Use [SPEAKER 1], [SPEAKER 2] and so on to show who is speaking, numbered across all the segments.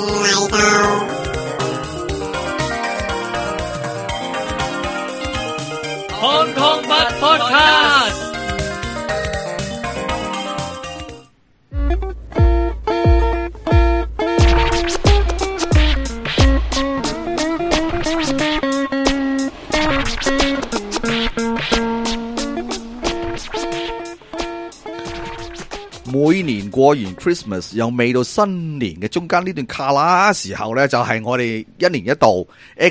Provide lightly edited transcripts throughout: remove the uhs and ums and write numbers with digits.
[SPEAKER 1] Hong Kong Bus Podcast。
[SPEAKER 2] 每年過完 Christmas 又未到新年嘅中間呢段卡啦時候呢，就係我哋一年一度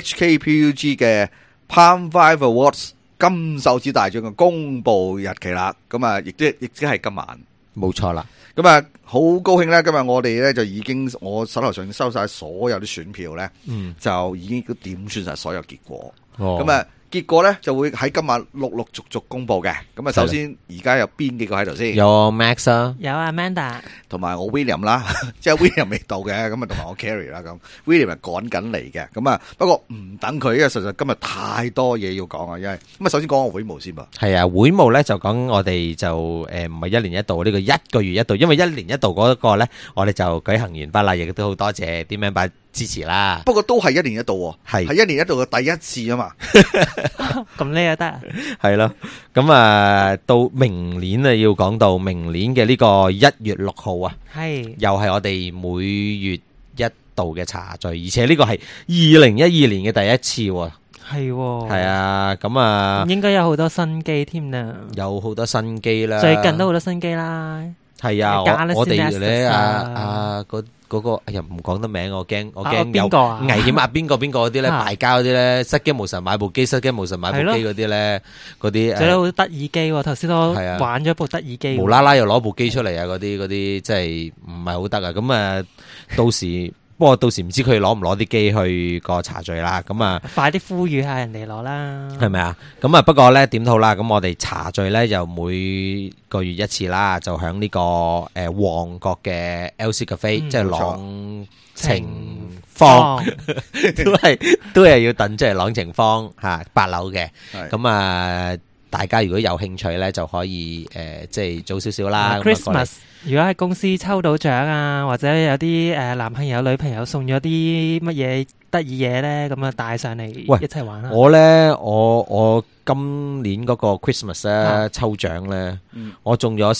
[SPEAKER 2] HKPUG 嘅 Palm 5 Awards 金手指大獎嘅公布日期啦。咁啊，亦即係今晚，
[SPEAKER 3] 冇錯啦。
[SPEAKER 2] 咁啊，好高興呢，今日我哋呢就已經我手頭上收晒所有啲選票呢，就已經點算晒所有結果。咁啊。結果咧就會喺今晚陸續公布嘅。咁啊，首先而家有邊幾個喺度先？
[SPEAKER 3] 有 Max 啊，
[SPEAKER 4] 有 Amanda，
[SPEAKER 2] 同埋我 William 啦，即係 William 未到嘅，咁啊同埋我 Carrie 啦，咁 William 係趕緊嚟嘅。咁啊，不過唔等佢，因為實在今日太多嘢要講啊，因為咁啊，首先講個會務先噃。
[SPEAKER 3] 係啊，會務咧就講我哋就唔係一年一度呢個一個月一度，因為一年一度嗰個咧我哋就舉行完畢啦，亦都好多謝啲 member支持啦。
[SPEAKER 2] 不過都係一年一度喎，係一年一度嘅第一次啊嘛。
[SPEAKER 4] 咁呢又得？
[SPEAKER 3] 係咯，咁啊到明年啊要講到明年嘅呢個1月6號啊，
[SPEAKER 4] 係
[SPEAKER 3] 又係我哋每月一度嘅茶聚，而且呢個係2012年嘅第一次喎。
[SPEAKER 4] 係喎，
[SPEAKER 3] 係啊，咁啊
[SPEAKER 4] 應該有好多新機添啊，
[SPEAKER 3] 有好多新機啦，
[SPEAKER 4] 最近都好多新機啦。
[SPEAKER 3] 係啊，我哋咧嗰個哎呀唔講得名，我驚有危險啊！邊個嗰啲咧敗家嗰啲咧，失驚無神買部機，失驚無神買部機嗰啲咧，嗰啲
[SPEAKER 4] 仲有好得意機喎，頭先都玩咗部得意機，
[SPEAKER 3] 無啦啦又攞部機出嚟啊！嗰啲真係唔係好得啊！咁啊，到時。不過到時唔知佢攞唔攞啲機去個茶聚啦，咁啊，
[SPEAKER 4] 快啲呼籲下人哋攞啦，
[SPEAKER 3] 係咪啊？咁啊，不過咧點都好啦，咁我哋茶聚咧就每個月一次啦，就響呢個旺角嘅 LC Cafe，即係朗晴坊，都係要等，即係朗晴坊吓8樓嘅，咁啊，大家如果有興趣咧，就可以即係早少少啦。
[SPEAKER 4] Christmas 如果喺公司抽到獎啊，或者有啲男朋友女朋友送咗啲乜嘢得意嘢咧，咁啊帶上嚟一齊玩啦。
[SPEAKER 3] 我咧，我今年嗰個 Christmas 咧抽獎咧，我中咗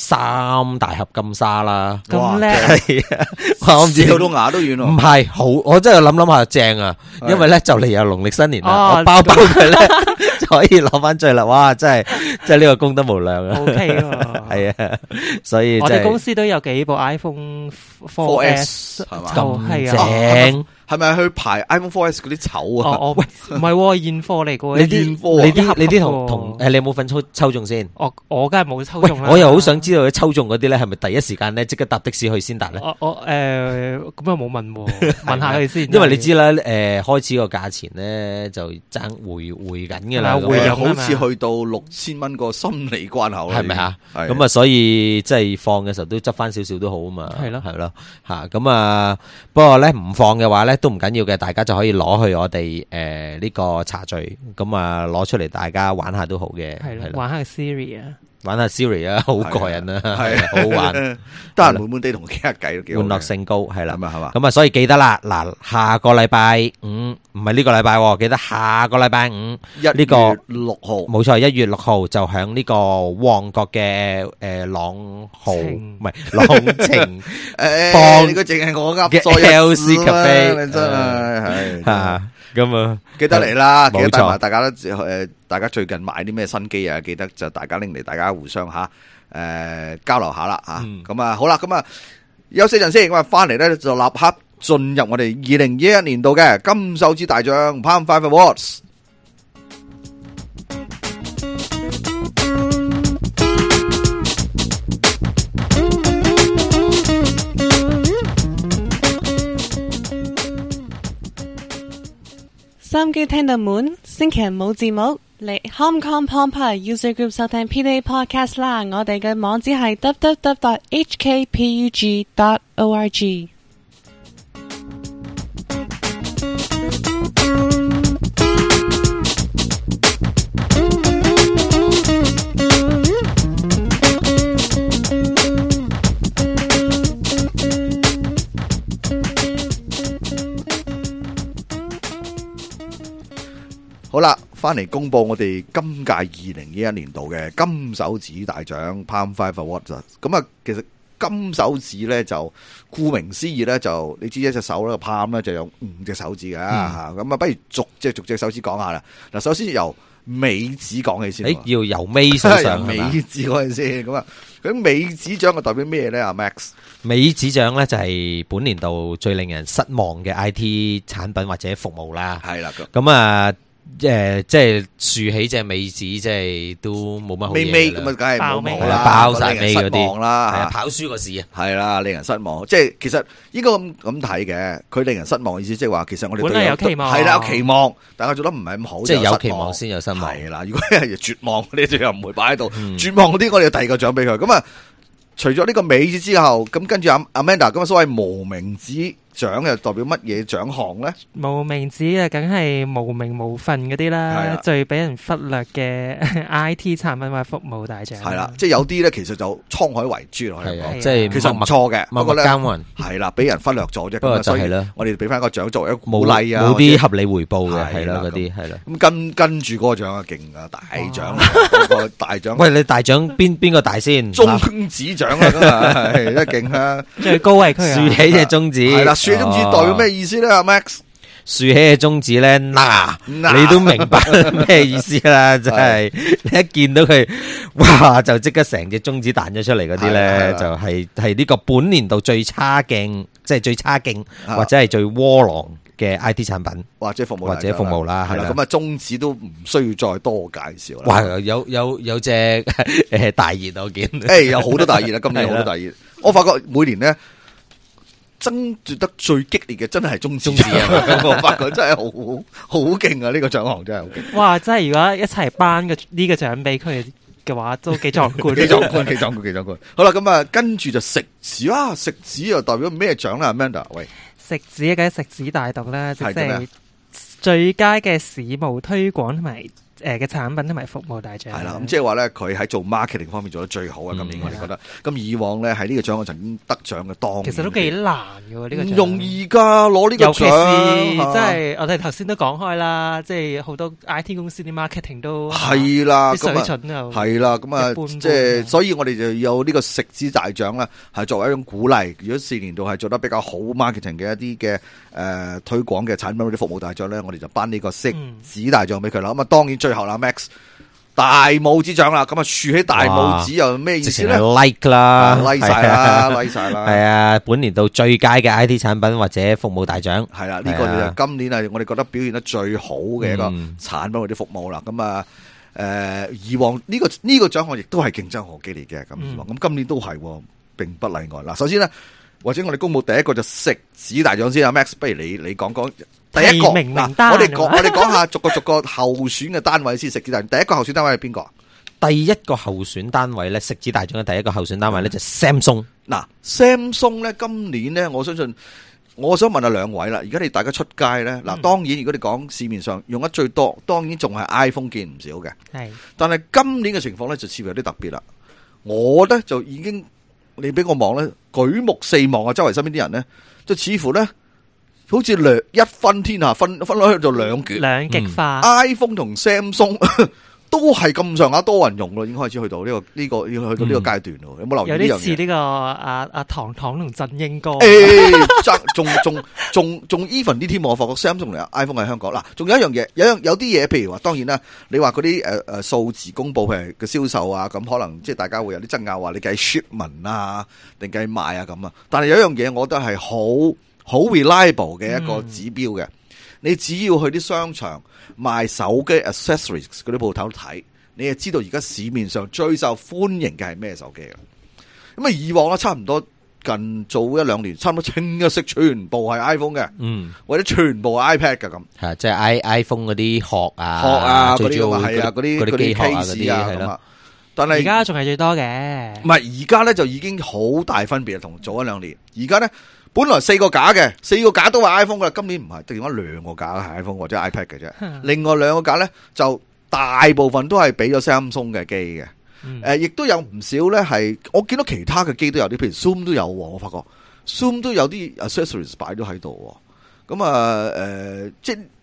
[SPEAKER 3] 3大盒金沙啦。
[SPEAKER 4] 咁叻，
[SPEAKER 3] 係啊！我唔知
[SPEAKER 2] 笑到牙都軟喎。
[SPEAKER 3] 唔係好，我真係諗下正啊！因為咧就嚟有農曆新年啦，我包佢咧就可以攞翻最啦。哇！真係呢個功德無量啊
[SPEAKER 4] ！OK 喎，
[SPEAKER 3] 係啊，所以
[SPEAKER 4] 我哋公司都有幾部 iPhone 4S
[SPEAKER 2] 係嘛，
[SPEAKER 4] 咁
[SPEAKER 3] 正。
[SPEAKER 2] 係咪去排 iPhone 4S 嗰啲籌啊？
[SPEAKER 4] 喂，唔係現貨嚟嘅，
[SPEAKER 3] 你啲同你有冇份抽中先？
[SPEAKER 4] 我梗係冇抽中啦。
[SPEAKER 3] 我又好想知道你抽中嗰啲咧，係咪第一時間咧即刻搭的士去先達咧？
[SPEAKER 4] 咁又冇問，問下佢先。
[SPEAKER 3] 因為你知啦，開始個價錢咧就爭回緊嘅啦，
[SPEAKER 2] 又好似去到6000蚊個心理關口啦，
[SPEAKER 3] 係咪啊？咁啊，所以即係放嘅時候都執翻少少都好啊嘛。
[SPEAKER 4] 係咯，
[SPEAKER 3] 係咯，吓咁啊。不過咧唔放嘅話咧。都唔緊要嘅，大家就可以攞去我哋呢個茶聚，咁啊攞出嚟大家玩下都好嘅，
[SPEAKER 4] 係咯，玩下 Siri 啊，
[SPEAKER 3] 玩下 Siri 啊，好過癮啊，係好玩，
[SPEAKER 2] 得閒悶悶地同佢傾下偈都幾好，
[SPEAKER 3] 玩樂性高係啦，
[SPEAKER 2] 係嘛，
[SPEAKER 3] 咁啊所以記得啦，嗱下個禮拜5唔係呢個禮拜，記得下個禮拜5呢個
[SPEAKER 2] 6號，
[SPEAKER 3] 冇錯，1月6號就響呢個旺角嘅朗豪唔係朗晴
[SPEAKER 2] 坊，呢個淨係我噏
[SPEAKER 3] 嘅 LC Cafe，
[SPEAKER 2] 真係
[SPEAKER 3] 吓咁啊，
[SPEAKER 2] 記得嚟啦，記得帶埋大家都大家最近買啲咩新機啊，記得就大家拎嚟，大家互相交流下啦吓，咁啊好啦，咁啊休息陣先，咁啊翻嚟咧就立刻進入我哋2021年度嘅金手指大獎 Palm 5 Awards。
[SPEAKER 5] 收音機聽到滿，星期日冇字幕，嚟 Hong Kong Palm User Group 收聽 PDA Podcast 啦。我哋嘅網址係 www.hkpug.org。
[SPEAKER 2] 翻嚟公佈我哋今屆2021年度嘅金手指大獎 Palm 5 Awards 啊。咁啊，其實金手指咧就顧名思義咧，就你知一隻手咧個 palm 咧就有5隻手指嘅嚇。咁啊，不如逐隻手指講下啦。嗱，首先由尾指講起先。
[SPEAKER 3] 要由尾數上
[SPEAKER 2] 尾指講起先。咁啊，咁尾指獎係代表咩咧？阿 Max，
[SPEAKER 3] 尾指獎咧就係本年度最令人失望嘅 IT 產品或者服務啦。
[SPEAKER 2] 係啦，
[SPEAKER 3] 咁啊。即係豎起隻尾指，即係都冇乜好嘢
[SPEAKER 2] 尾咁啊，梗係冇啦，
[SPEAKER 3] 包晒尾嗰啲
[SPEAKER 2] 啦，
[SPEAKER 3] 係啊，跑輸個事啊，
[SPEAKER 2] 係啦，令人失望。即係其實應該咁睇嘅，佢令人失望嘅意思，即係話其實我哋
[SPEAKER 4] 本來有期望，
[SPEAKER 2] 係啦，有期望，但係做得唔係咁好，
[SPEAKER 3] 即係有期望先有失望。
[SPEAKER 2] 係啦，如果係絕望，你哋又唔會擺喺度。絕望嗰啲，我哋第二個獎俾佢。咁啊，除咗呢個尾指之後，咁跟住阿 Amanda，咁啊所謂無名指獎又代表乜嘢獎項咧？
[SPEAKER 4] 無名指啊，梗係無名無份嗰啲啦，最俾人忽略嘅 IT 產品或服務大獎。
[SPEAKER 2] 係啦，即係有啲咧，其實就滄海遺珠咯，
[SPEAKER 3] 即係
[SPEAKER 2] 其實唔錯嘅，不過咧係啦，俾人忽略咗啫。
[SPEAKER 3] 不過就係啦，
[SPEAKER 2] 我哋俾翻個獎作為一個鼓勵啊，
[SPEAKER 3] 冇啲合理回報嘅，係啦嗰啲係啦。
[SPEAKER 2] 咁跟住嗰個獎啊，勁啊，大獎嗰個大獎。
[SPEAKER 3] 喂，你大獎邊個大先？
[SPEAKER 2] 中指獎啊，真係真係勁啊！
[SPEAKER 4] 最高位區啊，
[SPEAKER 3] 豎起隻中指
[SPEAKER 2] 係啦，豎起中指代表咩意思咧？阿 Max，
[SPEAKER 3] 豎起隻中指咧，你都明白咩意思啦？真係你一見到佢，哇，就即刻成隻中指彈咗出嚟嗰啲咧，就係呢個本年度最差勁，即係最差勁或者係最窩囊嘅 IT 產品
[SPEAKER 2] 或者服務啦，係啦。咁啊，中指都唔需要再多介紹啦。
[SPEAKER 3] 哇，有隻大熱我見，
[SPEAKER 2] 有好多大熱啦，今年好多大熱。我發覺每年咧爭奪得最激烈嘅真係中指啊！我發覺真係好勁啊！呢個獎項真係好勁。
[SPEAKER 4] 哇！真係如果一齊頒呢個獎俾佢嘅話，都幾壯觀，
[SPEAKER 2] 幾壯觀。好啦，咁啊，跟住就食指啦，食指又代表咩獎啦 ？Amanda， 喂，
[SPEAKER 4] 食指梗係食指大動啦，即係最佳嘅市務推廣同埋嘅產品同埋服務大獎。
[SPEAKER 2] 係啦，咁即係話咧，佢喺做 marketing 方面做得最好啊！今年我哋覺得，咁以往咧喺呢個獎我曾經得獎嘅當，
[SPEAKER 4] 其實都幾難嘅呢個獎，
[SPEAKER 2] 唔容易噶攞呢個獎，
[SPEAKER 4] 尤其是即係我哋頭先都講開啦，即係好多 IT 公司啲 marketing 都
[SPEAKER 2] 係啦，
[SPEAKER 4] 啲水準又
[SPEAKER 2] 係啦，咁啊，即係所以我哋就有呢個食指大獎啦，係作為一種鼓勵。如果4年度係做得比較好 marketing 嘅一啲嘅推廣嘅產品或者服務大獎咧，我哋就頒呢個食指大獎俾佢啦。咁啊，當然最後啦 ，Max 大拇指獎啦，咁啊豎起大拇指又咩意思咧
[SPEAKER 3] ？like 啦
[SPEAKER 2] ，like 晒啦，like 晒啦。
[SPEAKER 3] 係啊，本年度最佳嘅 IT 產品或者服務大獎
[SPEAKER 2] 係啦，呢個就今年係我哋覺得表現得最好嘅一個產品或者服務啦。咁啊，以往呢個獎項亦都係競爭好激烈嘅，咁今年都係並不例外。嗱，首先咧，或者我哋公布第一個就食指大獎先啊 ，Max， 不如你講講。第一個嗱，我哋講下逐個候選嘅單位先。食指大獎第一個候選單位係邊個？
[SPEAKER 3] 第一個候選單位咧，食指大獎嘅第一個候選單位咧就 Samsung。
[SPEAKER 2] 嗱 ，Samsung 咧今年咧，我相信，我想問下兩位啦。而家你大家出街咧，嗱，當然如果你講市面上用得最多，當然仲係 iPhone 見唔少嘅。係，但係今年嘅情況咧就似乎有啲特別啦。我咧就已經你俾我望咧，舉目四望啊，周圍身邊啲人咧，就似乎咧。好似一分天下，分開去做兩極
[SPEAKER 4] 化。
[SPEAKER 2] iPhone 同 Samsung 都係咁上下多人用咯，已經開始去到呢個要去到呢個階段咯。有冇留意呢樣嘢？
[SPEAKER 4] 有啲似呢個阿唐唐同振英哥。
[SPEAKER 2] 仲 even 啲添，我發覺 Samsung 同 iPhone 喺香港嗱，仲有一樣嘢，有啲嘢，譬如話，當然啦，你話嗰啲數字公佈譬如嘅銷售啊，咁可能即係大家會有啲爭拗，話你計 shipment 啊，定計賣啊咁啊。但係有一樣嘢，我覺得係好 reliable 嘅一個指標嘅，你只要去啲商場賣手機 accessories 嗰啲鋪頭睇，你就知道而家市面上最受歡迎嘅係咩手機啊！咁啊，以往咧差唔多近早一兩年，差唔多清一色全部係 iPhone 嘅，或者全部係 iPad 嘅咁，
[SPEAKER 3] 係即係 iPhone 嗰啲殼啊
[SPEAKER 2] 嗰啲係啊，嗰啲 case 啊咁啊。但係
[SPEAKER 4] 而家仲係最多嘅，
[SPEAKER 2] 唔係而家咧就已經好大分別，同早一兩年。而家咧。本來4個架嘅，4個架都係 iPhone 噶啦，今年唔係，得翻2個架係 iPhone 或者 iPad 嘅啫。另外2個架咧就大部分都係俾咗 Samsung 嘅機嘅，亦都有唔少咧係，我見到其他嘅機都有啲，譬如 Zoom 都有，我發覺 Zoom 都有啲 accessories 擺咗喺度。咁啊，即係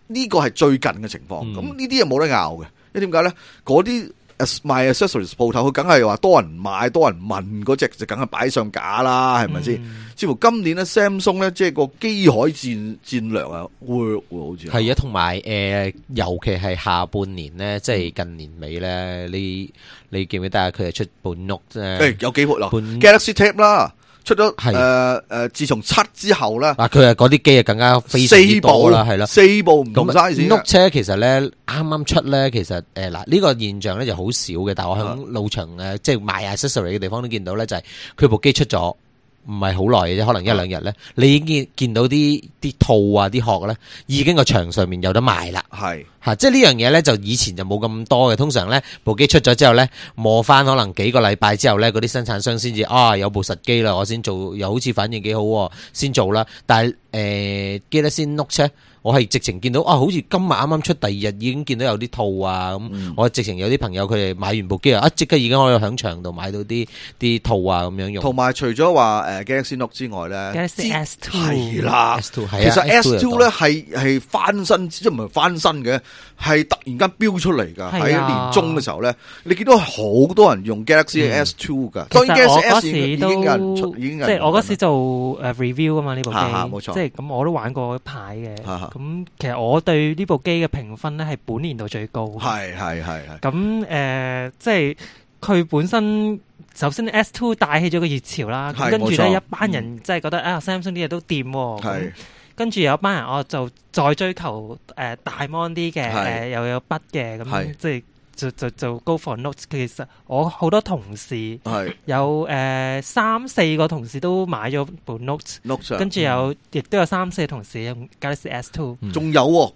[SPEAKER 2] 呢個係最近嘅情況。咁呢啲嘢冇得拗嘅，因為點解咧？嗰啲賣 accessories 鋪頭，佢梗係話多人買、多人問嗰隻，就梗係擺上架啦，係咪先？似乎今年咧 Samsung 咧，即係個機海戰略啊 work 喎，好似
[SPEAKER 3] 係啊，同埋尤其係下半年咧，即係近年尾咧，你記唔記得啊？佢係出部 Note 咧，
[SPEAKER 2] 有幾部啦 Galaxy Tab 啦。出咗自從7之後咧，
[SPEAKER 3] 佢係嗰啲機啊更加非常之多啦，係咯
[SPEAKER 2] ，4部唔同 size。
[SPEAKER 3] Note 車其實咧啱啱出咧，其實呢個現象咧就好少嘅，但係我喺路場即係賣 accessory 嘅地方都見到咧，就係佢部機出咗唔係好耐嘅啫，可能一兩日咧，你已經見到啲套啊啲殼咧，已經個場上面有得賣啦。係即係呢樣嘢咧，就以前就冇咁多嘅。通常咧，部機出咗之後咧，磨翻可能幾個禮拜之後咧，嗰啲生產商先至有部實機啦，我先做，又好似反應幾好，先做啦。但係Galaxy Note 車，我係直情見到好似今日啱啱出第2日已經見到有啲套啊咁。我直情有啲朋友佢哋買完部機即刻已經可以喺場度買到啲套啊咁樣用。同
[SPEAKER 2] 埋除咗話Galaxy Note 之外咧
[SPEAKER 4] ，Galaxy S2
[SPEAKER 2] 係啦
[SPEAKER 3] ，S2
[SPEAKER 2] 其實 S2 咧係翻身，即係唔係翻身嘅，係突然間飆出嚟㗎。喺年中嘅時候咧，你見到好多人用 Galaxy S2 㗎。當然 Galaxy S 已經有人出，即
[SPEAKER 4] 係我嗰時做review 啊嘛呢部機，
[SPEAKER 2] 冇錯。
[SPEAKER 4] 即係咁我都玩過一排嘅。咁其實我對呢部機嘅評分咧係本年度最高。係。咁即係佢本身首先 S2 帶起咗個熱潮啦，跟住咧一班人即係覺得Samsung 啲嘢都掂喎。跟住有一班人我就再追求大 mon 啲嘅，又有筆嘅，咁即係就 go for Note。其實我好多同事有3-4個同事都買咗部 Note， 跟住亦都有3-4同事用 Galaxy S2。
[SPEAKER 2] 仲有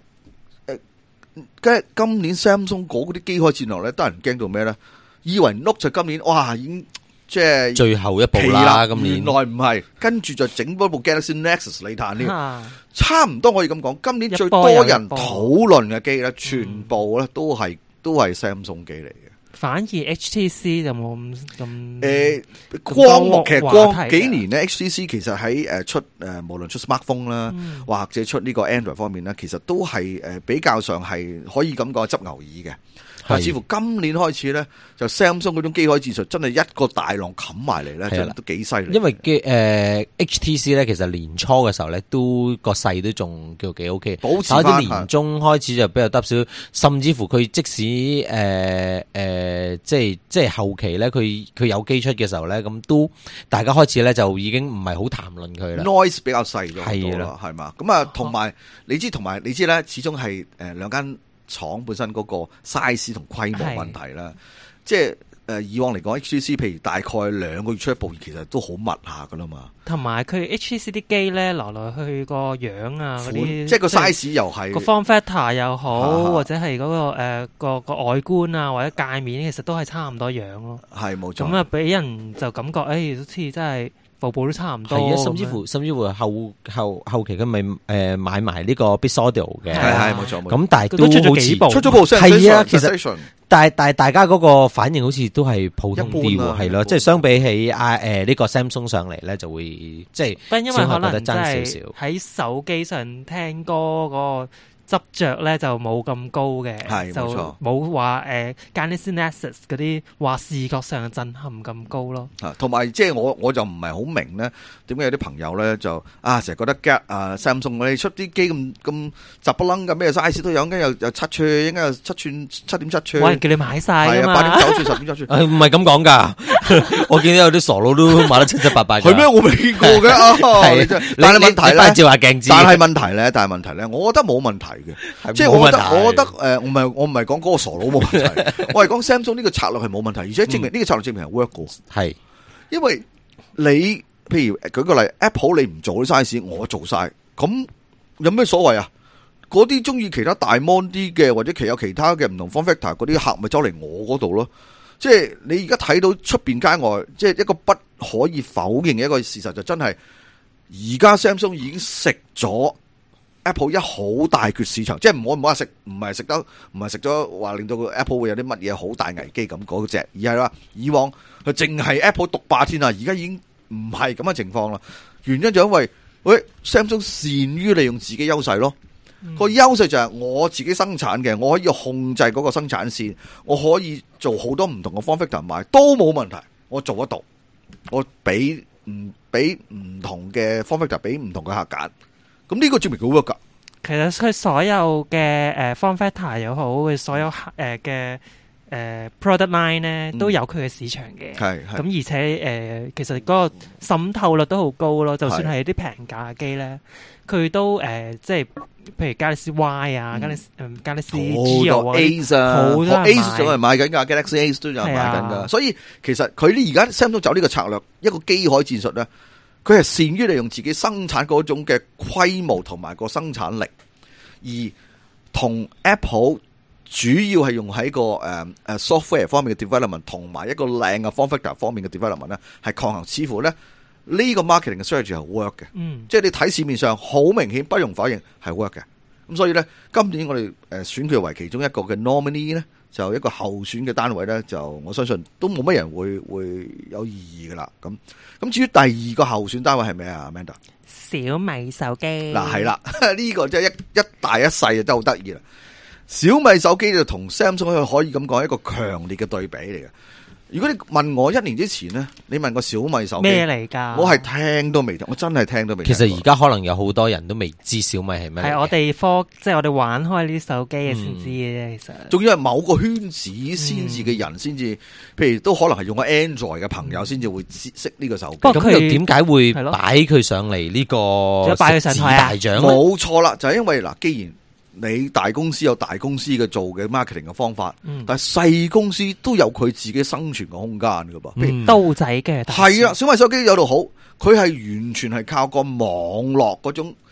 [SPEAKER 2] 今年 Samsung 嗰啲機海戰略咧，得人驚到咩咧？以為 Note 就今年已經即係
[SPEAKER 3] 最後一步啦，今年
[SPEAKER 2] 原來唔係，跟住就整嗰部 Galaxy Nexus 你睇呢，差唔多可以咁講。今年最多人討論嘅機咧，全部咧都係 Samsung 機嚟嘅。
[SPEAKER 4] 反而 HTC 就冇咁
[SPEAKER 2] 光幕，其實光幾年咧 HTC 其實喺出無論出 smartphone 啦，或者出呢個 Android 方面咧，其實都係比較上係可以咁講執牛耳嘅。但似乎今年開始咧，就 Samsung 嗰種機海戰術真係一個大浪冚埋嚟咧，都幾犀利。
[SPEAKER 3] 因為HTC 咧，其實年初嘅時候咧，都個勢都仲叫幾 OK，
[SPEAKER 2] 保持翻。
[SPEAKER 3] 到年中開始就比較得少，甚至乎佢即使即係後期咧，佢有機出嘅時候咧，咁都大家開始咧就已經唔係好談論佢啦。
[SPEAKER 2] Noise 比較細咗好多啦，係嘛？咁同埋你知咧，始終係兩間廠本身嗰個 size 同規模問題啦，即係以往嚟講 HTC 譬如大概2個月出一部，其實都好密下噶啦嘛。
[SPEAKER 4] 同埋佢 HTC 啲機咧，來來去去個樣啊嗰啲，
[SPEAKER 2] 即係個 size 又係
[SPEAKER 4] 個 form factor 又好，或者係嗰個外觀啊或者界面，其實都係差唔多樣咯。
[SPEAKER 2] 係冇錯。
[SPEAKER 4] 咁俾人就感覺好似真係部部都差唔多。
[SPEAKER 3] 係啊，甚至乎後期佢咪買埋呢個 Beats Audio 嘅。
[SPEAKER 2] 係冇錯。
[SPEAKER 3] 咁但係都
[SPEAKER 4] 出咗幾部，
[SPEAKER 2] 出咗部
[SPEAKER 3] 係啊，其實但係大家嗰個反應好似都係普通啲喎，係咯，即係相比起呢個 Samsung 上嚟咧，就會即係
[SPEAKER 4] 因為可能
[SPEAKER 3] 爭少少
[SPEAKER 4] 喺手機上聽歌嗰個執着咧就冇咁高嘅，就冇話Galaxy Nexus 嗰啲話視覺上嘅震撼咁高咯。
[SPEAKER 2] 同埋即係我就唔係好明咧，點解有啲朋友咧就成日覺得 Samsung 我哋出啲機咁雜不楞嘅咩 size 都有，應該有7寸，應該有7寸 7.7寸。
[SPEAKER 4] 冇人叫你買晒啊嘛
[SPEAKER 2] ，8.9寸 10.7寸。
[SPEAKER 3] 唔係咁講㗎，我見到有啲傻佬都買得7七八八。
[SPEAKER 2] 係咩？我未見過嘅。但係問題咧，
[SPEAKER 3] 照下鏡子。
[SPEAKER 2] 但係問題咧，我覺得冇問題。即係我覺得我唔係講嗰個傻佬冇問題，我係講 Samsung 呢個策略係冇問題，而且證明呢個策略證明係 work 過。
[SPEAKER 3] 係，
[SPEAKER 2] 因為你譬如舉個例 ，Apple 你唔做啲 size，我做晒，咁有咩所謂啊？嗰啲中意其他大 mon 啲嘅，或者有其他嘅唔同 form factor 嗰啲客，咪走嚟我嗰度咯。即係你而家睇到出邊街外，即係一個不可以否認嘅一個事實，就真係而家 Samsung 已經食咗 Apple 一好大缺市場，即係唔好話食，唔係食咗話令到個 Apple 會有啲乜嘢好大危機咁嗰隻，而係話以往佢淨係 Apple 獨霸天下，而家已經唔係咁嘅情況啦。原因就因為Samsung 善於利用自己優勢咯。 個優勢就係我自己生產嘅，我可以控制嗰個生產線，我可以做好多唔同嘅 form factor 賣都冇問題，我做得到。我俾唔同嘅 form factor 俾唔同嘅客揀，咁呢個證明佢 work 㗎。
[SPEAKER 4] 其實佢所有嘅form factor 又好，佢所有嘅product line 咧都有佢嘅市場嘅。咁而且其實嗰個滲透率都好高咯。就算係啲平價嘅機咧，佢都即係譬如 Galaxy Y 啊、Galaxy Geo 啊，好多
[SPEAKER 2] Ace 仲係買緊㗎 ，Galaxy Ace 都有買緊㗎。所以其實佢呢而家 Samsung 走呢個策略，一個機海戰術咧。佢係善於利用自己生產嗰種嘅規模同埋個生產力，而同 Apple 主要係用喺個software 方面嘅 development 同埋一個靚嘅 form factor 方面嘅 development 咧，係抗衡。似乎咧呢個 marketing 嘅 strategy 係 work 嘅，即係你睇市面上好明顯，不容否認係 work 嘅。咁所以咧，今年我哋選佢為其中一個嘅 nominee 咧，就一個候選嘅單位咧，就我相信都冇乜人會有異議噶啦。咁至於第二個候選單位係咩啊 Amanda？
[SPEAKER 4] 小米手機。
[SPEAKER 2] 嗱係啦，呢個即係一大一細啊，真係好得意啦。小米手機就同 Samsung 可以咁講一個強烈嘅對比嚟嘅。如果你問我1年之前咧，你問個小米手機
[SPEAKER 4] 咩嚟㗎？
[SPEAKER 2] 我係聽都未聽，我真係聽都未聽。
[SPEAKER 3] 其實而家可能有好多人都未知小米係咩。
[SPEAKER 4] 係我哋即係我哋玩開呢啲手機嘅先知嘅啫。其實
[SPEAKER 2] 仲要係某個圈子先至嘅人先至，譬如都可能係用咗 Android 嘅朋友先至會識呢個手機。
[SPEAKER 3] 咁又點解會擺佢上嚟呢個
[SPEAKER 4] 擺佢上台
[SPEAKER 3] 大獎？
[SPEAKER 2] 冇錯啦，就係因為嗱，既然你大公司有大公司嘅做嘅 marketing 嘅方法，但係細公司都有佢自己生存嘅空間噶噃。譬如
[SPEAKER 4] 刀仔嘅
[SPEAKER 2] 係啊，小米手機有度好，佢係完全係靠個網絡嗰種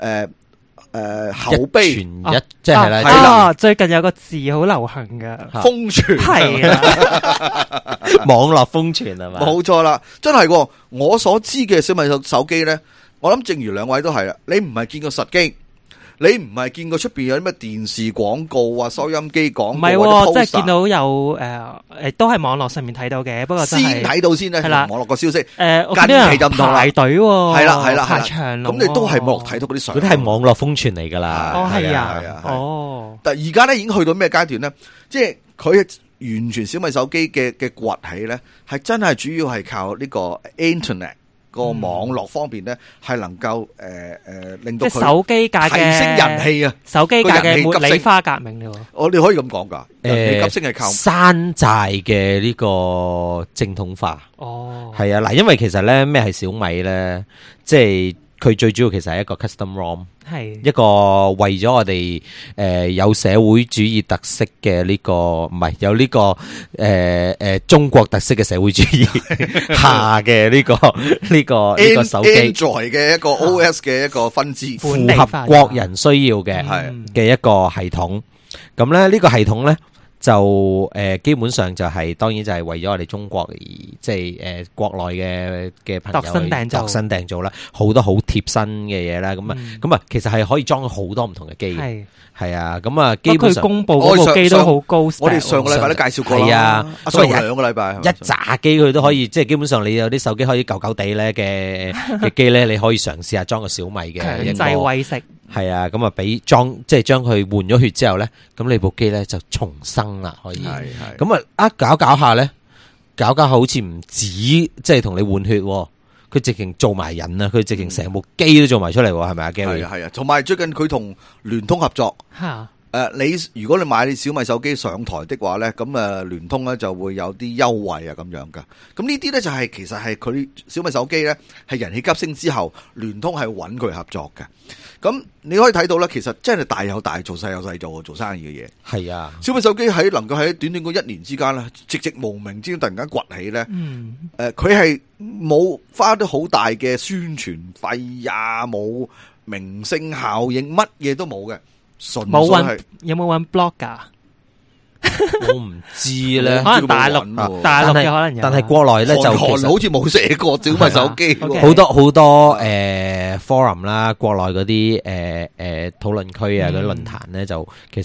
[SPEAKER 2] 口碑，
[SPEAKER 3] 即係啦。
[SPEAKER 4] 最近有個字好流行嘅
[SPEAKER 2] 瘋傳，
[SPEAKER 4] 係啦，
[SPEAKER 3] 網絡瘋傳係嘛？
[SPEAKER 2] 冇錯啦，真係我所知嘅小米手機咧，我諗正如兩位都係啦，你唔係見過實機。你唔係見過出邊有啲咩電視廣告啊、收音機廣告啊？
[SPEAKER 4] 唔係，即係見到有都係網絡上面睇到嘅，不過
[SPEAKER 2] 先睇到先咧，係啦，網絡個消息。
[SPEAKER 4] 近期就唔同排隊喎，
[SPEAKER 2] 係啦，
[SPEAKER 4] 排長龍。
[SPEAKER 2] 咁你都係網絡睇到嗰啲相，
[SPEAKER 3] 嗰啲係網絡瘋傳嚟㗎啦。
[SPEAKER 4] 哦，係啊，
[SPEAKER 2] 但係而家咧已經去到咩階段咧？即係佢完全小米手機嘅崛起咧，係真係主要係靠呢個 Internet。個網絡方面咧，係能夠令到佢
[SPEAKER 4] 手機界嘅
[SPEAKER 2] 提升人氣啊！
[SPEAKER 4] 手機界嘅茉莉花革命嚟喎，
[SPEAKER 2] 我哋可以咁講噶，人氣急升係靠
[SPEAKER 3] 山寨嘅呢個正統化。
[SPEAKER 4] 哦，
[SPEAKER 3] 係啊，嗱，因為其實咧咩係小米咧，即係佢最主要其實係一個 custom ROM， 係一個為咗我哋有社會主義特色嘅呢個，唔係有呢個中國特色嘅社會主義下嘅呢個手機
[SPEAKER 2] Android 嘅一個 OS 嘅一個分支，
[SPEAKER 3] 符合國人需要嘅一個系統。咁咧呢個系統咧。就基本上就係當然就係為咗我哋中國而即係國內嘅朋友度身訂造啦，好多好貼身嘅嘢啦，咁啊其實係可以裝好多唔同嘅機，係啊，咁啊基本上
[SPEAKER 4] 佢公佈嗰部機都好高，
[SPEAKER 2] 我哋上個禮拜都介紹過啦，
[SPEAKER 3] 係啊，
[SPEAKER 2] 所以兩個禮拜
[SPEAKER 3] 一扎機佢都可以，即係基本上你有啲手機可以舊舊地咧嘅機咧，你可以嘗試下裝個小米嘅
[SPEAKER 4] 強制餵食。
[SPEAKER 3] 係啊，咁啊俾裝即係將佢換咗血之後咧，咁你部機咧就重生啦，可以。係。咁啊搞下咧，搞好似唔止即係同你換血，佢直情做埋人啊，佢直情成部機都做埋出嚟，係咪啊 Gary？
[SPEAKER 2] 係啊，同埋最近佢同聯通合作。嚇。如果你買你小米手機上台的話咧，咁聯通咧就會有啲優惠啊咁樣噶。咁呢啲咧就係其實係佢小米手機咧係人氣急升之後，聯通係揾佢合作嘅。咁你可以睇到咧，其實真係大有大做，細有細做生意嘅嘢。係啊，小米手機能夠喺短短嗰1年之間咧，寂寂無名之間突然間崛起咧。佢係冇花得好大嘅宣傳費呀，冇明星效應，乜嘢都冇嘅。冇
[SPEAKER 4] 揾有冇揾 blog 噶？
[SPEAKER 3] 我唔知咧，
[SPEAKER 4] 可能大陸嘅可能有，
[SPEAKER 3] 但係國內咧就
[SPEAKER 2] 好似冇寫過小米手機，
[SPEAKER 3] 好多forum 啦，國內嗰啲討論區啊，嗰啲論壇咧就其實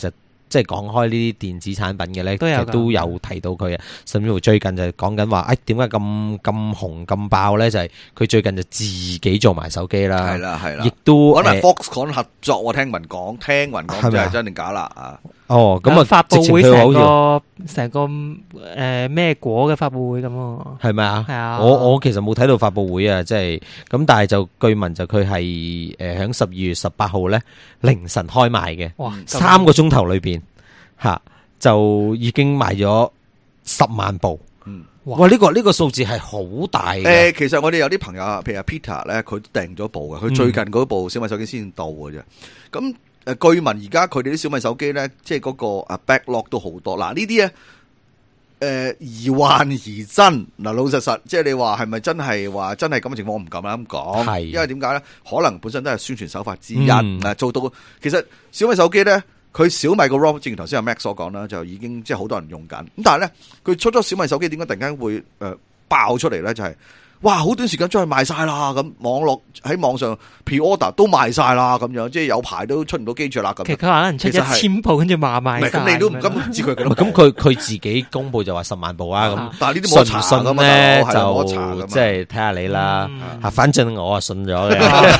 [SPEAKER 3] 即係講開呢啲電子產品嘅咧，其實都有提到佢啊。甚至乎最近就講緊話，點解咁紅咁爆咧？就係佢最近就自己做埋手機啦，
[SPEAKER 2] 係啦，
[SPEAKER 3] 亦都
[SPEAKER 2] 可能 Foxconn 合作，我聽聞講就係真定假啦啊！
[SPEAKER 3] 哦，咁啊，
[SPEAKER 4] 發布會成個咩果嘅發布會咁咯，
[SPEAKER 3] 係咪啊？
[SPEAKER 4] 係啊，
[SPEAKER 3] 我其實冇睇到發布會啊，即係咁，但係就據聞就佢係喺12月18號咧凌晨開賣嘅，哇，3個鐘頭裏邊吓就已經賣咗10萬部，哇！呢個數字係好大嘅。
[SPEAKER 2] 其實我哋有啲朋友，譬如阿 Peter 咧，佢訂咗部嘅，佢最近嗰部小米手機先到嘅啫，咁。據聞而家佢哋啲小米手機咧，即係嗰個 backlog 都好多。嗱呢啲咧，疑幻疑真。嗱老實，即係你話係咪真係咁嘅情況，我唔敢咁講。係，因為點解咧？可能本身都係宣傳手法之一。做到其實小米手機咧，佢小米個 ROM，正如頭先阿 Max 所講啦，就已經即係好多人用緊。咁但係咧，佢出咗小米手機，點解突然間會爆出嚟咧？就係。哇！好短時間將佢賣晒啦，咁喺網上 pre-order 都賣晒啦，咁樣即係有排都出唔到機着啦咁。
[SPEAKER 4] 其實佢可能出1000部，跟住賣晒。
[SPEAKER 2] 咁你都唔根本知佢幾多？
[SPEAKER 3] 咁佢自己公佈就話10萬部啊咁。
[SPEAKER 2] 但係呢啲冇查㗎嘛，
[SPEAKER 3] 咧
[SPEAKER 2] 就
[SPEAKER 3] 即係睇下你啦。反正我啊信咗嘅。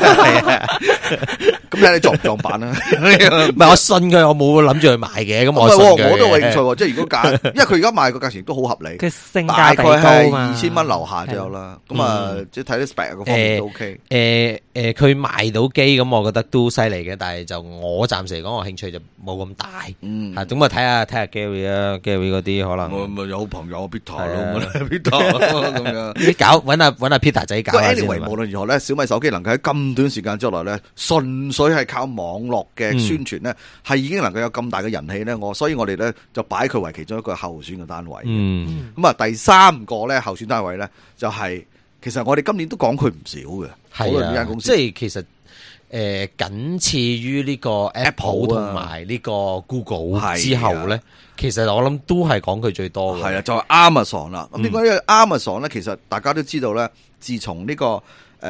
[SPEAKER 2] 咁睇你撞唔撞板啦？
[SPEAKER 3] 唔係我信佢，我冇諗住去買嘅。咁我信佢。
[SPEAKER 2] 我都有興趣喎，即係如果因為佢而家賣個價錢都好合理，大概係2000蚊樓下就有啦。咁啊，即係睇啲 spec 個方面都 OK。
[SPEAKER 3] 佢賣到機咁，我覺得都犀利嘅。但係就我暫時嚟講，我興趣就冇咁大。咁啊睇下 Gary 啊 ，Gary 嗰啲可能。我咪
[SPEAKER 2] 有朋友 Peter 咯，Peter 咁樣。
[SPEAKER 3] 你揾阿 Peter 仔搞下先。
[SPEAKER 2] Anyway，無論如何咧，小米手機能夠喺咁短時間之內咧，純粹係靠網絡嘅宣傳咧，係已經能夠有咁大嘅人氣咧。所以我哋咧就擺佢為其中一個候選嘅單位。咁啊，第3個咧候選單位咧就係。其實我哋今年都講佢唔少嘅，好多呢間公司，
[SPEAKER 3] 即係其實僅次於呢個 Apple 同埋呢個 Google 之後咧，其實我諗都係講佢最多嘅。係啊，
[SPEAKER 2] 就係 Amazon 啦。咁點解呢個 Amazon 咧？其實大家都知道咧，自從呢個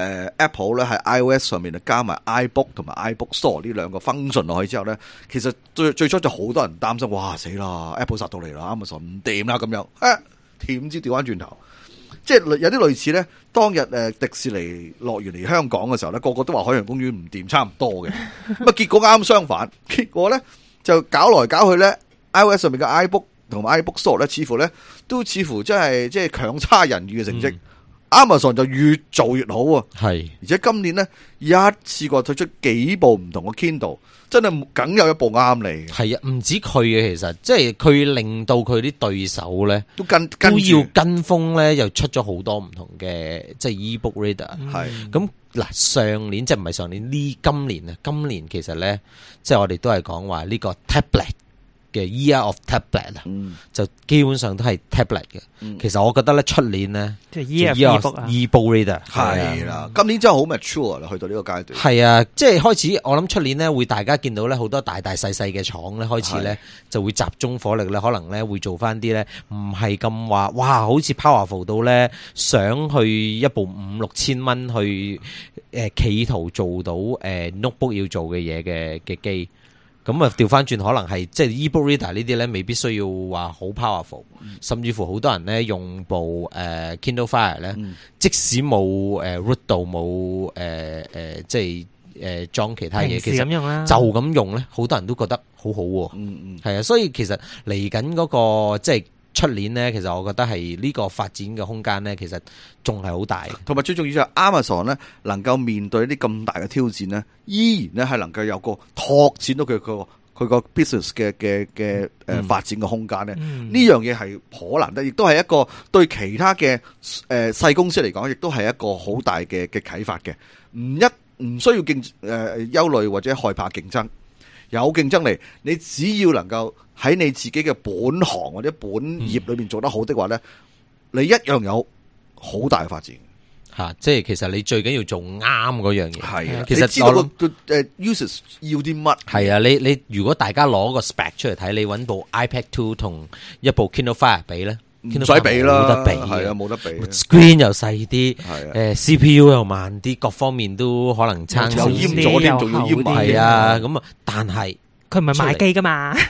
[SPEAKER 2] Apple 咧喺 iOS 上面加埋 iBook 同埋 iBook Store 呢兩個 function 落去之後咧，其實最初就好多人擔心，哇死啦 ，Apple 殺到嚟啦 ，Amazon 唔掂啦咁樣，點知調翻轉頭。即係有啲類似咧，當日迪士尼樂園嚟香港嘅時候咧，個個都話海洋公園唔掂，差唔多嘅。咁啊，結果啱相反，結果咧就搞來搞去咧 ，iOS 上面嘅 iBook 同埋 iBook Store 咧，似乎真係即係強差人意嘅成績。Amazon 就越做越好啊，係，而且今年咧一次過推出幾部唔同嘅 Kindle， 真係梗有一部啱你。係啊，唔止佢嘅，其實即係佢令到佢啲對手咧都要跟風咧，又出咗好多唔同嘅即係 e-book reader。係咁嗱，上年即係唔係上年呢？今年其實咧，即係我哋都係講話呢個 tablet 嘅 Year of Tablet 啊，就基本上都係 tablet 嘅。其實我覺得咧，出年咧，即係 Year of e-book reader 係啦。今年真係好 mature 啦，去到呢個階段。係啊，即係開始，我諗出年咧會大家見到咧好多大大細細嘅廠咧開始咧就會集中火力咧，可能咧會做翻啲咧唔係咁話哇，好似 powerful 到咧想去一部5-6千蚊去企圖做到notebook 要做嘅嘢嘅機。咁啊，調翻轉可能係即係 e-book reader 呢啲咧，未必需要話好 powerful，甚至乎好多人咧用部Kindle Fire 咧，即使冇root 到冇即係裝其他嘢，其實就咁用咧，好多人都覺得好好喎。係啊，所以其實嚟緊嗰個即係出年咧，其實我覺得係呢個發展嘅空間咧，其實仲係好大。同埋最重要就係 Amazon 咧，能夠面對啲咁大嘅挑戰咧，依然咧係能夠有個拓展到佢個 business 嘅發展嘅空間咧。呢樣嘢係可能得，亦都係一個對其他嘅細公司嚟講，亦都係一個好大嘅啟發嘅。唔需要憂慮或者害怕競爭。有競爭力，你只要能夠喺你自己嘅本行或者本業裏面做得好的話咧，你一樣有好大嘅發展吓。即係其實你最緊要做啱嗰樣嘢。係啊，其實你知道個users 要啲乜。係啊，你如果大家攞個 spec 出嚟睇，你搵部 iPad 2同一部 Kindle Fire 比咧，唔使比啦，冇得比。係啊，冇得比。Screen 又細啲，CPU 又慢啲，各方面都可能差少少。又閹咗啲，仲要閹埋。係啊，咁啊，但係佢唔係賣機噶嘛。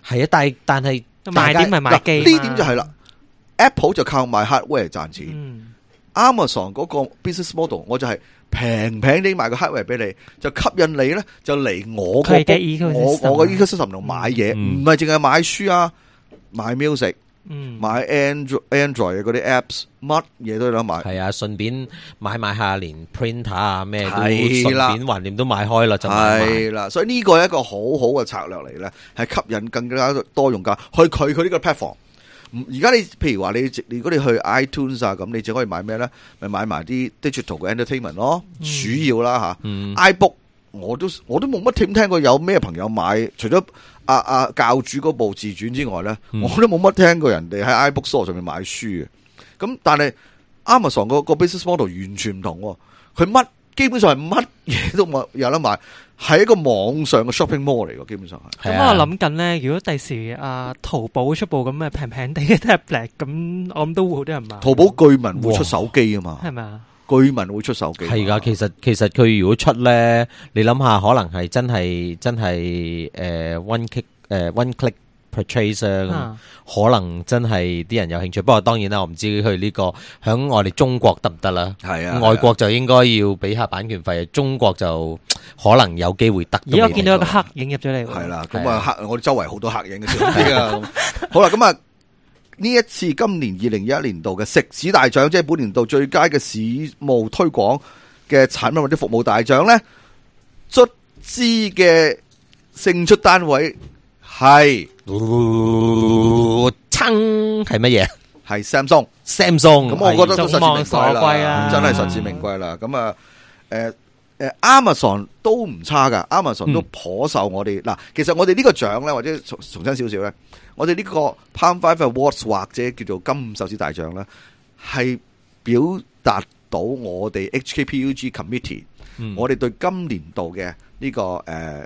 [SPEAKER 3] 係啊，但係
[SPEAKER 4] 賣點咪賣機，
[SPEAKER 2] 呢點就係啦。Apple 就靠賣 hardware 賺錢。Amazon 嗰個 business model 我就係平平地賣個 hardware 俾你，就吸引你咧就嚟我個 ecosystem 度買嘢，唔係淨係買書啊，買 music，買 Android 嗰啲 apps， 乜嘢都有得買。
[SPEAKER 3] 係啊，順便買下連 printer 啊咩都順便橫掂都買開啦，就
[SPEAKER 2] 係啦。所以呢個係一個好好嘅策略嚟咧，係吸引更加多用家去佢呢個 platform。而家你譬如話如果你去 iTunes 啊，咁你只可以買咩咧？咪買埋啲 digital 嘅 entertainment 咯，主要啦吓。iBook 我都冇乜點聽過有咩朋友買，除咗教主嗰部自傳之外咧，我都冇乜聽過人哋喺 iBook Store 上面買書嘅。咁但係 Amazon 個 business model 完全唔同，佢基本上係乜嘢都有得買。係一個網上嘅 shopping mall 嚟嘅，基本上係。
[SPEAKER 4] 咁我諗緊咧，如果第時淘寶出部咁嘅平平地嘅 tablet，咁我諗都會好多人買。淘寶
[SPEAKER 2] 據聞會出手機啊嘛，
[SPEAKER 4] 係咪啊？
[SPEAKER 2] 據聞會出手機。
[SPEAKER 3] 係噶，其實佢如果出咧，你諗下，可能係真係one click purchase 可能真係啲人有興趣。不過當然啦，我唔知佢呢個響我哋中國得唔得啦。係啊，外國就應該要俾下版權費，中國就可能有機會得。
[SPEAKER 4] 而家見到一個黑影入咗嚟。
[SPEAKER 2] 係啦，咁我哋周圍好多黑影嘅小弟啊。好啦，咁啊呢一次今年2021年度嘅食指大獎，即係本年度最佳嘅市務推廣嘅產品或者服務大獎咧，卒之嘅勝出單位係
[SPEAKER 3] 係乜嘢？
[SPEAKER 2] 係 Samsung。咁我覺得都實至名歸啦，真係實至名歸啦。咁啊，Amazon 都唔差噶，Amazon 都頗受我哋嗱。其實我哋呢個獎咧，或者重新少少咧，我哋呢個 Palm 5 Awards 或者叫做金手指大獎咧，係表達到我哋 HKPUG Committee，我哋對今年度嘅呢個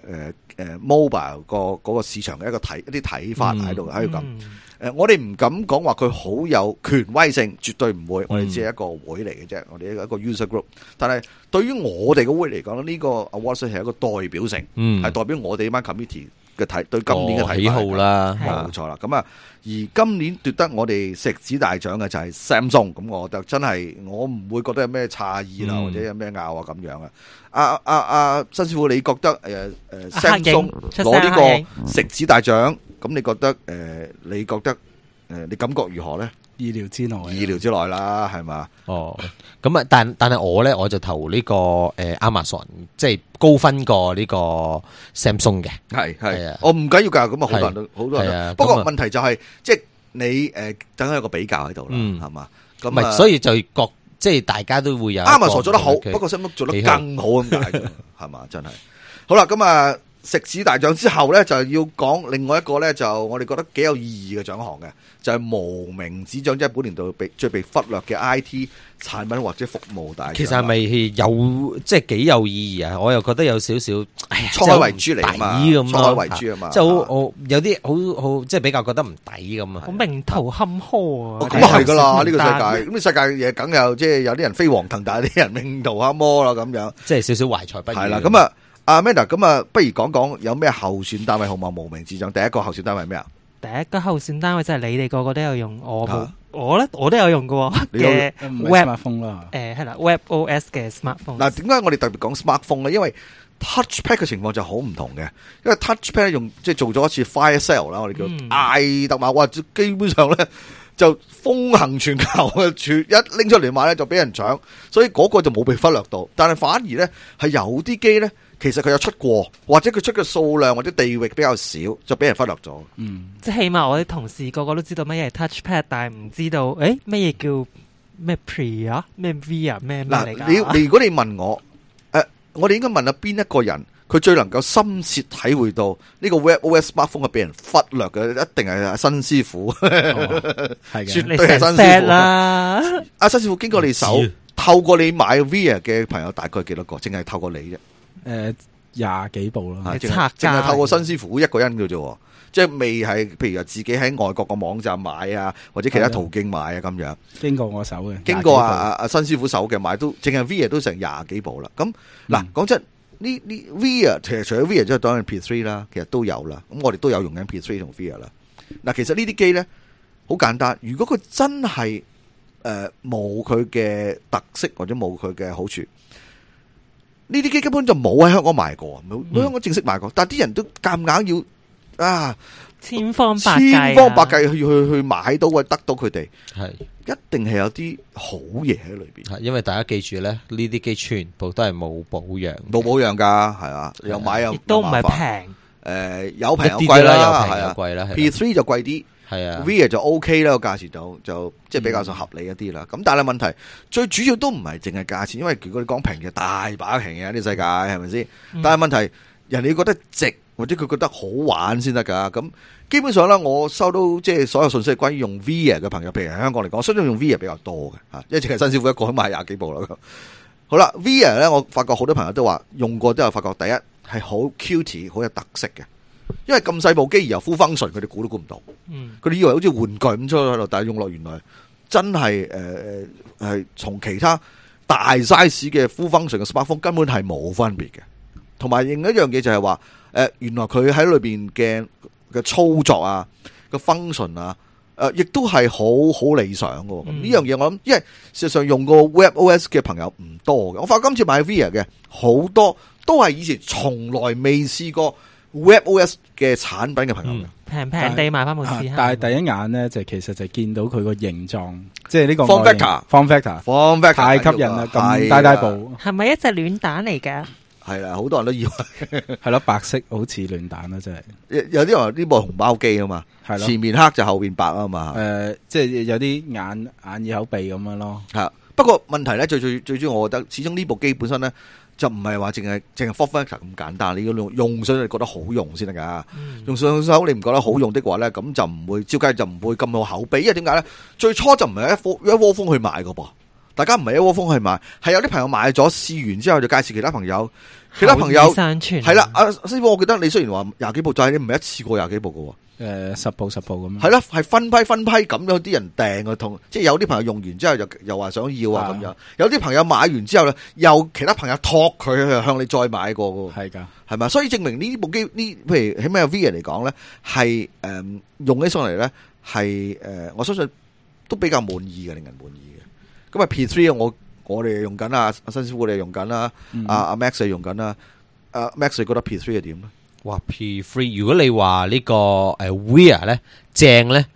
[SPEAKER 2] mobile 嗰個市場嘅一啲睇法喺度咁。我哋唔敢講話佢好有權威性，絕對唔會。我哋只係一個會嚟嘅啫，我哋一個 user group。但係對於我哋個會嚟講呢個 award 係一個代表性，係代表我哋呢班 committee 嘅對今年嘅睇法
[SPEAKER 3] 好啦，
[SPEAKER 2] 冇錯啦。咁啊，而今年奪得我哋食指大獎嘅就係 Samsung。咁我就真係我唔會覺得有咩詫異啦，或者有咩拗咁樣啊。新師傅，你覺得Samsung 攞呢個食指大獎？咁你覺得你感覺如何咧？
[SPEAKER 6] 意料之
[SPEAKER 2] 內啦，係嘛？
[SPEAKER 3] 哦，咁啊，但係我咧，我就投呢個Amazon，即係高分過呢個 Samsung 嘅。
[SPEAKER 2] 係啊，我唔緊要噶，咁啊好多人。不過問題就係，即係你等下有個比較喺度啦，係嘛？咁
[SPEAKER 3] 所以就即係大家都會有
[SPEAKER 2] Amazon 做得好，不過 Samsung 做得更好咁解，係嘛？真係好啦，咁啊。食指大獎之後咧，就要講另外一個咧，就我哋覺得幾有意義嘅獎項嘅，就係無名指獎，即係本年度最被忽略嘅 IT 產品或者服務大獎。其實係咪有即係幾有意義啊？我又覺得有少少初開為珠嚟啊嘛，初開為珠啊嘛，
[SPEAKER 3] 即係好有啲好即係比較覺得唔抵咁啊，
[SPEAKER 4] 好名途坎坷啊！
[SPEAKER 2] 咁啊係噶啦，呢個世界咁世界嘢梗有即係有啲人飛黃騰達，啲人命途坎坷啦咁樣，
[SPEAKER 3] 即係少少懷才不遇。
[SPEAKER 2] 係啦，咁啊。Amanda，咁啊，不如講講有咩候選單位好嘛？無名指獎第一個候選單位係咩啊？
[SPEAKER 4] 第一個候選單位就係你哋個個都有用，我咧我都有用嘅嘅
[SPEAKER 6] Web smartphone 啦，
[SPEAKER 4] 係啦 WebOS 嘅 smartphone。
[SPEAKER 2] 嗱，點解我哋特別講 smartphone 咧？因為 touchpad 嘅情況就好唔同嘅，因為 touchpad 用即係做咗一次 fire sale 啦，我哋叫嗌特賣，哇！基本上咧就風行全球嘅，一拎出嚟買咧就俾人搶，所以嗰個就冇被忽略到。但係反而咧係有啲機咧。其實佢有出過，或者佢出嘅數量或者地域比較少，就俾人忽略咗。
[SPEAKER 4] 即係起碼我啲同事個個都知道乜嘢係 touchpad，但係唔知道乜嘢叫咩 pre 啊，咩 V 啊，咩嚟㗎？
[SPEAKER 2] 你如果你問我，我哋應該問下邊一個人，佢最能夠深切體會到呢個 WebOS smartphone 係俾人忽略嘅，一定係新師傅。係嘅，絕對係新師傅啦。阿新師傅經過你手，透過你買 Via 嘅朋友大概幾多個？淨係透過你啫。
[SPEAKER 6] 20幾部啦，
[SPEAKER 2] 淨係透過新師傅一個人嘅啫，即係未係，譬如話自己喺外國個網站買啊，或者其他途徑買啊咁樣。
[SPEAKER 6] 經過我手嘅，
[SPEAKER 2] 經過阿新師傅手嘅買都，淨係 Via 都成20幾部啦。咁嗱，講真， 呢 Via 其實除咗 Via 之外，當然 P3 啦，其實都有啦。咁我哋都有用緊 P3 同 Via 啦。嗱，其實呢啲機咧好簡單，如果佢真係冇佢嘅特色或者冇佢嘅好處，呢啲機根本就冇喺香港賣過，冇香港正式賣過。但係啲人都夾硬要
[SPEAKER 4] 千方百計
[SPEAKER 2] 去買到或者得到佢哋，
[SPEAKER 3] 係
[SPEAKER 2] 一定係有啲好嘢喺裏邊。
[SPEAKER 3] 因為大家記住咧，呢啲機全部都係冇保養，
[SPEAKER 2] 冇保養噶，係啊，又買又
[SPEAKER 4] 都唔係平。
[SPEAKER 2] 有平有貴啦，
[SPEAKER 3] 有平有貴啦。
[SPEAKER 2] P3 就貴啲，
[SPEAKER 3] 係啊
[SPEAKER 2] ，Via 就 OK 啦，個價錢就即係比較上合理一啲啦。咁但係問題最主要都唔係淨係價錢，因為如果你講平嘅大把平嘅呢世界係咪先？但係問題人哋覺得值或者佢覺得好玩先得噶。咁基本上咧，我收到即係所有信息係關於用 Via 嘅朋友，譬如喺香港嚟講，相信用 Via 比較多嘅吓，因為淨係新師傅一個都買20幾部啦。好啦 ，Via 咧，我發覺好多朋友都話用過，都有發覺第一係好 cute， 好有特色嘅。因為咁細部機而由 full function，佢哋估都估唔到。佢哋以為好似玩具咁出喺度，但係用落原來真係係從其他大 size 嘅 full function 嘅 smartphone 根本係冇分別嘅。同埋另一樣嘢就係話，原來佢喺裏邊嘅操作啊，個 function 啊，亦都係好理想嘅。呢樣嘢我諗，因為事實上用過 WebOS 嘅朋友唔多嘅。我發覺今次買 Via 嘅好多都係以前從來未試過 WebOS 嘅產品嘅朋友嘅，
[SPEAKER 4] 平平地買翻部試下。
[SPEAKER 6] 但係第一眼咧，就其實就見到佢個形狀，即係呢個
[SPEAKER 2] form factor
[SPEAKER 6] 太吸引啦，咁大部。
[SPEAKER 4] 係咪一隻暖蛋嚟㗎？
[SPEAKER 2] 係啦，好多人都以為
[SPEAKER 6] 係咯，白色好似暖蛋啦，真係。
[SPEAKER 2] 有啲人話呢部紅包機啊嘛，係咯，前面黑就後邊白啊嘛。
[SPEAKER 6] 即係有啲眼耳口鼻咁樣咯。
[SPEAKER 2] 係，不過問題咧，最主要，我覺得始終呢部機本身咧。就唔係話淨係 form factor 咁簡單，你要用上你覺得好用先得噶。用上手你唔覺得好用的話咧，咁就唔會照計就唔會咁好口碑。因為點解咧？最初就唔係一窩蜂去買噶噃，大家唔係一窩蜂去買，係有啲朋友買咗試完之後就介紹其他朋友，其他朋友係啦。阿師傅，我記得你雖然話20幾部，但係你唔係一次過20幾部噶。
[SPEAKER 6] 10部咁。
[SPEAKER 2] 係啦，係分批咁樣啲人訂啊，同即係有啲朋友用完之後又話想要啊咁樣，有啲朋友買完之後咧，又其他朋友託佢向你再買過噶。係噶，係咪？所以證明呢部機呢，譬如起碼有 Via 嚟講咧，係用起上嚟咧係我相信都比較滿意嘅，令人滿意嘅。咁啊 P3 我哋用緊啦，阿新師傅你用緊啦，阿 Max 用緊啦，阿 Max 你覺得 P3 係點咧？
[SPEAKER 3] 哇 P3 如果你話呢個Via 咧正咧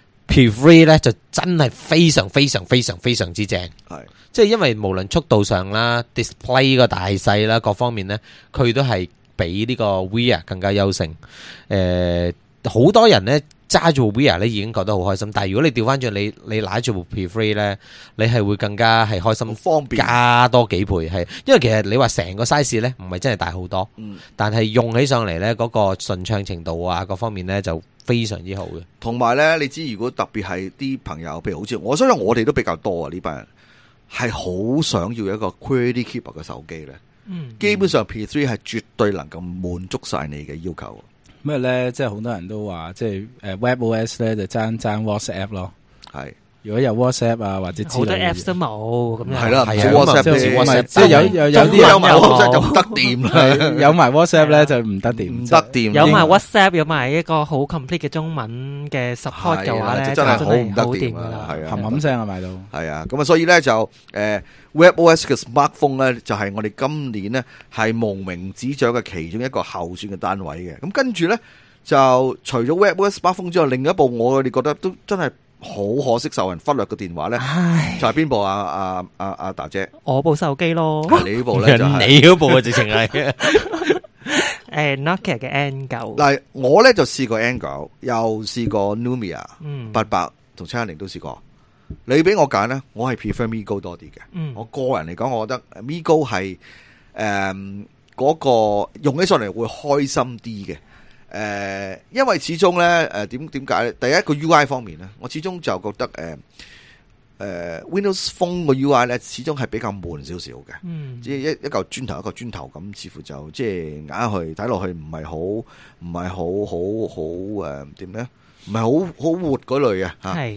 [SPEAKER 3] ，P3 咧就真係非常之正。係，即係因為無論速度上啦、display 個大細啦各方面咧，佢都係比呢個 Via 更加優勝。好多人咧揸住部 Via 咧已經覺得好開心，但係如果你調翻轉你拿住部 P3 咧，你係會更加係開心，方便加多幾倍係，因為其實你話成個 size 咧唔係真係大好多，但係用起上嚟咧嗰個順暢程度啊各方面咧就非常之好嘅。同埋咧，你知如果特別係啲朋友，譬如好似我相信我哋都比較多啊，呢班人係好想要一個 QWERTY keeper 嘅手機咧，基本上 P3 係絕對能夠滿足晒你嘅要求。
[SPEAKER 6] 咩咧？即係好多人都話，即係WebOS 咧就爭 WhatsApp 咯。係，如果有 WhatsApp 啊或者之類嘅，好多 Apps 都冇咁樣。係啦，WhatsApp 即係有啲有埋 WhatsApp 就唔得掂啦。有埋 WhatsApp 咧就唔得掂，唔得掂。
[SPEAKER 4] 有埋 WhatsApp，有埋一個好 complete 嘅中文嘅 support 嘅話咧，
[SPEAKER 2] 真係好唔得掂
[SPEAKER 4] 噶啦。
[SPEAKER 2] 係啊，
[SPEAKER 6] 冚冚聲啊買到。
[SPEAKER 2] 係啊，咁啊，所以咧就WebOS 嘅 smartphone 咧，就係我哋今年呢係無名指掌嘅其中一個候選嘅單位嘅。咁跟住咧，就除咗 WebOS smartphone 之外，另一部我哋覺得都真係好可惜受人忽略嘅電話咧，就係邊部啊？阿達姐，
[SPEAKER 4] 我部手機咯。
[SPEAKER 2] 你呢部咧就係
[SPEAKER 3] 你嗰部啊，直情係
[SPEAKER 4] Nokia 嘅 N9。
[SPEAKER 2] 嗱，我咧就試過 N9，又試過 Lumia 800同710都試過。你俾我揀咧，我係 prefer MeGo 多啲嘅。我個人嚟講，我覺得 MeGo 係嗰個用起上嚟會開心啲嘅。因為始終咧點解咧？第一個 UI 方面咧，我始終就覺得Windows Phone 個 UI 咧，始終係比較悶少少嘅。即係一嚿磚頭一個磚頭咁，似乎就即係硬去睇落去唔係好點咧？唔係好活嗰類嘅嚇。係。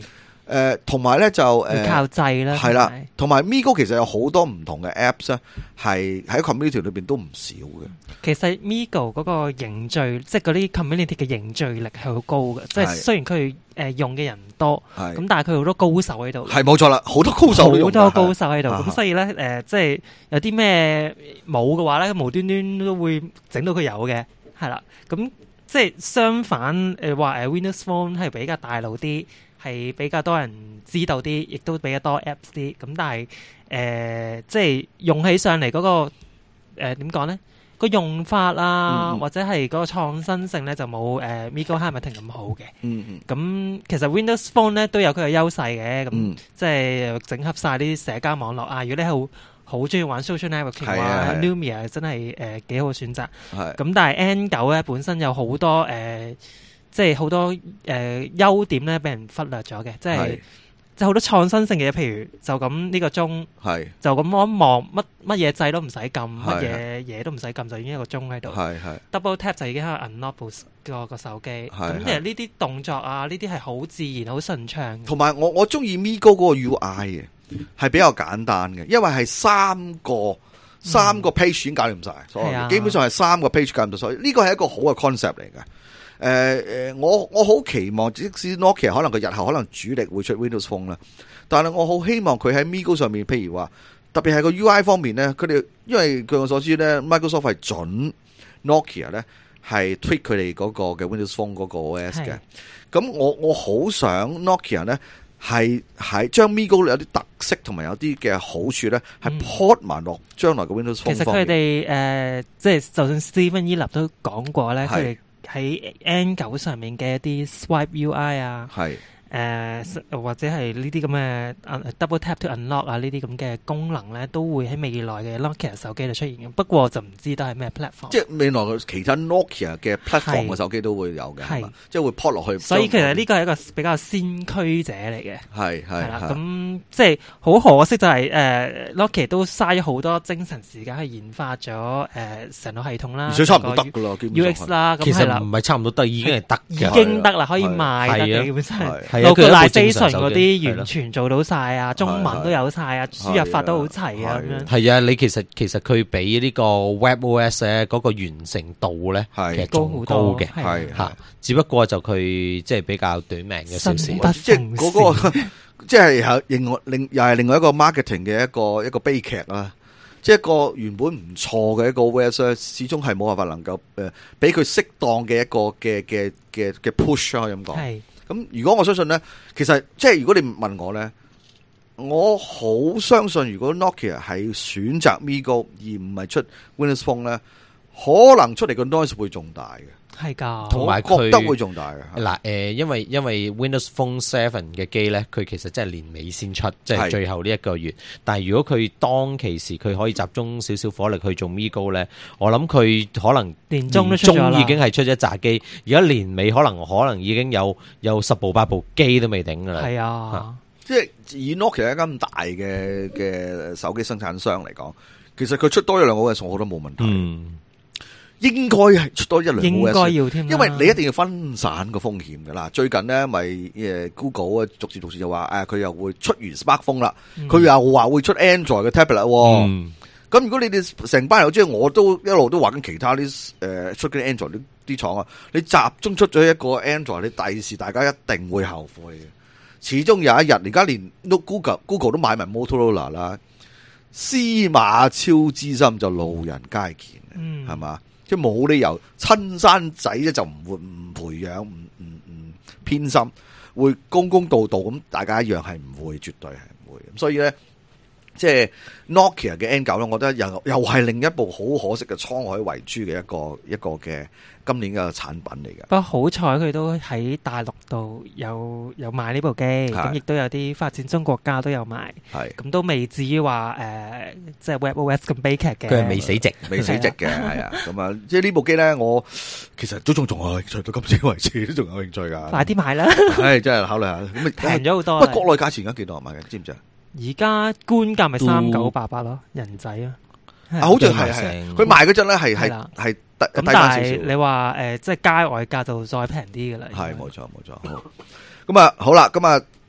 [SPEAKER 2] 同埋咧就
[SPEAKER 4] 靠掣啦，
[SPEAKER 2] 係啦，同埋 Migo 其實有好多唔同嘅 apps 咧，係喺 community 裏邊都唔少嘅。
[SPEAKER 4] 其實 Migo 嗰個凝聚，即係嗰啲 community 嘅凝聚力係好高嘅。即係雖然佢用嘅人唔多，咁但係佢好多高手喺度。
[SPEAKER 2] 係冇錯啦，好多高手
[SPEAKER 4] 喺度。咁所以咧即係有啲咩冇嘅話咧，無端端都會整到佢有嘅，係啦。咁即係相反話Windows Phone 係比較大路啲。係比較多人知道啲，亦都比較多 Apps 啲。咁但係即係用起上嚟嗰個點講咧？個用法啊，或者係嗰個創新性咧，就冇Migo Harmony 咁好嘅。咁其實 Windows Phone 咧都有佢嘅優勢嘅。咁即係整合晒啲社交網絡啊。如果你好中意玩 social networking 嘅話，Lumia 真係幾好嘅選擇。咁但係 N9 咧本身有好多即係好多優點咧，俾人忽略咗嘅，即係好多創新性嘅嘢，譬如就咁呢個鐘，就咁我一望乜嘢掣都唔使撳，乜嘢嘢都唔使撳，就已經一個鐘喺度。Double tap 就已經喺度 unlock 個手機。咁其實呢啲動作啊，呢啲係好自然、好順暢。
[SPEAKER 2] 同埋我中意 Migo 嗰個 UI 嘅，係比較簡單嘅，因為係三個 page 已經搞掂晒，所以基本上係3個 page 搞掂晒，所以呢個係一個好嘅 concept 嚟嘅。我好期望，即使 Nokia 可能佢日後可能主力會出 Windows Phone 啦，但係我好希望佢喺 Migo 上面，譬如話特別係個 UI 方面咧，佢哋因為據我所知咧 ，Microsoft 係準 Nokia 咧係 tweak 佢哋嗰個嘅 Windows Phone 嗰個 OS 嘅。咁我好想 Nokia 咧係將 Migo 有啲特色同埋有啲嘅好處咧，係 port 埋落將來嘅 Windows Phone 方面。
[SPEAKER 4] 其實佢哋即係就算 Stephen Elop 都講過咧，佢哋喺 N9 上面嘅一啲 Swipe UI 啊，或者係呢啲咁嘅 Double Tap to Unlock 啊，呢啲咁嘅功能咧，都會喺未來嘅 Nokia 手機度出現嘅。不過就唔知道係咩 platform。即係
[SPEAKER 2] 未來嘅其他 Nokia 嘅 platform 嘅手機都會有嘅，即係會 port 落去。
[SPEAKER 4] 所以其實呢個係一個比較先驅者嚟嘅。
[SPEAKER 2] 係
[SPEAKER 4] 啦，咁即係好可惜就係Nokia 都嘥咗好多精神時間去研發咗成個系統啦，
[SPEAKER 2] 而且差唔多得㗎啦
[SPEAKER 4] ，UX 啦，
[SPEAKER 3] 其實唔係差唔多得，已經係得，
[SPEAKER 4] 已經得啦，可以賣得嘅，基本上。localization 嗰啲完全做到晒啊，中文都有晒啊，輸入法都好齊啊，咁樣。係
[SPEAKER 3] 啊，你其實佢比呢個 WebOS 咧嗰個完成度咧，其實仲高嘅，係吓。只不過就佢即係比較短命嘅少少，
[SPEAKER 2] 即係嗰個即係又係另外一個 marketing 嘅一個悲劇啦。即係一個原本唔錯嘅一個 OS， 始終係冇辦法能夠俾佢適當嘅一個嘅 push 可以咁講。係。咁如果我相信咧，其實即係如果你問我咧，我好相信如果 Nokia 係選擇 Migo 而唔係出 Windows Phone 咧，可能出嚟個 noise 會仲大嘅。
[SPEAKER 4] 係噶，
[SPEAKER 3] 同埋
[SPEAKER 2] 覺得會仲大嘅。
[SPEAKER 3] 嗱，因為 Windows Phone 7嘅機咧，佢其實真係年尾先出，即係最後呢一個月。但係如果佢當其時佢可以集中少少火力去做 Migo 咧，我諗佢可能
[SPEAKER 4] 年中已
[SPEAKER 3] 經係出咗一紮機，而家年尾可能已經有10部8部機都未頂噶啦。
[SPEAKER 4] 係啊，
[SPEAKER 2] 即係以 Nokia 一間咁大嘅手機生產商嚟講，其實佢出多一兩個 OS 我覺得冇問題。應該係出多一兩個 OS，
[SPEAKER 4] 應該要添，
[SPEAKER 2] 因為你一定要分散個風險嘅啦。最近咧，咪Google 啊，逐漸就話佢又會出完 Smartphone 啦，佢又話會出 Android 嘅 tablet。咁如果你哋成班人，即係我都一路都話緊其他啲出緊 Android 啲廠啊，你集中出咗一個 Android，你第時大家一定會後悔嘅。始終有一日，而家連 Google 都買埋 Motorola 啦，司馬昭之心就路人皆見，係嘛？即係冇理由親生仔咧就唔培養，唔偏心，會公公道道咁，大家一樣係唔會，絕對係唔會。咁所以咧，即係 Nokia 嘅 N9 咧，我覺得又係另一部好可惜嘅滄海遺珠嘅一個嘅今年嘅產品嚟嘅。
[SPEAKER 4] 不過好彩佢都喺大陸度有賣呢部機，咁亦都有啲發展中國家都有賣，咁都未至於話即係 WebOS 咁悲劇嘅。
[SPEAKER 3] 佢係未死寂
[SPEAKER 2] 嘅，係啊。咁啊，即係呢部機咧，我其實都仲有興趣，到今朝為止都仲有興趣噶。
[SPEAKER 4] 快啲買啦！
[SPEAKER 2] 係真係考慮下。咁
[SPEAKER 4] 平咗好多。
[SPEAKER 2] 不過國內價錢而家幾多買嘅？知唔知啊？
[SPEAKER 4] 而家官價咪3988咯，人仔啊！
[SPEAKER 2] 好似係佢賣嗰陣咧係咁，但係
[SPEAKER 4] 你話即係街外價就再平啲嘅啦。
[SPEAKER 2] 係冇錯。咁啊好啦，咁啊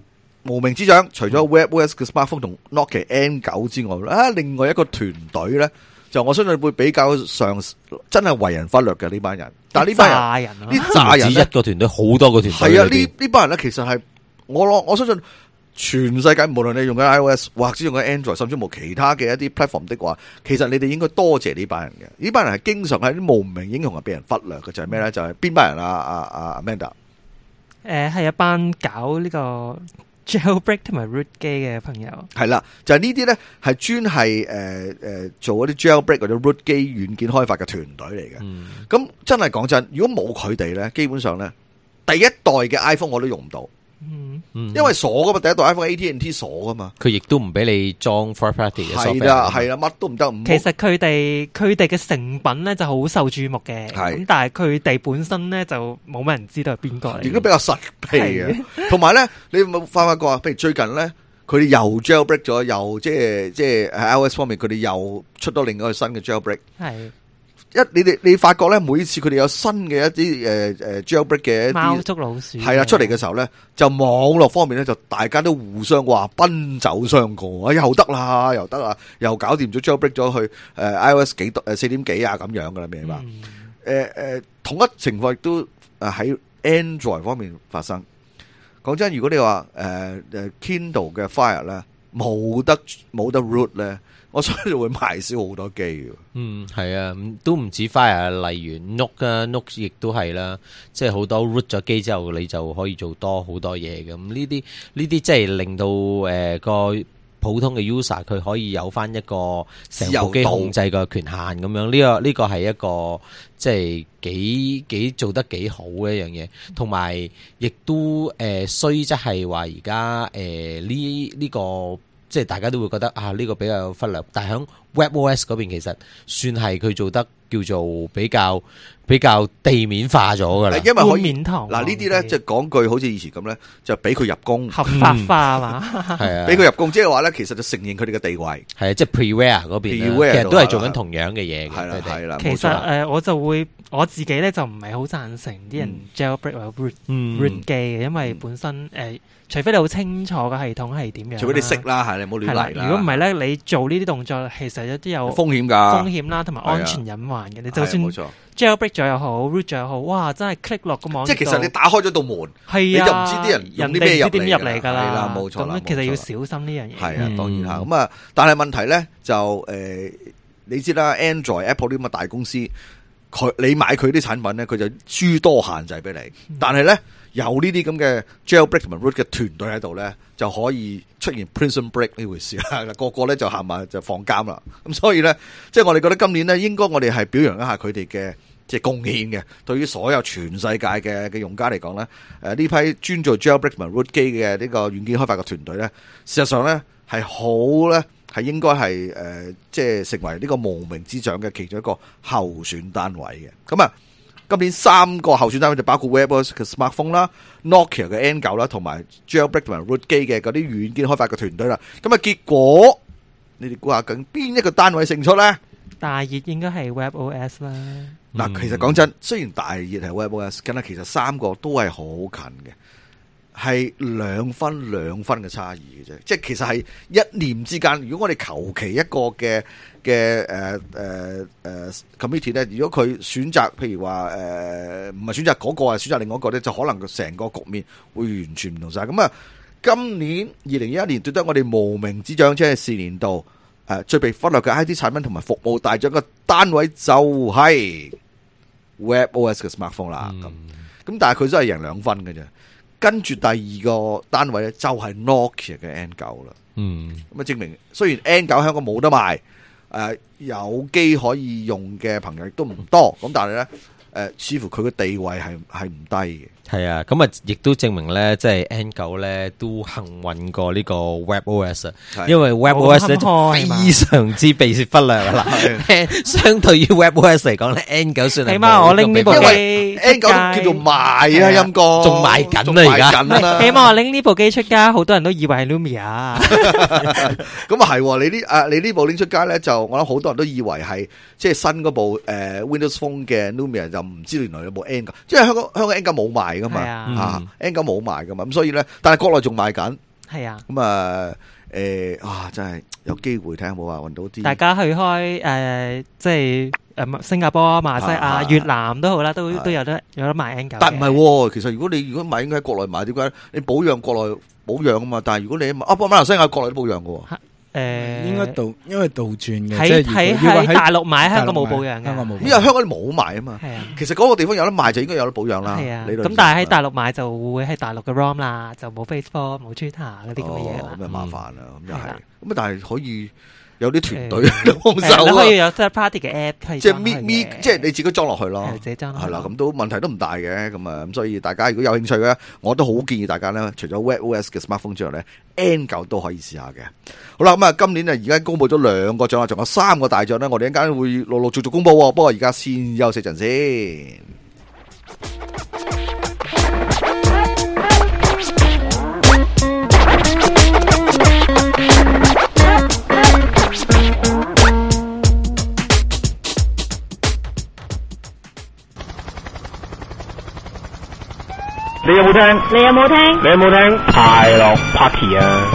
[SPEAKER 2] 無名之長，除咗 WebOS 嘅 smartphone 同 Nokia N9 之外，另外一個團隊咧，就我相信會比較上真係為人忽略嘅呢班人。但係呢班人，呢扎人
[SPEAKER 3] 一個團隊，好多個團隊。
[SPEAKER 2] 係啊，呢班人咧，其實係我相信全世界無論你用緊 iOS 或者用緊 Android， 甚至乎其他嘅一啲 platform 的話，其實你哋應該多謝呢班人嘅。呢班人係經常喺啲無名英雄係俾人忽略嘅，就係咩咧？就係邊班人啊？Amanda，
[SPEAKER 4] 係一班搞呢個 jailbreak 同埋 root 機嘅朋友。
[SPEAKER 2] 係啦，就係呢啲咧係專係做一啲 jailbreak 或者 root 機軟件開發嘅團隊嚟嘅。咁真係講真，如果冇佢哋咧，基本上咧第一代嘅 iPhone 我都用唔到。因為鎖噶嘛，第一代 iPhone AT&T 鎖噶嘛，
[SPEAKER 3] 佢亦都唔俾你裝 third party 嘅 software。
[SPEAKER 2] 係啦，乜都唔得。
[SPEAKER 4] 其實佢哋嘅成品咧就好受注目嘅，咁但係佢哋本身咧就冇乜人知道係邊個嚟，
[SPEAKER 2] 亦都比較神秘嘅。同埋咧，你有冇發覺啊？譬如最近咧，佢哋又 jailbreak 咗，又即係喺 iOS 方面，佢哋又出到另外一個新嘅 jailbreak。係。你發覺咧，每次佢哋有新嘅一啲jailbreak 嘅一啲
[SPEAKER 4] 貓捉老鼠
[SPEAKER 2] 係啦出嚟嘅時候咧，就網絡方面咧就大家都互相話奔走相告，又得啦，又搞掂咗 jailbreak 咗去iOS 4點幾啊咁樣噶啦，明白？同一情況亦都喺 Android 方面發生。講真，如果你話Kindle 嘅 Fire 咧冇得 root 咧。我所以就會賣少好多機嘅。
[SPEAKER 3] 係啊，都唔止 Fire， 例如 Note 亦都係啦，即係好多 root 咗機之後，你就可以做多好多嘢嘅。咁呢啲即係令到個普通嘅 user 佢可以有翻一個成部機控制嘅權限咁樣。呢個係一個即係幾做得幾好嘅一樣嘢，同埋亦都雖則係話而家呢個。即係大家都會覺得呢個比較忽略，但係喺 WebOS 嗰邊其實算係佢做得叫做比較地面化咗㗎啦，
[SPEAKER 2] 因為可以
[SPEAKER 4] 面堂
[SPEAKER 2] 嗱呢啲咧，即係講句好似以前咁咧，就俾佢入宮
[SPEAKER 4] 合法化嘛，
[SPEAKER 3] 係啊，
[SPEAKER 2] 俾佢入宮，即係話咧，其實就承認佢哋嘅地位
[SPEAKER 3] 係啊，即係 Preware 嗰邊，其實都係做緊同樣嘅嘢嘅，
[SPEAKER 2] 係啦。
[SPEAKER 4] 其實我就會我自己咧就唔係好贊成啲人 jailbreak 或者 root 機嘅，因為本身除非你好清楚個系統係點樣，
[SPEAKER 2] 除非你識啦，係你唔好亂嚟啦。
[SPEAKER 4] 如果唔係咧，你做呢啲動作其實有啲有
[SPEAKER 2] 風險㗎，
[SPEAKER 4] 風險啦，同埋安全隱患嘅。你就算 jailbreak 咗又好 ，root 咗又好，哇！真係 click 落個網，
[SPEAKER 2] 即係其實你打開咗道門，你就唔知啲人用啲咩入嚟㗎啦。係啦，冇錯啦。
[SPEAKER 4] 咁其實要小心呢樣嘢。
[SPEAKER 2] 係啊，當然嚇。咁啊，但係問題咧就你知啦 ，Android、Apple 呢啲咁嘅大公司，你買佢啲產品咧，佢就諸多限制俾你。但係咧。有呢啲咁嘅 jailbreak 同埋 root 嘅團隊喺度咧，就可以出現 prison break 呢回事啦。個個咧就行埋就放監啦。咁所以咧，即係我哋覺得今年咧，應該我哋係表揚一下佢哋嘅即係貢獻嘅。對於所有全世界嘅用家嚟講咧，呢批專做 jailbreak 同埋 root 機嘅呢個軟件開發嘅團隊咧，事實上咧係好咧，係應該係即係成為呢個無名之長嘅其中一個候選單位嘅。咁啊。今年3個候選單位就包括 WebOS 嘅 smartphone 啦、Nokia 嘅 N9 啦，同埋 jailbreak 同埋 root 機嘅嗰啲軟件開發嘅團隊啦。咁啊，結果你哋估下，究竟邊一個單位勝出咧？
[SPEAKER 4] 大熱應該係 WebOS 啦。
[SPEAKER 2] 嗱，其實講真，雖然大熱係 WebOS，咁其實3個都係好近嘅，係2分嘅差異嘅啫。即係其實係一念之間。如果我哋求其一個嘅committee 咧，如果佢選擇譬如話唔係選擇嗰個，係選擇另外一個咧，就可能成個局面會完全唔同晒。咁啊，今年2021年奪得我哋無名之長，即係4年度最被忽略嘅 IT 產品同埋服務大獎嘅單位就係 WebOS 嘅 smartphone 啦。咁但係佢真係贏2分嘅啫。跟住第二個單位咧就係 Nokia 嘅 N9 啦。咁啊證明雖然 N9 香港冇得賣。有機可以用嘅朋友亦都唔多，咁但係咧，似乎佢嘅地位係唔低嘅。
[SPEAKER 3] 係啊，咁啊，亦都證明咧，即係 N9 咧都幸運過呢個 WebOS 啊，因為 WebOS 咧非常之被忽略啦。相對於 WebOS 嚟講咧，N9 算係
[SPEAKER 4] 起碼我拎呢部機
[SPEAKER 2] ，N9 叫做賣啊，陰哥
[SPEAKER 3] 仲賣緊啊，而家。
[SPEAKER 4] 起碼我拎呢部機出街，好多人都以為係 Lumia。
[SPEAKER 2] 咁啊係，你呢部拎出街咧，就我諗好多人都以為係即係新嗰部Windows Phone 嘅 Lumia，就唔知原來有部 N9，即係香港 N9 冇賣噶嘛，N9 冇賣噶嘛，咁所以咧，但係國內仲賣緊，
[SPEAKER 4] 係啊。
[SPEAKER 2] 咁啊真係有機會睇下有冇話揾到啲。
[SPEAKER 4] 大家去開即係新加坡、馬來西亞、越南都好啦，都有得買 N9。
[SPEAKER 2] 但唔係，其實如果買應該喺國內買，點解你保養國內保養啊嘛？但係如果你不過馬來西亞國內都保養嘅喎。
[SPEAKER 6] 應該因為倒轉嘅，
[SPEAKER 4] 喺大陸買，香港冇保養嘅。
[SPEAKER 2] 因為香港你冇賣啊嘛。其實嗰個地方有得賣就應該有得保養啦。
[SPEAKER 4] 咁但係喺大陸買就會喺大陸嘅 ROM 啦，就冇 Facebook 冇 Twitter 嗰啲咁嘅嘢啦。
[SPEAKER 2] 咁就麻煩啦，咁又係。咁但係可以有啲團隊幫手
[SPEAKER 4] 啦。可以有 third party 嘅 app，
[SPEAKER 2] 即係即係你自己裝落去咯。
[SPEAKER 4] 自己裝落去。
[SPEAKER 2] 係啦，咁都問題都唔大嘅。咁所以大家如果有興趣嘅，我都好建議大家咧，除咗 WebOS 嘅 smartphone 之外咧，N9 都可以試下嘅。好啦，咁啊，今年而家公布咗2個獎啦，仲有3個大獎咧，我哋一陣間會陸陸續續公布。不過而家先休息陣先。
[SPEAKER 1] 你有冇聽？
[SPEAKER 7] 你有冇聽？
[SPEAKER 1] 你有冇聽？快樂 Party 啊！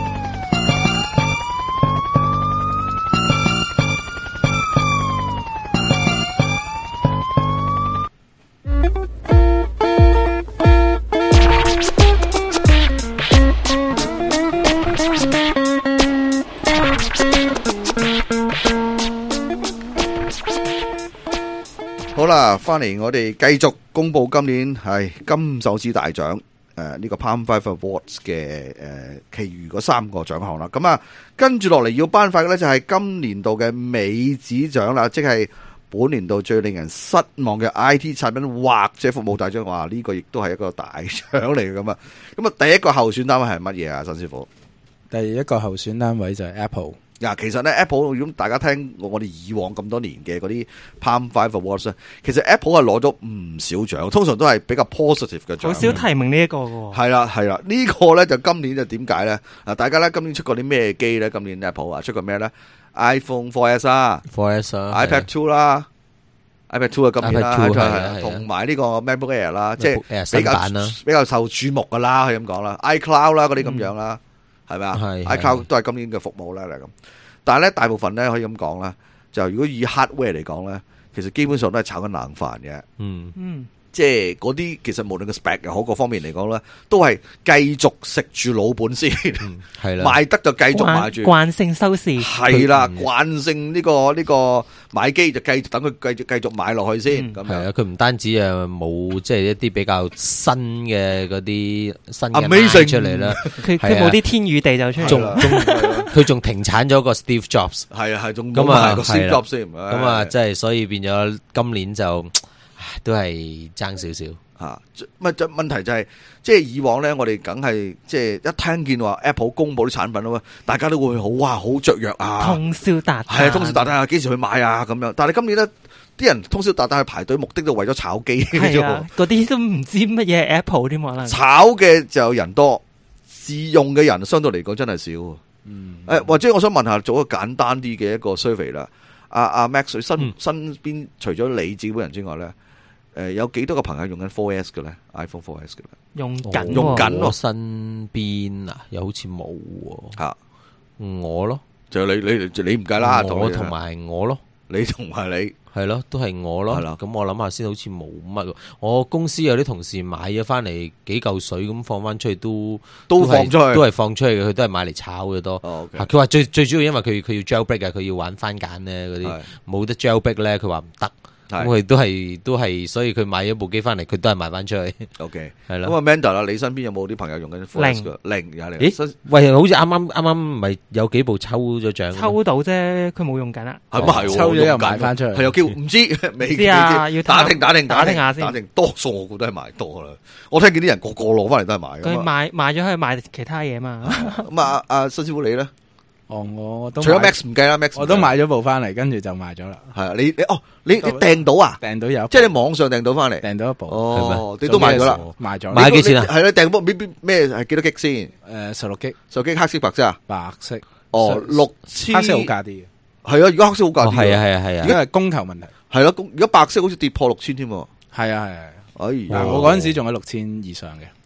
[SPEAKER 2] 好啦，翻嚟我哋繼續公布今年係金手指大獎呢個 Palm 5 Awards 嘅其餘嗰3個獎項啦。咁啊，跟住落嚟要頒發嘅咧就係今年度嘅美指獎啦，即係本年度最令人失望嘅 IT 產品或者服務大獎。哇，呢個亦都係一個大獎嚟嘅咁啊。咁啊，第一個候選單位係乜嘢啊，陳師傅？
[SPEAKER 6] 第一個候選單位就係 Apple。
[SPEAKER 2] 其實咧 Apple 如果大家聽我哋以往咁多年嘅嗰啲 Palm 5 Awards 咧，其實 Apple 係攞咗唔少獎，通常都係比較 positive 嘅獎。
[SPEAKER 4] 好少提名呢一個嘅。
[SPEAKER 2] 係啦，呢個咧就今年就點解咧？大家咧今年出過啲咩機咧？今年 Apple 出過咩咧 ？iPhone 4S 啦
[SPEAKER 3] ，4S 啦
[SPEAKER 2] ，iPad 2啦，iPad 2啊今年啦，同埋呢個 MacBook Air 啦，即係比較受注目噶啦，可以咁講啦 ，iCloud 啦嗰啲咁樣啦。係咪啊 ？iCloud 都係今年嘅服務啦，嚟咁。但係咧，大部分咧可以咁講啦，就如果以 hardware 嚟講咧，其實基本上都係炒緊冷飯嘅。即係嗰啲其實無論個 spec 又好，各方面嚟講咧，都係繼續食住老本先，係啦，賣得就繼續賣住，
[SPEAKER 4] 慣性收視
[SPEAKER 2] 係啦，慣性呢個買機就繼續等佢繼續買落去先。咁
[SPEAKER 3] 係啊，佢唔單止冇即係一啲比較新嘅嗰啲新嘅賣出嚟啦，
[SPEAKER 4] 佢冇啲天與地就出嚟，
[SPEAKER 3] 佢仲停產咗個 Steve Jobs，
[SPEAKER 2] 係啊係，仲咁啊個 Steve Jobs 先，
[SPEAKER 3] 咁啊即係所以變咗今年就。都係爭少少
[SPEAKER 2] 吓，問題就係，即係以往咧，我哋梗係即係一聽見話 Apple 公布啲產品咯，大家都會好好雀躍啊，
[SPEAKER 4] 通宵達旦，
[SPEAKER 2] 係啊，通宵達旦啊，幾時去買啊咁樣。但係今年咧，啲人通宵達旦去排隊，目的都為咗炒機，
[SPEAKER 4] 嗰啲都唔知乜嘢 Apple 添啊，
[SPEAKER 2] 炒嘅就人多，試用嘅人相對嚟講真係少。或者我想問下，做一個簡單啲嘅一個 survey 啦，阿 Max 身邊除咗你自己本人之外咧。有幾多個朋友用緊 4S 嘅咧 ？iPhone 4S 嘅咧？
[SPEAKER 4] 用緊
[SPEAKER 3] 我身邊啊，又好似冇喎。我咯，
[SPEAKER 2] 就你唔計啦，
[SPEAKER 3] 我同埋我咯，
[SPEAKER 2] 你同埋你
[SPEAKER 3] 係咯，都係我咯。咁我諗下先，好似冇乜。我公司有啲同事買咗翻嚟幾嚿水咁放翻出去都
[SPEAKER 2] 放出去，
[SPEAKER 3] 都係放出去嘅。佢都係買嚟炒嘅多。佢話最主要因為佢要 jailbreak 嘅，佢要玩番梘咧嗰啲，冇得 jailbreak 咧，佢話唔得。咁佢都係，所以佢買咗部機翻嚟，佢都係賣翻出去。
[SPEAKER 2] OK，
[SPEAKER 3] 係啦。
[SPEAKER 2] 咁啊，Manda 啦，你身邊有冇啲朋友用緊 4S 嘅？零。
[SPEAKER 3] 咦？喂，好似啱啱咪有幾部抽咗獎？
[SPEAKER 4] 抽到啫，佢冇用緊啦。
[SPEAKER 2] 係咪係？
[SPEAKER 6] 抽咗又賣翻出去。
[SPEAKER 2] 係有機會？唔知未知
[SPEAKER 4] 啊？要
[SPEAKER 2] 打聽
[SPEAKER 4] 下先。
[SPEAKER 2] 打聽多數我估都係賣多啦。我聽見啲人個攞翻嚟都係買。
[SPEAKER 4] 佢賣咗去買其他嘢嘛。
[SPEAKER 2] 咁啊，阿新師傅你咧？
[SPEAKER 6] 我都
[SPEAKER 2] 除咗 Max 唔計啦 ，Max
[SPEAKER 6] 我都買咗部翻嚟，跟住就賣咗啦。
[SPEAKER 2] 係啊，你訂到啊？
[SPEAKER 6] 訂到有，
[SPEAKER 2] 即係你網上訂到翻嚟，
[SPEAKER 6] 訂到一部。
[SPEAKER 2] 哦，你都買咗啦，
[SPEAKER 6] 賣咗。
[SPEAKER 3] 買幾錢啊？
[SPEAKER 2] 係啦，訂部咩係幾多 G 先
[SPEAKER 6] ？16G，
[SPEAKER 2] 手機黑色白色啊？
[SPEAKER 6] 白色。
[SPEAKER 2] 哦，6000。
[SPEAKER 6] 黑色好價啲嘅。
[SPEAKER 2] 係啊，而家黑色好價啲。
[SPEAKER 3] 係啊，
[SPEAKER 6] 而家係供求問題。
[SPEAKER 2] 係咯，而家白色好似跌破6000添。
[SPEAKER 6] 係啊。
[SPEAKER 2] 哎，
[SPEAKER 6] 我嗰陣時仲有6000以上嘅。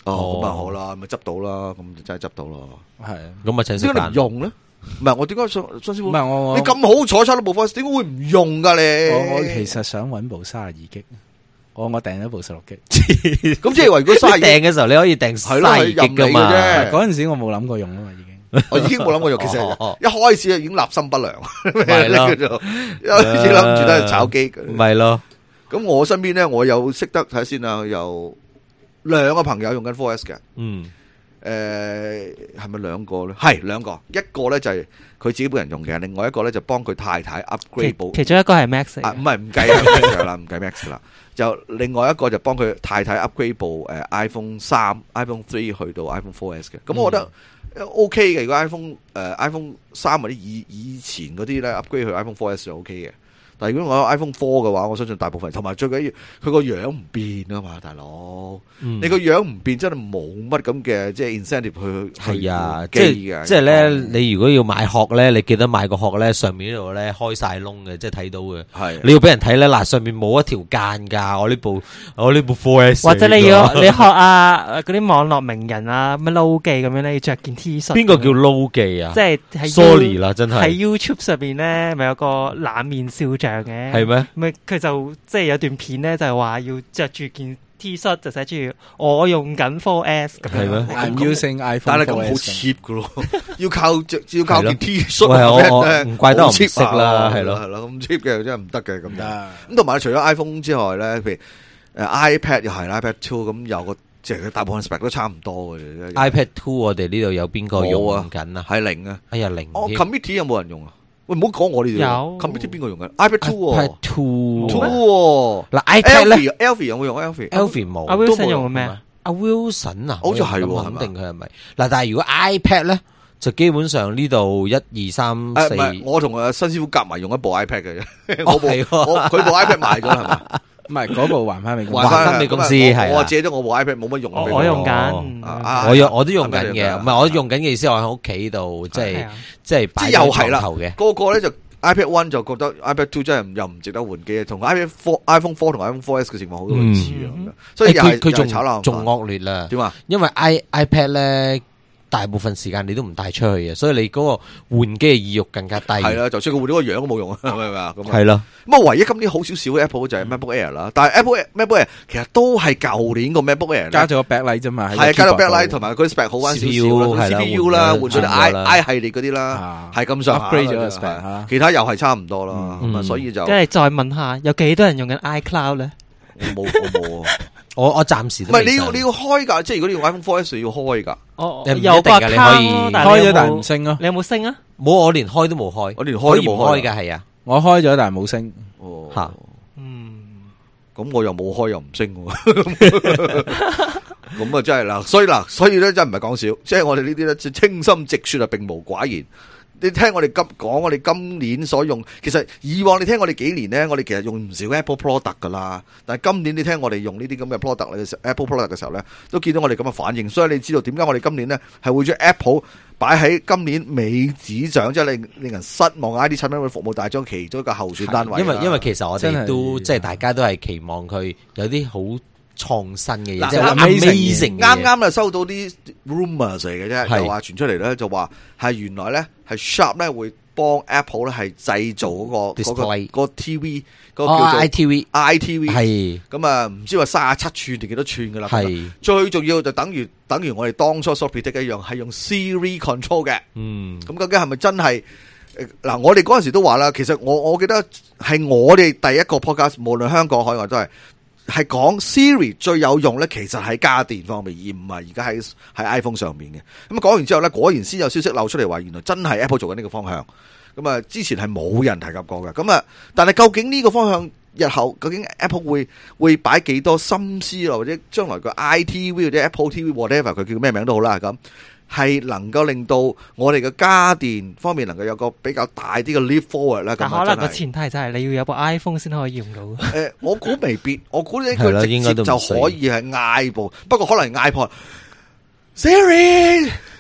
[SPEAKER 2] 咁啊好啦，咪執到啦，咁就真係執到咯。
[SPEAKER 6] 係，
[SPEAKER 2] 咁啊請食飯。點解唔用咧？唔係我點解張師傅？唔係我你咁好彩差到部 4S，點解會唔用噶你？
[SPEAKER 6] 我其實想搵部32GB，我訂咗部16GB。
[SPEAKER 2] 咁即係話如果32
[SPEAKER 3] 訂嘅時候你可以訂32GB噶嘛？
[SPEAKER 6] 嗰陣時我冇諗過用啊嘛，已經。
[SPEAKER 2] 我已經冇諗過用，其實一開始已經立心不良，係咯，一開始諗住都係炒機，
[SPEAKER 3] 唔係咯。
[SPEAKER 2] 咁我身邊咧，我有識得睇下先啊，有2個朋友用緊 4S 嘅，係咪2個咧？係2個，一個咧就係佢自己本人用嘅，另外一個咧就幫佢太太 upgrade 部，
[SPEAKER 4] 其中一個係 Max
[SPEAKER 2] 唔係唔計 Max 啦，唔計 Max 啦，就另外一個就幫佢太太 upgrade 部iPhone 3、iPhone 3去到 iPhone 4S 嘅，咁我覺得。OK 嘅，如果 iPhone 3或者以前嗰啲咧 upgrade 去 iPhone 4S 就 OK 嘅。但係如果我有 iPhone 4嘅話，我相信大部分同埋最緊要佢個樣唔變啊嘛，大佬。你個樣唔變真係冇乜咁嘅即係 incentive 去
[SPEAKER 3] 係啊，即係咧，你如果要買殼咧，你記得買個殼咧上面呢度咧開晒窿嘅，即係睇到嘅。係你要俾人睇咧，嗱上面冇一條間㗎。我呢部 4S
[SPEAKER 4] 或者你學嗰啲網絡名人啊，咩撈記咁樣咧，要着件 T 恤。
[SPEAKER 3] 邊個叫撈記啊？
[SPEAKER 4] 即係
[SPEAKER 3] sorry 啦，真係喺
[SPEAKER 4] YouTube 上邊咧，咪有個冷面笑匠嘅，
[SPEAKER 3] 係咩？
[SPEAKER 4] 咪佢就即係有段片咧，就係話要着住件 T 恤，就寫住我用緊 4S 咁樣。係咩
[SPEAKER 6] ？I'm using iPhone，
[SPEAKER 2] 但係咁好 cheap 噶咯，要靠件 T 恤。
[SPEAKER 3] 我唔怪得我唔識啦，係咯
[SPEAKER 2] 咁 cheap 嘅真係唔得嘅咁。咁同埋除咗 iPhone 之外咧，譬如iPad 又係 iPad 2咁有個。即係大部分 spec 都差唔多嘅。
[SPEAKER 3] iPad 2我哋呢度有邊個用緊啊？
[SPEAKER 2] 係0啊！
[SPEAKER 3] 哎呀0。
[SPEAKER 2] committee 有冇人用啊？喂，唔好講我呢度。有 committee 邊個用緊 ？iPad 2
[SPEAKER 3] 2嗱 iPad 咧
[SPEAKER 2] ，Alfie 有冇用
[SPEAKER 3] ？Alfie 冇。
[SPEAKER 4] 阿 Wilson 用咩啊？
[SPEAKER 3] 阿 Wilson 啊，
[SPEAKER 2] 好似係
[SPEAKER 3] 肯定佢係咪？嗱，但係如果 iPad 咧，就基本上呢度1、2、3、4。
[SPEAKER 2] 唔係，我同阿新師傅夾埋用一部 iPad 嘅啫。佢部 iPad 賣咗係嘛？
[SPEAKER 6] 唔係嗰部還翻俾
[SPEAKER 3] 公司係。
[SPEAKER 2] 我借咗我部 iPad 冇乜用。
[SPEAKER 4] 我用緊，
[SPEAKER 3] 我都用緊嘅。唔係我用緊嘅意思，我喺屋企度即係擺喺床頭嘅。
[SPEAKER 2] 個咧就 iPad One 就覺得 iPad Two 真係又唔值得換機，同 iPhone 4同 iPhone 4S 嘅情況好多類似咁。所以佢
[SPEAKER 3] 仲惡劣啦。
[SPEAKER 2] 點啊？
[SPEAKER 3] 因為 iPad 咧。大部分時間你都唔帶出去嘅，所以你嗰個換機嘅意欲更加低。
[SPEAKER 2] 係啦，就算佢換咗個樣都冇用啊，係咪啊？咁
[SPEAKER 3] 係咯。
[SPEAKER 2] 咁啊，唯一今年好少少嘅 Apple 就係 MacBook Air 啦。但係 MacBook Air 其實都係舊年個 MacBook Air
[SPEAKER 6] 加咗個 backlight 啫嘛。
[SPEAKER 2] 係加咗 backlight 同埋佢啲 spec 好翻少少 CPU 啦，換咗啲 I 系列嗰啲啦，係咁上下。
[SPEAKER 6] upgrade 咗個 spec，
[SPEAKER 2] 其他又係差唔多啦。咁啊，所以就
[SPEAKER 4] 跟住再問下，有幾多人用緊 iCloud 咧？
[SPEAKER 2] 我冇啊。
[SPEAKER 3] 我暫時都
[SPEAKER 2] 唔係你要開㗎，即係如果你用 iPhone 4S 要開㗎。
[SPEAKER 4] 有個 account
[SPEAKER 6] 開咗但係唔升咯。
[SPEAKER 4] 你有冇升啊？
[SPEAKER 3] 冇，我連開都冇開。
[SPEAKER 2] 我連開都冇開
[SPEAKER 3] 㗎，係啊。
[SPEAKER 6] 我開咗但係冇升。
[SPEAKER 3] 嚇，
[SPEAKER 2] 咁我又冇開又唔升喎。咁啊真係嗱，所以咧真係唔係講笑，即係我哋呢啲咧清心直説啊，並無寡言。你聽我哋我哋今年所用，其實以往你聽我哋幾年咧，我哋其實用唔少 Apple product 噶啦。但係今年你聽我哋用呢啲咁嘅 product 嘅時候 ，Apple product 嘅時候咧，都見到我哋咁嘅反應。所以你知道點解我哋今年咧係會將 Apple 擺喺今年美指上，即係令人失望 ID 產品服務大獎其中一個候選單位。
[SPEAKER 3] 因為其實我哋都即係大家都係期望佢有啲好創新嘅嘢，即係 amazing。
[SPEAKER 2] 啱啱啊收到啲 rumors 嚟嘅啫，就話傳出嚟咧，就話係原來咧係 Sharp 咧會幫 Apple 咧係製造嗰個 TV 嗰個叫做
[SPEAKER 3] iTV
[SPEAKER 2] 係咁啊，唔知話37寸定幾多寸噶啦。係最重要就等於我哋當初所 predict 一樣，係用 Siri control 嘅。咁究竟係咪真係？嗱，我哋嗰陣時都話啦，其實我記得係我哋第一個 podcast，無論香港海外都係講 Siri 最有用咧，其實喺家電方面，而唔係而家喺 iPhone 上面嘅。咁講完之後咧，果然先有消息漏出嚟話，原來真係 Apple 做緊呢個方向。咁啊，之前係冇人提及過嘅。咁啊，但係究竟呢個方向日後究竟 Apple 會擺幾多心思咯，或者將來個 iTV 或者 Apple TV whatever 佢叫咩名都好啦，咁係能夠令到我哋嘅家電方面能夠有個比較大啲嘅 leap forward 咧。
[SPEAKER 4] 但可能個前提就係你要有部 iPhone 先可以用到。
[SPEAKER 2] 我估未必，我估呢佢直接就可以係嗌部，不過可能嗌破 Siri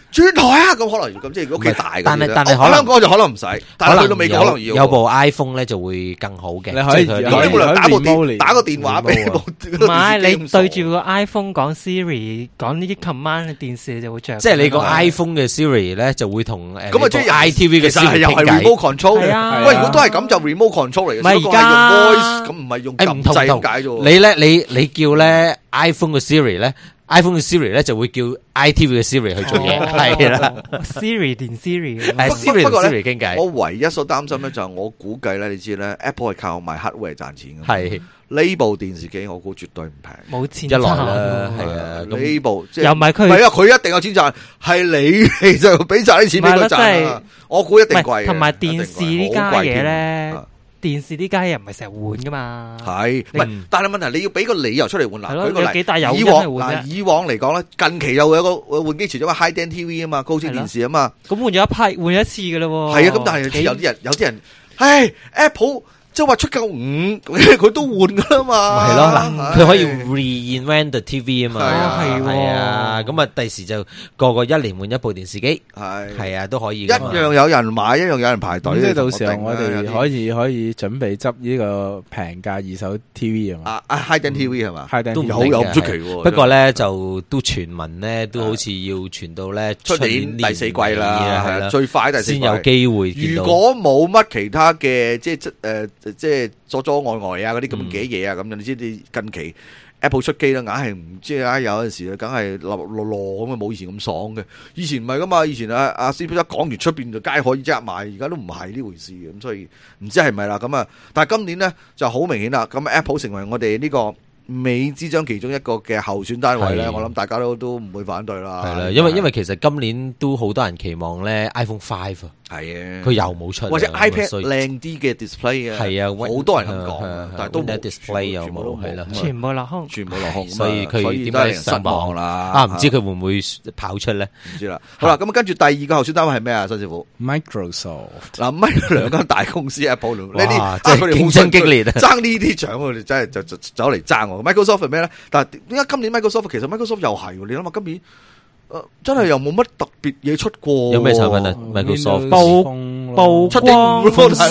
[SPEAKER 2] 轉台啊！咁可能咁即係屋企大嘅，
[SPEAKER 3] 但係
[SPEAKER 2] 香港就可能唔使，但係去到美國可能要
[SPEAKER 3] 有部 iPhone 咧就會更好嘅。
[SPEAKER 6] 你可以
[SPEAKER 2] 打個電話俾部，
[SPEAKER 4] 唔係你對住個 iPhone 講 Siri 講呢啲 command 嘅電視就會着。
[SPEAKER 3] 即係你個 iPhone 嘅 Siri 咧就會同
[SPEAKER 2] 咁啊，即係
[SPEAKER 3] ITV 嘅 Siri
[SPEAKER 2] 又係 remote control 嚟。喂，如果都係咁就 remote control 嚟嘅。
[SPEAKER 4] 唔係而家
[SPEAKER 2] 用 voice 咁唔係用撳掣咁解啫。
[SPEAKER 3] 你咧你叫咧 iPhone 嘅 Siri 咧。iPhone 嘅 Siri 咧就會叫 ITV 嘅 Siri 去做嘢，係啦。
[SPEAKER 4] Siri 電 Siri，
[SPEAKER 3] Siri 同 Siri 傾偈。
[SPEAKER 2] 我唯一所擔心咧就係我估計咧，你知咧 Apple 係靠賣 hardware 賺錢嘅。
[SPEAKER 3] 係
[SPEAKER 2] 呢部電視機我估絕對唔平，
[SPEAKER 4] 冇錢
[SPEAKER 3] 一來啦，係啊。
[SPEAKER 2] 呢部
[SPEAKER 4] 又唔係佢，
[SPEAKER 2] 唔係啊，佢一定有錢賺，係你就俾晒啲錢俾佢賺。我估一定貴。
[SPEAKER 4] 同埋電視呢家嘢咧。電視呢家嘢唔係成日換噶嘛，
[SPEAKER 2] 係，唔係，但係問題你要俾個理由出嚟換啦。舉個例，
[SPEAKER 4] 幾大有
[SPEAKER 2] 以往嚟講咧，近期又有個換機，除咗個 Hi Dan TV 啊嘛，高清電視啊嘛，
[SPEAKER 4] 咁換咗換咗一次噶啦。
[SPEAKER 2] 係啊，咁但係有啲人，唉 Apple。即係話出夠5，佢都換噶啦嘛。
[SPEAKER 3] 係咯，嗱，佢可以 reinvent the TV 啊嘛。
[SPEAKER 2] 係
[SPEAKER 3] 啊，咁啊，第時就個一年換一部電視機。係啊，都可以。
[SPEAKER 2] 一樣有人買，一樣有人排隊。
[SPEAKER 6] 即係到時候我哋可以準備執呢個平價2手 TV 啊嘛。
[SPEAKER 2] Hi Dan TV 係嘛？
[SPEAKER 3] 都
[SPEAKER 2] 有唔出奇喎。
[SPEAKER 3] 不過咧就都傳聞咧都好似要傳到咧
[SPEAKER 2] 出年第4季啦，係啦，最快第4季
[SPEAKER 3] 先有機會見到。
[SPEAKER 2] 如果冇乜其他嘅即係阻礙啊嗰啲咁嘅嘢啊咁樣，你知你近期 Apple 出機啦，硬係唔知啊，有陣時梗係落咁啊，冇以前咁爽嘅。以前唔係噶嘛，以前阿師傅一講完出邊就街可以即刻買，而家都唔係呢回事嘅，咁所以唔知係咪啦咁啊。但係今年呢就好明顯啦，咁 Apple 成為我哋呢個美之將其中一個嘅候選單位咧，我諗大家都唔會反對啦。
[SPEAKER 3] 係啦，因為其實今年都好多人期望咧 iPhone 5啊，
[SPEAKER 2] 係啊，
[SPEAKER 3] 佢又冇出，
[SPEAKER 2] 或者 iPad 靚啲嘅 display 啊，
[SPEAKER 3] 係啊，
[SPEAKER 2] 好多人咁講，但係都冇
[SPEAKER 3] display 又冇，係啦，
[SPEAKER 4] 全部落空，
[SPEAKER 2] 全部落空，
[SPEAKER 3] 所以佢點解失望啦？啊，唔知佢會唔會跑出咧？
[SPEAKER 2] 唔知啦。好啦，咁跟住第二個候選單位係咩啊？新師傅
[SPEAKER 6] ，Microsoft
[SPEAKER 2] 嗱，兩間大公司 Apple 呢啲，
[SPEAKER 3] 即係競爭激烈啊！
[SPEAKER 2] 爭呢啲獎，佢哋真係就走嚟爭喎。Microsoft 係咩咧？但係點解今年 Microsoft 其實 Microsoft 又係？你諗下今年真係又冇乜特別嘢出過。
[SPEAKER 3] 有咩產品啊 ？Microsoft
[SPEAKER 4] 曝光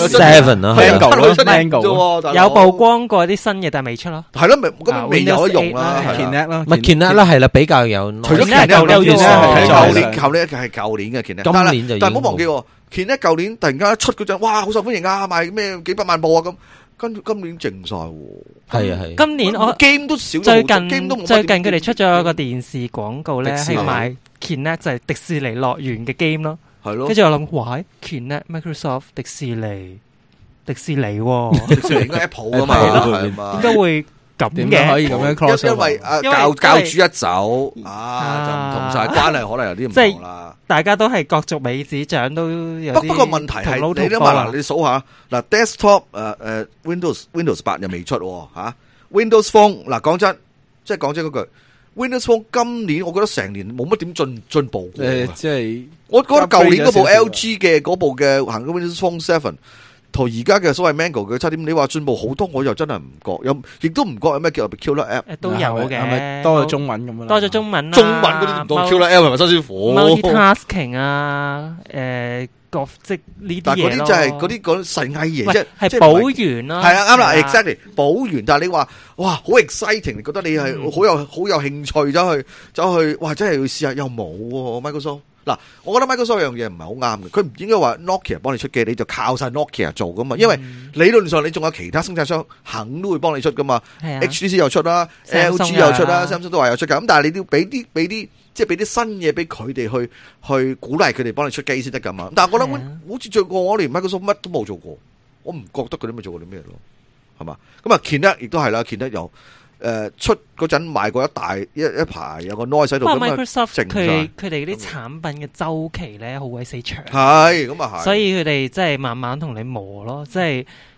[SPEAKER 3] 7啊
[SPEAKER 2] ，Mango
[SPEAKER 4] 有曝光過啲新嘅，但係未出咯。
[SPEAKER 2] 係咯，咁未有得用啦。
[SPEAKER 6] Kinect 啦
[SPEAKER 3] ，Kinect 啦，係啦，比較有。
[SPEAKER 2] 除咗 Kinect 舊年係舊年嘅 Kinect，
[SPEAKER 3] 今年就
[SPEAKER 2] 但係唔好忘記，Kinect 舊年突然間一出嗰陣，哇，好受歡迎啊，賣咩幾百萬部啊咁。跟住今年靜晒喎，
[SPEAKER 3] 係啊係。
[SPEAKER 4] 今年我
[SPEAKER 2] game 都少咗，
[SPEAKER 4] 最近佢哋出咗個電視廣告咧，係賣 Kinect 就係迪士尼樂園嘅 game 咯，
[SPEAKER 2] 係咯。
[SPEAKER 4] 跟住我諗，哇 Kinect Microsoft 迪士尼迪士尼
[SPEAKER 2] 應該 Apple 噶嘛，係嘛？
[SPEAKER 4] 點解會咁嘅？
[SPEAKER 6] 可以咁樣 cross？
[SPEAKER 2] 因為教主一走就唔同晒關係，可能有啲唔同啦。
[SPEAKER 4] 大家都係角逐美子獎都有啲。
[SPEAKER 2] 不過問題係你諗下嗱，你數下嗱 ，desktop Windows 8又未出吓 ，Windows Phone 嗱講真，即係講真嗰句 ，Windows Phone 今年我覺得成年冇乜點進步過。
[SPEAKER 6] 即係
[SPEAKER 2] 我覺得舊年嗰部 LG 嘅嗰部嘅行緊 Windows Phone 7。同而家嘅所謂 Mango 嘅7點，你話進步好多，我又真係唔覺，亦都唔覺有咩叫 Killer App
[SPEAKER 4] 都有嘅，
[SPEAKER 6] 係咪多咗中文咁樣？
[SPEAKER 4] 多咗中文啦，
[SPEAKER 2] 中文嗰啲唔當 Killer App 係咪新師傅
[SPEAKER 4] ？Multitasking 啊，即呢啲嘢咯。
[SPEAKER 2] 但係嗰啲真係嗰啲講細藝嘢，即
[SPEAKER 4] 係補完啦。
[SPEAKER 2] 係啊，啱啦 ，exactly 補完。但係你話哇，好 exciting，你覺得你係好有興趣走去，哇，真係要試下又冇喎 Microsoft。嗱，我覺得 Microsoft 樣嘢唔係好啱嘅，佢唔應該話 Nokia 幫你出機，你就靠晒 Nokia 做噶嘛，因為理論上你仲有其他生產商肯都會幫你出噶嘛，HTC 又出啦 ，LG 又出啦 ，Samsung 都話有出噶，咁但係你都要俾啲即係俾啲新嘢俾佢哋去鼓勵佢哋幫你出機先得噶嘛，但係我覺得好似最過我連 Microsoft 乜都冇做過，我唔覺得佢哋咪做過啲咩咯，係嘛？咁啊 Kinect 亦都係啦 Kinect 又。出嗰陣賣過一排有個 noise 喺度，咁
[SPEAKER 4] Microsoft 佢哋啲產品嘅周期咧好鬼死長，
[SPEAKER 2] 係咁啊係，
[SPEAKER 4] 所以佢哋即係慢慢同你磨咯，即係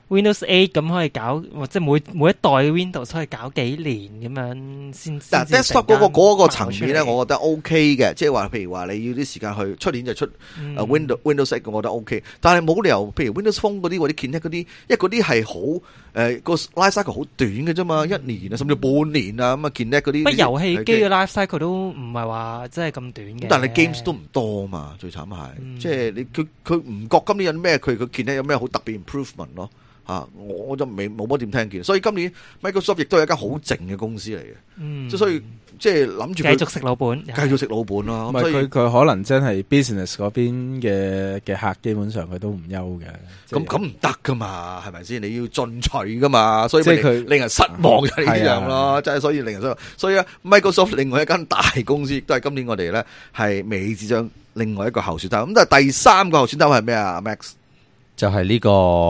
[SPEAKER 4] Windows 8咁可以搞，即係每一代 Windows 可以搞幾年咁樣先。
[SPEAKER 2] 但 desktop 嗰個層面咧，我覺得 OK 嘅，即係話譬如話你要啲時間去出年就出Windows 8，我覺得 OK。但係冇理由，譬如 Windows Phone 嗰啲或者 Kinect 嗰啲，因為嗰啲係好個 life cycle 好短嘅啫嘛，一年啊甚至半年啊咁啊 Kinect 嗰啲。
[SPEAKER 4] 不過遊戲機嘅 life cycle 都唔係話真係咁短嘅。
[SPEAKER 2] 但係 games 都唔多嘛，最慘係，即係你佢唔覺今年有咩佢Kinect有咩好特別 improvement 咯。我就冇乜點聽見，所以今年 Microsoft 亦都係一間好靜嘅公司嚟嘅，即係所以即係諗住
[SPEAKER 4] 繼續食老本，
[SPEAKER 2] 繼續食老本咯。
[SPEAKER 6] 唔係佢可能真係 business 嗰邊嘅客，基本上佢都唔憂嘅。
[SPEAKER 2] 咁唔得噶嘛，係咪先？你要進取噶嘛，所以即係佢令人失望就係呢樣咯，即係所以令人失望。所以啊 Microsoft 另外一間大公司，亦都係今年我哋咧係美智將另外一個候選單。咁但係第三個候選單係咩啊 ？Max？
[SPEAKER 3] 就係呢個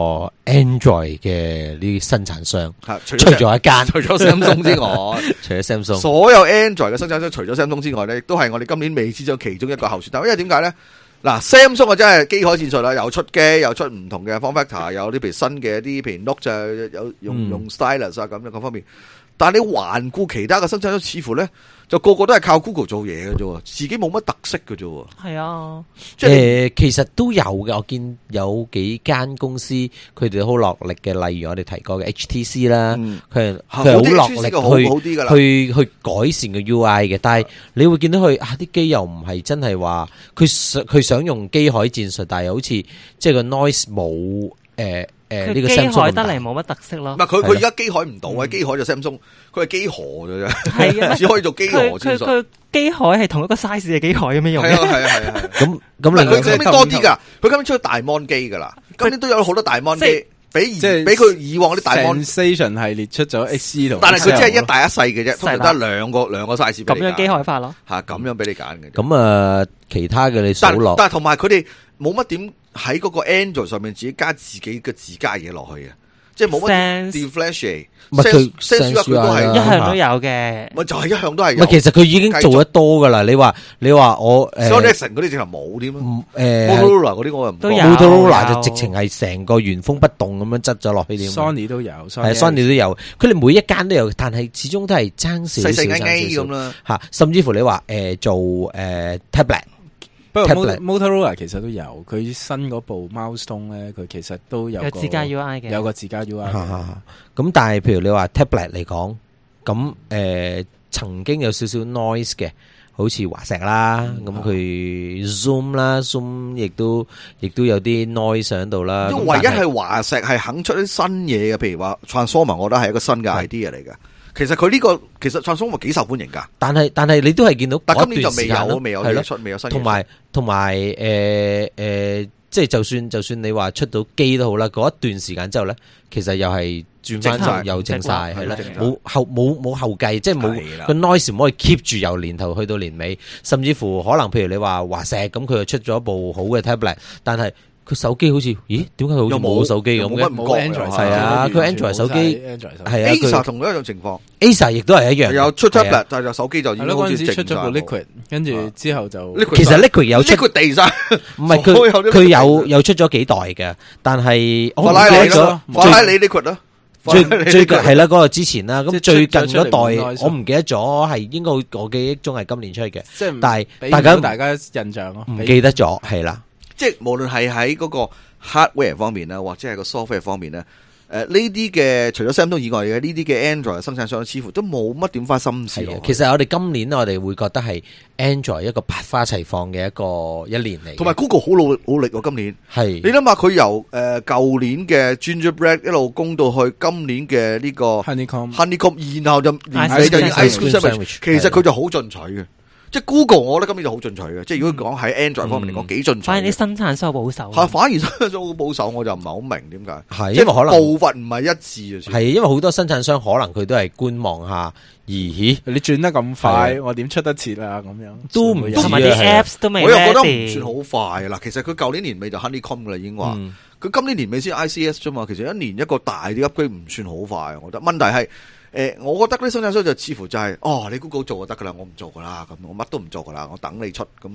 [SPEAKER 3] Android 嘅呢啲生產商，除咗一間，
[SPEAKER 2] 除咗 Samsung 之外，
[SPEAKER 3] 除咗 Samsung，
[SPEAKER 2] 所有 Android 嘅生產商除咗 Samsung 之外咧，亦都係我哋今年美智將其中一個候選單。因為點解咧？嗱 ，Samsung 啊真係機海戰術啦，又出機，又出唔同嘅 form factor，有啲譬如新嘅一啲，譬如 Note 就有用 stylus 啊咁樣各方面。但係你環顧其他嘅生產商，似乎咧就個個都係靠 Google 做嘢嘅啫，自己冇乜特色嘅啫。
[SPEAKER 4] 係啊，
[SPEAKER 3] 即係其實都有嘅。我見有幾間公司佢哋好落力嘅，例如我哋提過嘅 HTC 啦，佢係好落力去改善個 UI 嘅。但係你會見到佢啲機又唔係真係話佢想用機海戰術，但係好似即係個 noise 冇呢個
[SPEAKER 4] 機海得嚟冇乜特色咯。
[SPEAKER 2] 唔係佢而家機海唔到啊，機海就 Samsung，佢係機河嘅啫，係啊，只可以做機河戰術。
[SPEAKER 4] 佢機海係同一個 size 嘅機海咁樣用嘅。
[SPEAKER 2] 係啊。
[SPEAKER 3] 咁
[SPEAKER 2] 佢今年多啲㗎，佢今年出咗大 mon 機㗎啦，今年都有好多大 mon 機，比佢以往啲大 mon
[SPEAKER 6] Sensation 系列出咗 XE 同，
[SPEAKER 2] 但係佢只係一大一細嘅啫，通常得兩個 size。
[SPEAKER 4] 咁樣機海法咯，
[SPEAKER 2] 咁樣俾你揀嘅。
[SPEAKER 3] 咁其他嘅你數落，
[SPEAKER 2] 但係同埋佢哋冇乜點喺嗰個 Android 上面自己加自己嘅自家嘢落去嘅，即係冇乜 deflash。Sense 佢都係
[SPEAKER 4] 一向都有嘅，
[SPEAKER 2] 咪就係一向都係有。
[SPEAKER 3] 其實佢已經做得多噶啦。你話我
[SPEAKER 2] Sony Ericsson 嗰啲直頭冇添啊。Motorola 嗰啲我又唔
[SPEAKER 4] 都有。
[SPEAKER 3] Motorola 就直情係成個原封不動咁樣執咗落去點。
[SPEAKER 6] Sony 都有
[SPEAKER 3] ，Sony 都有。佢哋每一間都有，但係始終都係爭少少
[SPEAKER 2] 咁啦。
[SPEAKER 3] 嚇，甚至乎你話做tablet。
[SPEAKER 6] 不過 Motorola 其實都有，佢新嗰部 Milestone 咧，佢其實都有個
[SPEAKER 4] 自家 UI 嘅，
[SPEAKER 6] 有個自家 UI。
[SPEAKER 3] 咁但係譬如你話 tablet 嚟講，咁曾經有少少 noise 嘅，好似華碩啦，咁佢 Zoom 啦 ，Zoom 亦都有啲 noise 喺度啦。
[SPEAKER 2] 因為唯一係華碩係肯出啲新嘢嘅，譬如話 Transformer， 我覺得係一個新嘅 idea 嚟嘅。其實佢呢個其實 Transformer 幾受歡迎噶，
[SPEAKER 3] 但係你都係見到，
[SPEAKER 2] 但今年就未有出未有新嘢。
[SPEAKER 3] 同埋即係就算你話出到機都好啦，嗰一段時間之後咧，其實又係轉翻又靜晒，係啦，冇後繼，即係冇個 noise 唔可以 keep 住由年頭去到年尾，甚至乎可能譬如你話華碩咁，佢又出咗一部好嘅 tablet， 但係佢手機好似，咦？點解佢好似冇手機咁嘅？
[SPEAKER 6] 冇 Android
[SPEAKER 3] 係啊，佢 Android 手機係啊
[SPEAKER 2] ，Acer 同樣一種情況
[SPEAKER 3] ，Acer 亦都係一樣，
[SPEAKER 2] 有出 tablet，但係手機就已經好似
[SPEAKER 6] 出咗部 Liquid， 跟住之後就
[SPEAKER 3] 其實 Liquid 有出
[SPEAKER 2] Liquid 地晒，
[SPEAKER 3] 唔係佢有出咗幾代嘅，但係
[SPEAKER 2] 法拉利 Liquid 咯。
[SPEAKER 3] 最近係啦，嗰個之前啦，咁最近嗰代我唔記得咗，係應該我記憶中係今年出嘅，
[SPEAKER 6] 即係
[SPEAKER 3] 但係大家
[SPEAKER 6] 印象咯，
[SPEAKER 3] 唔記得咗係啦。
[SPEAKER 2] 即係無論係喺嗰個 hardware 方面啦，或者係個 software 方面咧，呢啲嘅除咗 Samsung 以外嘅呢啲嘅 Android 生產商，似乎都冇乜點花心思。
[SPEAKER 3] 其實我哋今年我哋會覺得係 Android 一個百花齊放嘅一年嚟。
[SPEAKER 2] 同埋 Google 好努力喎，今年係你諗下佢由舊年嘅 Gingerbread 一路攻到去今年嘅呢個 Honeycomb， 然後就年尾就 Ice Cream Sandwich， 其實佢就好進取嘅。即係 Google， 我覺得今年就好進取嘅。即係如果講喺 Android 方面嚟講，幾進取。
[SPEAKER 4] 反而啲生產商保守。
[SPEAKER 2] 反而生產商好保守，我就唔係好明點解。
[SPEAKER 3] 係因為可能
[SPEAKER 2] 步伐唔係一致啊。
[SPEAKER 3] 係因為好多生產商可能佢都係觀望下，咦？
[SPEAKER 6] 你轉得咁快，我點出得切啊？咁樣
[SPEAKER 3] 都唔
[SPEAKER 4] 同埋啲 Apps 都未。
[SPEAKER 2] 我又覺得唔算好快啦。其實佢舊年年尾就 Honeycomb 噶啦，已經話。佢今年年尾先 ICS 啫嘛。其實一年一個大啲 upgrade 唔算好快，我覺得。問題係。我覺得啲生產商就似乎就係，你 Google 做就得噶啦，我唔做噶啦，咁我乜都唔做噶啦，我等你出咁。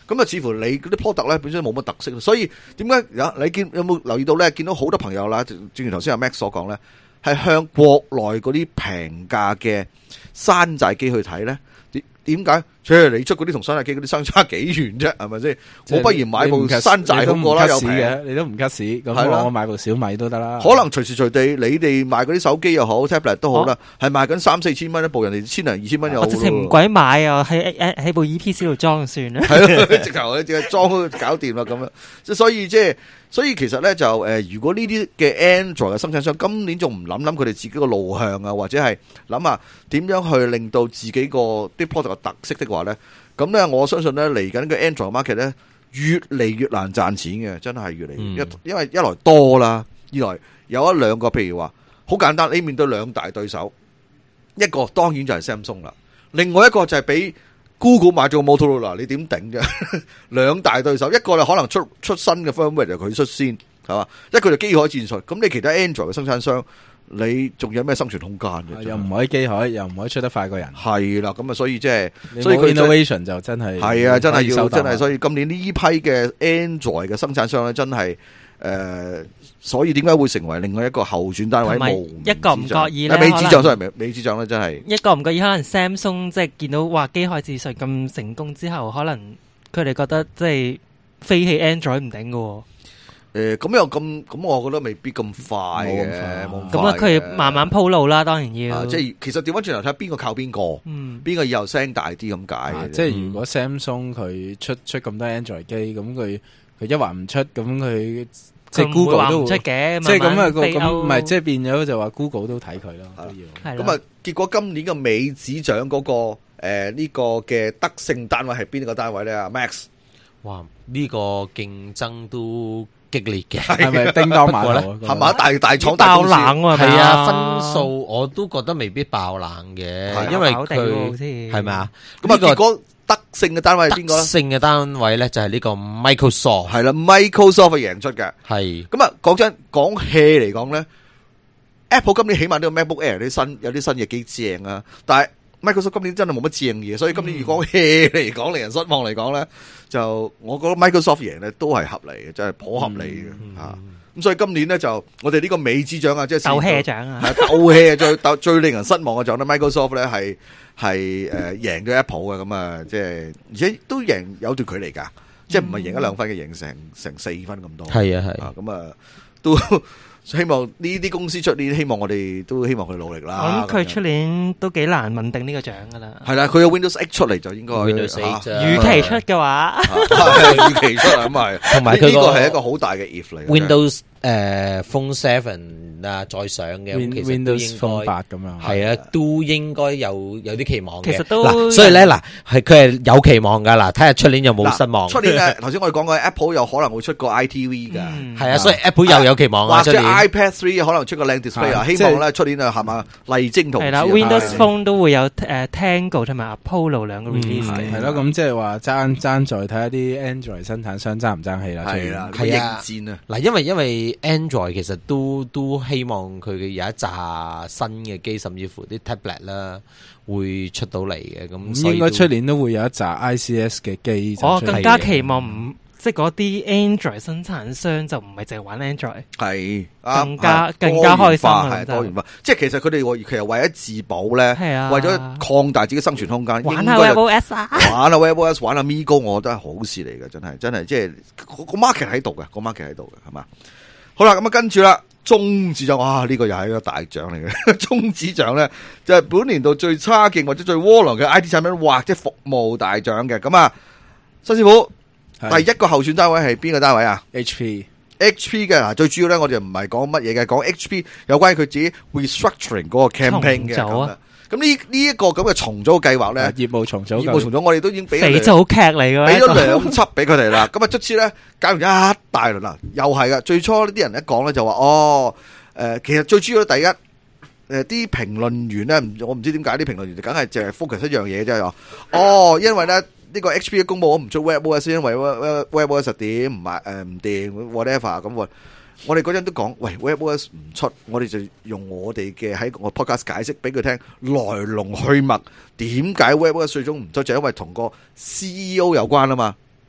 [SPEAKER 2] 咁啊，似乎你嗰啲 product 咧本身冇乜特色，所以點解你有冇留意到咧？見到好多朋友啦，正如頭先阿 Max 所講咧，係向國內嗰啲平價嘅山寨機去睇咧。點解？你出嗰啲同山寨機嗰啲相差幾遠啫？係咪先？我不如買部山寨好過啦，有平嘅，
[SPEAKER 6] 你都唔吉屎。咁我買部小米都得啦。
[SPEAKER 2] 可能隨時隨地，你哋賣嗰啲手機又好 tablet 都好啦，係賣緊3-4千蚊一部，人哋1000零2000蚊有。
[SPEAKER 4] 我直情唔鬼買啊！喺部 EPC 度裝算啦。
[SPEAKER 2] 係咯，直頭淨係裝搞掂啦咁樣。所以其實咧就如果呢啲嘅 Android 嘅生產商今年仲唔諗佢哋自己個路向啊，或者係諗下點樣去令到自己個啲 product 嘅特色的話咧，咁咧我相信咧嚟緊嘅 Android market 咧越嚟越難賺錢嘅，真係越嚟越因為一來多啦，二來有一兩個譬如話好簡單，你面對兩大對手，一個當然就係 Samsung 啦，另外一個就係俾Google 買咗個 Motorola， 你點頂啫？兩大對手，一個就可能出新嘅 firmware 就佢出先，係嘛？一個就機海戰術，咁你其他 Android 嘅生產商，你仲有咩生存空間嘅？
[SPEAKER 6] 又唔可以機海，又唔可以出得快過人。
[SPEAKER 2] 係啦，咁啊，所以即係，
[SPEAKER 6] 所以佢 innovation 就真係
[SPEAKER 2] 係啊，真係要真係，所以今年呢批嘅 Android 嘅生產商咧，真係所以點解會成為另外一個候選單位？
[SPEAKER 4] 一個唔覺意咧，
[SPEAKER 2] 美指掌真係美指掌咧，真係
[SPEAKER 4] 一個唔覺意，可能 Samsung 即係見到話機海戰術咁成功之後，可能佢哋覺得即係飛起 Android 唔頂嘅。
[SPEAKER 2] 咁又咁，我覺得未必咁快嘅。
[SPEAKER 4] 咁啊，佢慢慢鋪路啦，當然要。
[SPEAKER 2] 即係其實調翻轉頭睇下邊個靠邊個，邊個以後聲大啲咁解。
[SPEAKER 6] 即係如果 Samsung 佢出咁多 Android 機，咁佢一話唔出，咁佢。即係 Google 都
[SPEAKER 4] 唔出嘅，
[SPEAKER 6] 即係咁啊，咁唔係即係變咗就話 Google 都睇佢咯，都要。
[SPEAKER 2] 咁啊，結果今年嘅美指獎嗰個呢個嘅得勝單位係邊個單位咧？阿 Max，
[SPEAKER 3] 哇，呢個競爭都激烈嘅，
[SPEAKER 6] 係咪叮當馬頭
[SPEAKER 2] 係嘛？大廠
[SPEAKER 4] 爆冷啊，
[SPEAKER 3] 係啊，分數我都覺得未必爆冷嘅，因為佢係咪啊？
[SPEAKER 2] 咁啊，結果。得勝嘅單位係邊個咧？
[SPEAKER 3] 得勝嘅單位咧就係呢個 Microsoft，
[SPEAKER 2] 係啦 ，Microsoft 係贏出嘅。
[SPEAKER 3] 係
[SPEAKER 2] 咁啊，講真講氣嚟講咧 ，Apple 今年起碼都有 MacBook Air 有啲新嘅機正啊，但係 Microsoft 今年真係冇乜正嘢，所以今年如果氣嚟講令人失望嚟講咧，就我覺得 Microsoft 贏咧都係合理嘅，真係頗合理嘅吓。咁所以今年咧就我哋呢個美指獎啊，即係
[SPEAKER 4] 鬥氣獎啊，
[SPEAKER 2] 鬥氣最令人失望嘅獎咧 ，Microsoft 咧係贏咗 Apple 嘅，咁啊，即係而且都贏有段距離噶，即係唔係贏1-2分嘅，贏成4分咁多。
[SPEAKER 3] 係啊，
[SPEAKER 2] 咁啊都希望呢啲公司出年，希望我哋都希望佢努力啦。
[SPEAKER 4] 咁佢出年都幾難問定呢個獎噶啦。
[SPEAKER 2] 係啦，佢有 Windows 8出嚟就應該
[SPEAKER 3] Windows 8
[SPEAKER 4] 預期出嘅話，
[SPEAKER 2] 預期出咁係，
[SPEAKER 3] 同埋佢
[SPEAKER 2] 呢個係一個好大嘅 if 嚟。
[SPEAKER 3] Windows Phone 7啊，再上嘅
[SPEAKER 6] Windows Phone 8咁樣，
[SPEAKER 3] 係啊，都應該有啲期望嘅。
[SPEAKER 4] 其實都
[SPEAKER 3] 所以咧佢係有期望噶啦，睇下出年有冇失望。
[SPEAKER 2] 出年頭先我哋講過 Apple 有可能會出個 ITV 噶，
[SPEAKER 3] 係啊，所以 Apple 又有期望啊。
[SPEAKER 2] 或者 iPad 3可能出個靚 display 啊，希望咧出年啊係嘛麗晶同
[SPEAKER 4] 係啦 ，Windows Phone 都會有Tango 同埋 Apollo 兩個 release 嘅。
[SPEAKER 6] 係咯，咁即係話爭在睇下啲 Android 生產商爭唔爭氣啦。
[SPEAKER 2] 係啦，
[SPEAKER 3] 係啊，
[SPEAKER 2] 應戰啊。
[SPEAKER 3] 嗱，因為 Android 其實都希望佢有一紮新嘅機，甚至乎啲 tablet 啦會出到嚟嘅。咁
[SPEAKER 6] 應該出年都會有一紮 ICS 嘅機。
[SPEAKER 4] 我更加期望唔即係嗰啲 Android 生產商就唔係淨係玩 Android，
[SPEAKER 2] 係
[SPEAKER 4] 更加開心
[SPEAKER 2] 係多元化。即係其實佢哋其實為咗自保咧，為咗擴大自己生存空間，
[SPEAKER 4] 玩下 WebOS 啊，
[SPEAKER 2] 玩下 WebOS， 玩下 Migo， 我覺得係好事嚟嘅，真係即係個 market 喺度嘅，個 market 喺度嘅，係嘛？好啦，咁啊跟住啦，中指獎，哇！呢個又係一個大獎嚟嘅。中指獎咧就係本年度最差勁或者最窩囊嘅 IT 產品或者服務大獎嘅。咁啊，新師傅，第一個候選單位係邊個單位啊
[SPEAKER 6] ？HP
[SPEAKER 2] 嘅嗱，最主要咧，我哋唔係講乜嘢嘅，講 HP 有關於佢自己 restructuring 嗰個 campaign 嘅。咁呢一個咁嘅重組計劃咧，
[SPEAKER 6] 業務重組，
[SPEAKER 2] 我哋都已經俾
[SPEAKER 4] 肥皂劇嚟嘅，
[SPEAKER 2] 俾咗2輯俾佢哋啦。咁啊，卒之咧搞完一大輪啦，又係噶。最初呢啲人一講咧就話其實最主要第一啲評論員咧，我唔知點解啲評論員就梗係淨係 focus 一樣嘢啫，因為咧呢個 HP 嘅公佈我唔出 WebOS， 因為 WebOS 點唔掂 whatever 咁。我哋嗰陣都講，喂 WebOS 唔出，我哋就用我哋嘅喺個 podcast 解釋俾佢聽來龍去脈，點解 WebOS 最終唔出，就因為同個 CEO 有關啊嘛。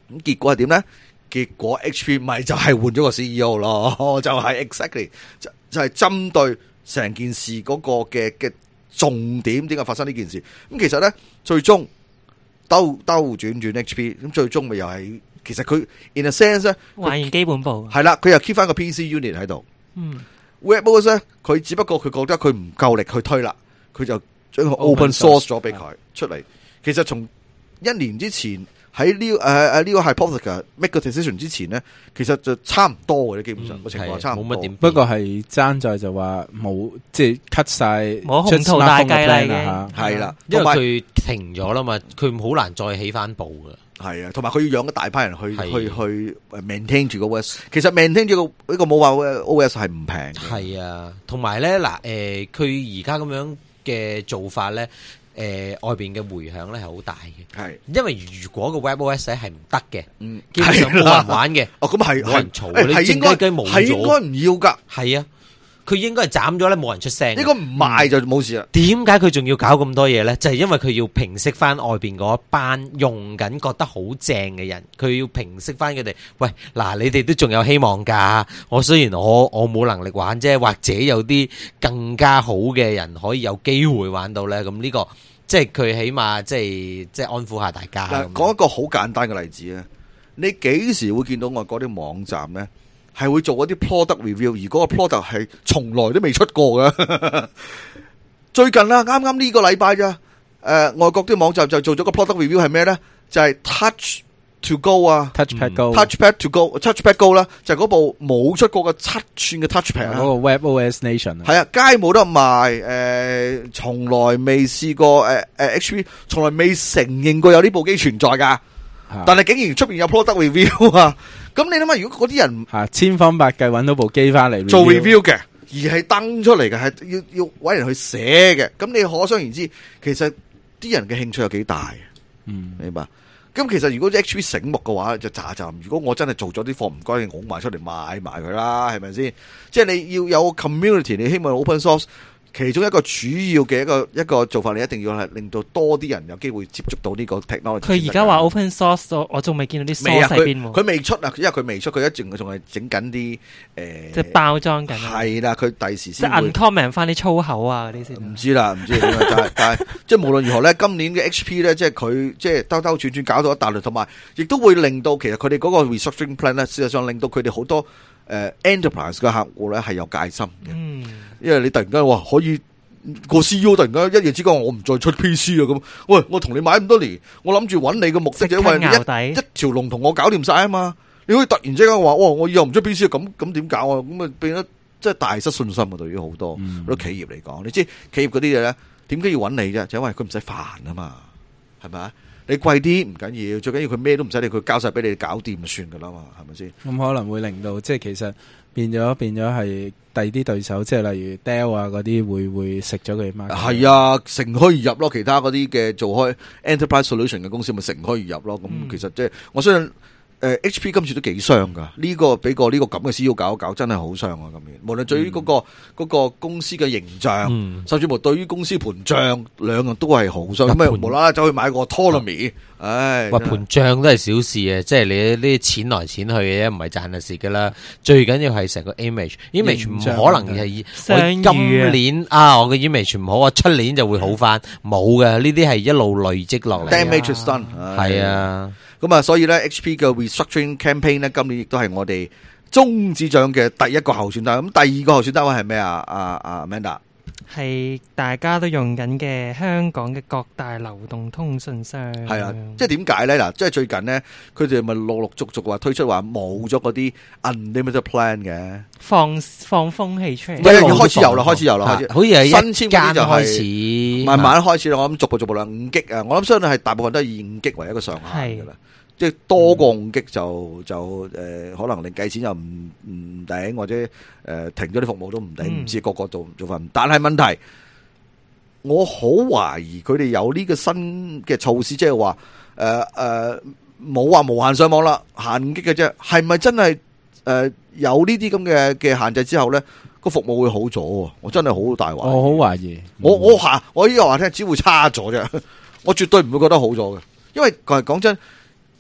[SPEAKER 2] 咁結果係點咧？結果 HP 咪就係換咗個 CEO 咯，就係 exactly 就係針對成件事嗰個嘅重點，點解發生呢件事？咁其實咧，最終兜轉 HP， 咁最終咪又係，其實佢 in a sense 咧，
[SPEAKER 4] 還原基本步
[SPEAKER 2] 係啦，佢又 keep 翻個 PC unit 喺度。WebOS 咧，佢只不過佢覺得佢唔夠力去推啦，佢就將佢 open source 咗俾佢出嚟。其實從1年之前喺呢個 Hypotheca make 個 decision 之前咧，其實就差唔多嘅，基本上個情況差唔多。
[SPEAKER 6] 冇乜點，不過係爭在就話冇即係 cut 晒
[SPEAKER 4] 冇鴻圖大計啦，
[SPEAKER 2] 係啦，
[SPEAKER 3] 因為佢停咗啦嘛，佢好難再起翻步噶。
[SPEAKER 2] 係啊，同埋佢要養一大批人去 maintain 住個 OS。其實 maintain 住呢個冇話 OS 係唔平。
[SPEAKER 3] 係啊，同埋咧嗱，佢而家咁樣嘅做法咧，外邊嘅回響咧係好大嘅。係，因為如果個 WebOS 係唔得嘅，基本上冇人玩嘅。
[SPEAKER 2] 哦，咁係
[SPEAKER 3] 冇人嘈，你靜雞雞冇咗，
[SPEAKER 2] 係應該唔要噶。
[SPEAKER 3] 係啊。佢應該係斬咗咧，冇人出聲。
[SPEAKER 2] 應該唔賣就冇事啦。
[SPEAKER 3] 點解佢仲要搞咁多嘢咧？就係因為佢要平息翻外邊嗰班用緊覺得好正嘅人，佢要平息翻佢哋。喂，嗱，你哋都仲有希望㗎。我雖然我冇能力玩啫，或者有啲更加好嘅人可以有機會玩到咧。咁呢個即係佢起碼即係安撫下大家。
[SPEAKER 2] 嗱，講一個好簡單嘅例子啊，你幾時會見到外國啲網站咧？係會做一啲 product review， 而嗰個 product 係從來都未出過嘅。最近啦，啱啱呢個禮拜咋？外國啲網站就做咗個 product review 係咩咧？就係 Touch to Go 啊
[SPEAKER 6] ，Touchpad
[SPEAKER 2] Go，Touchpad to Go，Touchpad Go 啦，就係嗰部冇出過嘅7寸嘅 Touchpad 啊。
[SPEAKER 6] 嗰個 WebOS Nation
[SPEAKER 2] 係啊，街冇得賣，從來未試過HP 從來未承認過有呢部機存在噶。但係竟然出邊有 product review 啊！咁你諗下，如果嗰啲人
[SPEAKER 6] 千方百計揾到部機翻嚟
[SPEAKER 2] 做 review 嘅，而係登出嚟嘅，係要搵人去寫嘅，咁你可想而知，其實啲人嘅興趣有幾大？明白？咁其實如果 HP 醒目嘅話，就咋。如果我真係做咗啲貨，唔該你拱埋出嚟賣埋佢啦，係咪先？即係你要有 community，你希望 open source。其中一個主要嘅一個做法，你一定要係令到多啲人有機會接觸到呢個 technology。
[SPEAKER 4] 佢而家話 open source， 我仲未見到啲 source 喺邊喎。
[SPEAKER 2] 佢未出啊，因為佢未出，佢仲係整緊啲
[SPEAKER 4] 即係包裝緊。
[SPEAKER 2] 係啦，佢第時先。
[SPEAKER 4] 即係 uncomment 翻啲粗口啊嗰啲先。
[SPEAKER 2] 唔知啦，但係即係無論如何咧，今年嘅 HP 咧，即係佢即係兜兜轉轉搞到一大輪，同埋亦都會令到其實佢哋嗰個 restructuring plan 咧，事實上令到佢哋好多enterprise 嘅客戶咧係有戒心嘅。因為你突然間話可以個 CEO 突然間一夜之間我唔再出 PC 啊咁，喂，我同你買咁多年，我諗住揾你嘅目的就因為一條龍同我搞掂晒啊嘛，你可以突然之間話，我以後唔出 PC 咁點搞啊？咁啊變咗即係大失信心啊！對於好多企業嚟講，你知企業嗰啲嘢咧，點解要揾你啫？就因為佢唔使煩啊嘛，係咪啊？你貴啲唔緊要，最緊要佢咩都唔使理，佢交晒俾你搞掂就算噶啦嘛，係咪先？
[SPEAKER 6] 咁可能會令到即係其實變咗係第二啲對手，即係例如 Dell 啊嗰啲會食咗佢 market。係
[SPEAKER 2] 啊，乘虛而入咯，其他嗰啲嘅做開 enterprise solution 嘅公司咪乘虛而入咯。咁其實即係我相信。HP 今次都幾傷噶，呢個俾個呢個咁嘅 CEO 搞一搞，真係好傷啊！今年無論對於嗰個公司嘅形象，甚至乎對於公司盤賬，兩樣都係好傷。咁啊無啦啦走去買個 Autonomy，唉，
[SPEAKER 3] 話盤賬都係小事啊！即係你呢啲錢來錢去嘅啫，唔係賺就蝕噶啦。最緊要係成個 image 唔可能係我今年我嘅 image 唔好，我出年就會好翻，冇嘅。呢啲係一路累積落嚟。
[SPEAKER 2] Damage is done，
[SPEAKER 3] 係啊。
[SPEAKER 2] 咁啊，所以咧 HP 嘅 restructuring campaign 咧，今年亦都係我哋中指獎嘅第一個候選單位。咁第二個候選單位係咩啊？Amanda
[SPEAKER 4] 係大家都用緊嘅香港嘅各大流動通訊商。
[SPEAKER 2] 係啊，即係點解咧？嗱，即係最近咧，佢哋咪陸陸續續話推出話冇咗嗰啲 unlimited plan 嘅，
[SPEAKER 4] 放風氣出嚟。
[SPEAKER 2] 開始有啦，開始有啦，
[SPEAKER 3] 好似係
[SPEAKER 2] 新簽嗰啲就
[SPEAKER 3] 開始，
[SPEAKER 2] 慢慢開始啦。我諗逐步啦，5 G 啊，我諗相信係大部分都係以5 G 為一個上限噶啦。即係多過5 G 就可能你計錢又唔頂，或者停咗啲服務都唔頂，唔知個個做法。但係問題，我好懷疑佢哋有呢個新嘅措施，即係話冇話無限上網啦，限5 G 嘅啫。係咪真係有呢啲咁嘅限制之後咧，個服務會好咗？我真係好大懷疑。
[SPEAKER 6] 我好懷疑，
[SPEAKER 2] 我依個話聽只會差咗啫，我絕對唔會覺得好咗嘅，因為講真。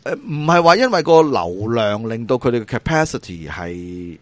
[SPEAKER 2] 唔係話因為個流量令到佢哋嘅 capacity 係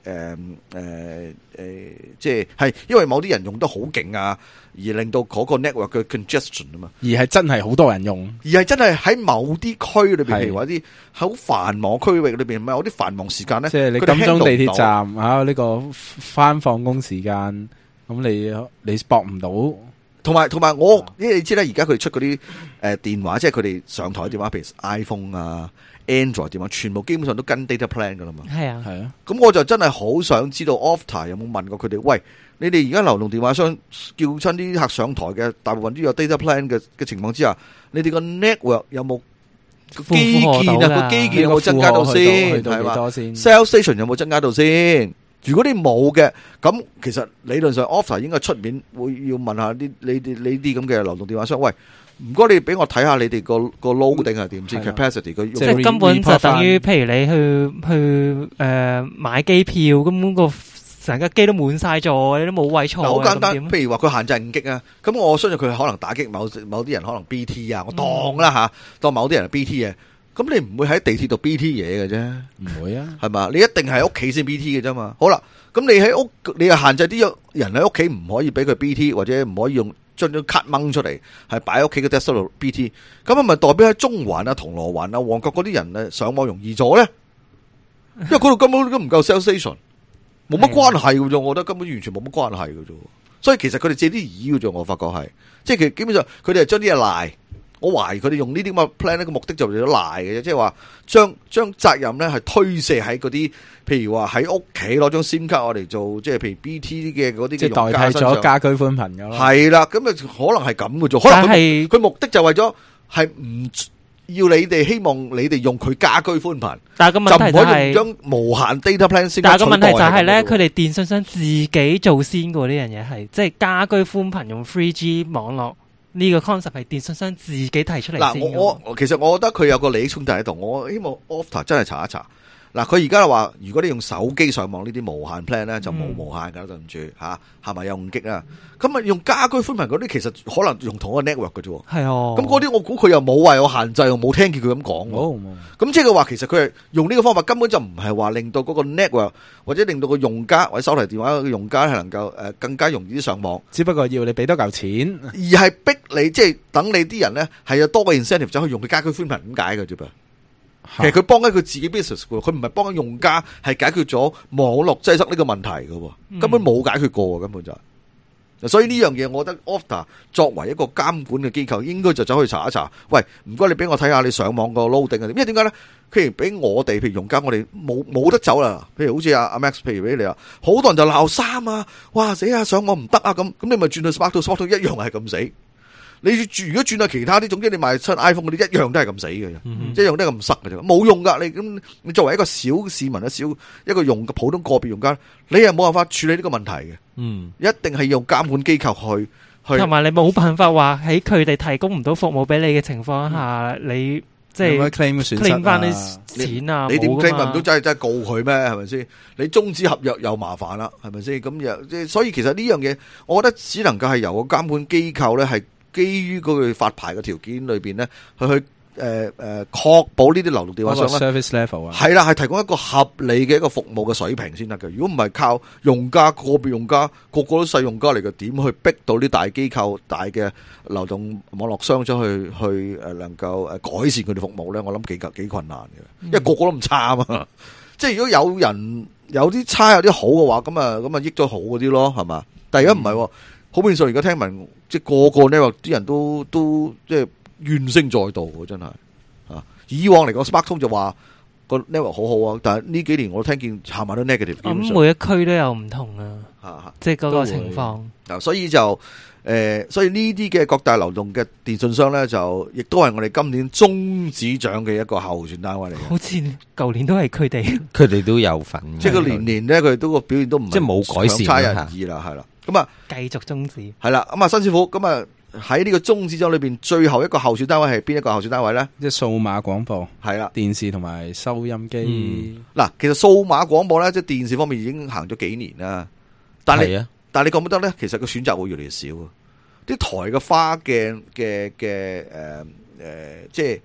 [SPEAKER 2] 即係因為某啲人用得好勁啊，而令到嗰個 network 嘅 congestion 啊嘛，
[SPEAKER 6] 而係真係好多人用，
[SPEAKER 2] 而係真係喺某啲區裏邊，譬如話啲好繁忙區域裏邊，唔係有啲繁忙時間咧，
[SPEAKER 6] 即係你金鐘地鐵站啊呢個翻放工時間，咁你駁唔到。
[SPEAKER 2] 同埋因為你知咧，而家佢哋出嗰啲電話，即係佢哋上台嘅電話，譬如 iPhone 啊、Android 電話，全部基本上都跟 data plan 噶啦嘛。
[SPEAKER 4] 係啊，
[SPEAKER 2] 咁我就真係好想知道 Opta 有冇問過佢哋，喂，你哋而家流動電話商叫親啲客上台嘅，大部分都有 data plan 嘅情況之下，你哋個 network 有冇基建啊？個基建有冇增加到先？係嘛？Sales station 有冇增加到先？如果你冇嘅，咁其實理論上 Opta 應該出面會要問下你啲咁嘅流動電話商，喂，唔該你俾我睇下你哋個 loading 係點先 capacity 佢，
[SPEAKER 4] 即係根本就等於譬如你去買機票，根本個成架機都滿晒座，你都冇位坐。好簡單，
[SPEAKER 2] 譬如話佢限制5 G 啊，咁我相信佢可能打擊某啲人可能 BT 啊，我當啦吓，當某啲人係 BT 嘅。咁你唔會喺地鐵度 BT 嘢嘅啫，
[SPEAKER 6] 唔會啊，
[SPEAKER 2] 係嘛？你一定係喺屋企先 BT 嘅啫嘛。好啦，咁你喺屋，你又限制啲人喺屋企唔可以俾佢 BT，或者唔可以用將張卡掹出嚟，係擺喺屋企嘅 desktop 度 BT。咁係咪代表喺中環啊、銅鑼灣啊、旺角嗰啲人咧上網容易咗咧？因為嗰度根本都唔夠 sales station， 冇乜關係嘅啫。我覺得根本完全冇乜關係嘅啫。所以其實佢哋借啲意嘅啫，我發覺係，即係其實基本上佢哋係將啲嘢賴。我懷疑佢哋用呢啲咁嘅 plan 咧，個目的就係咗賴嘅啫，即係話將責任咧係推卸喺嗰啲，譬如話喺屋企攞張 SIM 卡我哋做，即係譬如 BT 嘅嗰啲，即係
[SPEAKER 6] 代替咗家居寬頻嘅咯。
[SPEAKER 2] 係啦，咁啊可能係咁嘅啫，可能佢目的就為咗係唔要你哋希望你哋用佢家居寬頻，
[SPEAKER 4] 但係個問題就係
[SPEAKER 2] 將無限 data plan 先。
[SPEAKER 4] 但係個問題就係咧，佢哋電信商自己做先嘅呢樣嘢係，即係家居寬頻用 3G 網絡。呢個 concept 係電信商自己提出嚟先。
[SPEAKER 2] 嗱，其實我覺得佢有個利益衝突喺度。我希望 Opta 真係查一查。嗱，佢而家話，如果你用手機上網呢啲無限 plan 咧，就冇無限噶，對唔住嚇，係咪有5 G 啊？咁啊，用家居寬頻嗰啲，其實可能用同一個 network 嘅啫。係啊。咁嗰啲我估佢又冇話有限制，又冇聽見佢咁講。咁即係佢話，其實佢係用呢個方法，根本就唔係話令到嗰個 network 或者令到個用家或者手提電話嘅用家係能夠更加容易啲上網。
[SPEAKER 6] 只不過要你俾多嚿錢，
[SPEAKER 2] 而係逼你即係等你啲人咧係有多個 incentive 走去用佢家居寬頻咁解嘅啫噃。其實佢幫緊佢自己 business 嘅，佢唔係幫緊用家，係解決咗網絡擠塞呢個問題嘅，根本冇解決過，根本就係。所以呢樣嘢，我覺得 Opta 作為一個監管嘅機構，應該就走去查一查。喂，唔該你俾我睇下你上網個 loading 係點？因為點解咧？譬如俾我哋，譬如用家，我哋冇得走啦。譬如好似阿 Max，譬如俾你話，好多人就鬧三啊，哇死啊，上網唔得啊咁，你咪轉去 Smart 到 Smart 到一樣係咁死。你如果轉到其他啲，總之你賣出 iPhone 嗰啲一樣都係咁死嘅，一樣都係咁塞嘅啫，冇用噶。你作為一個小市民一個用嘅普通個別用家，你係冇辦法處理呢個問題嘅。一定係用監管機構去，
[SPEAKER 4] 同埋你冇辦法話喺佢哋提供唔到服務俾你嘅情況下，你即係 claim 翻啲錢啊？
[SPEAKER 2] 你點 claim 唔到？真係告佢咩？係咪先？你終止合約又麻煩啦，係咪先？咁又即係，所以其實呢樣嘢，我覺得只能夠係由個監管機構咧係。基於嗰個發牌嘅條件裏邊咧，去確保呢啲流動電話商咧
[SPEAKER 6] service level 啊，
[SPEAKER 2] 係啦，係提供一個合理嘅一個服務嘅水平先得嘅。如果唔係靠用家個別用家個個都細用家嚟嘅，點去逼到啲大機構、大嘅流動網絡商出去能夠改善佢哋服務咧？我諗幾困難嘅，因為個個都咁差啊嘛。即係如果有人有啲差有啲好嘅話，咁啊益咗好嗰啲咯，係嘛？但係而家唔係。好變相，而家聽聞即係個呢啲人都即係怨聲載道喎，真係啊！以往嚟講 ，Sparkphone 就話個 network 好好啊，但係呢幾年我聽見下埋都 negative。
[SPEAKER 4] 咁每一區都有唔同啊，即係嗰個情況。
[SPEAKER 2] 所以就所以呢啲嘅各大流動嘅電信商咧，就亦都係我哋今年中指獎嘅一個候選單位嚟嘅。
[SPEAKER 4] 好似舊年都係佢哋，
[SPEAKER 3] 佢哋都有份。
[SPEAKER 2] 即係佢年咧，佢哋都個表現都唔
[SPEAKER 3] 即係冇改善，
[SPEAKER 2] 差人意啦，係啦。咁啊，
[SPEAKER 4] 繼續中指
[SPEAKER 2] 係啦。咁啊，新師傅，咁啊喺呢個中指獎裏邊，最後一個候選單位係邊一個候選單位咧？
[SPEAKER 6] 即係數碼廣播，
[SPEAKER 2] 係啦，
[SPEAKER 6] 電視同埋收音機。
[SPEAKER 2] 嗱，其實數碼廣播咧，即係電視方面已經行咗幾年啦。但係你覺唔覺得咧？其實個選擇會越嚟越少啊！啲台嘅花鏡嘅即係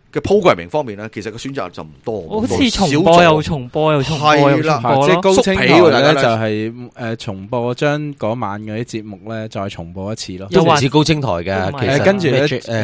[SPEAKER 2] 嘅 programming 方面咧，其實個選擇就唔多，
[SPEAKER 4] 好似重播又重播又重播又重播，
[SPEAKER 6] 即係高清台咧就係重播將嗰晚嗰啲節目咧再重播一次咯。
[SPEAKER 3] 都唔似高清台嘅，其實
[SPEAKER 6] 跟住咧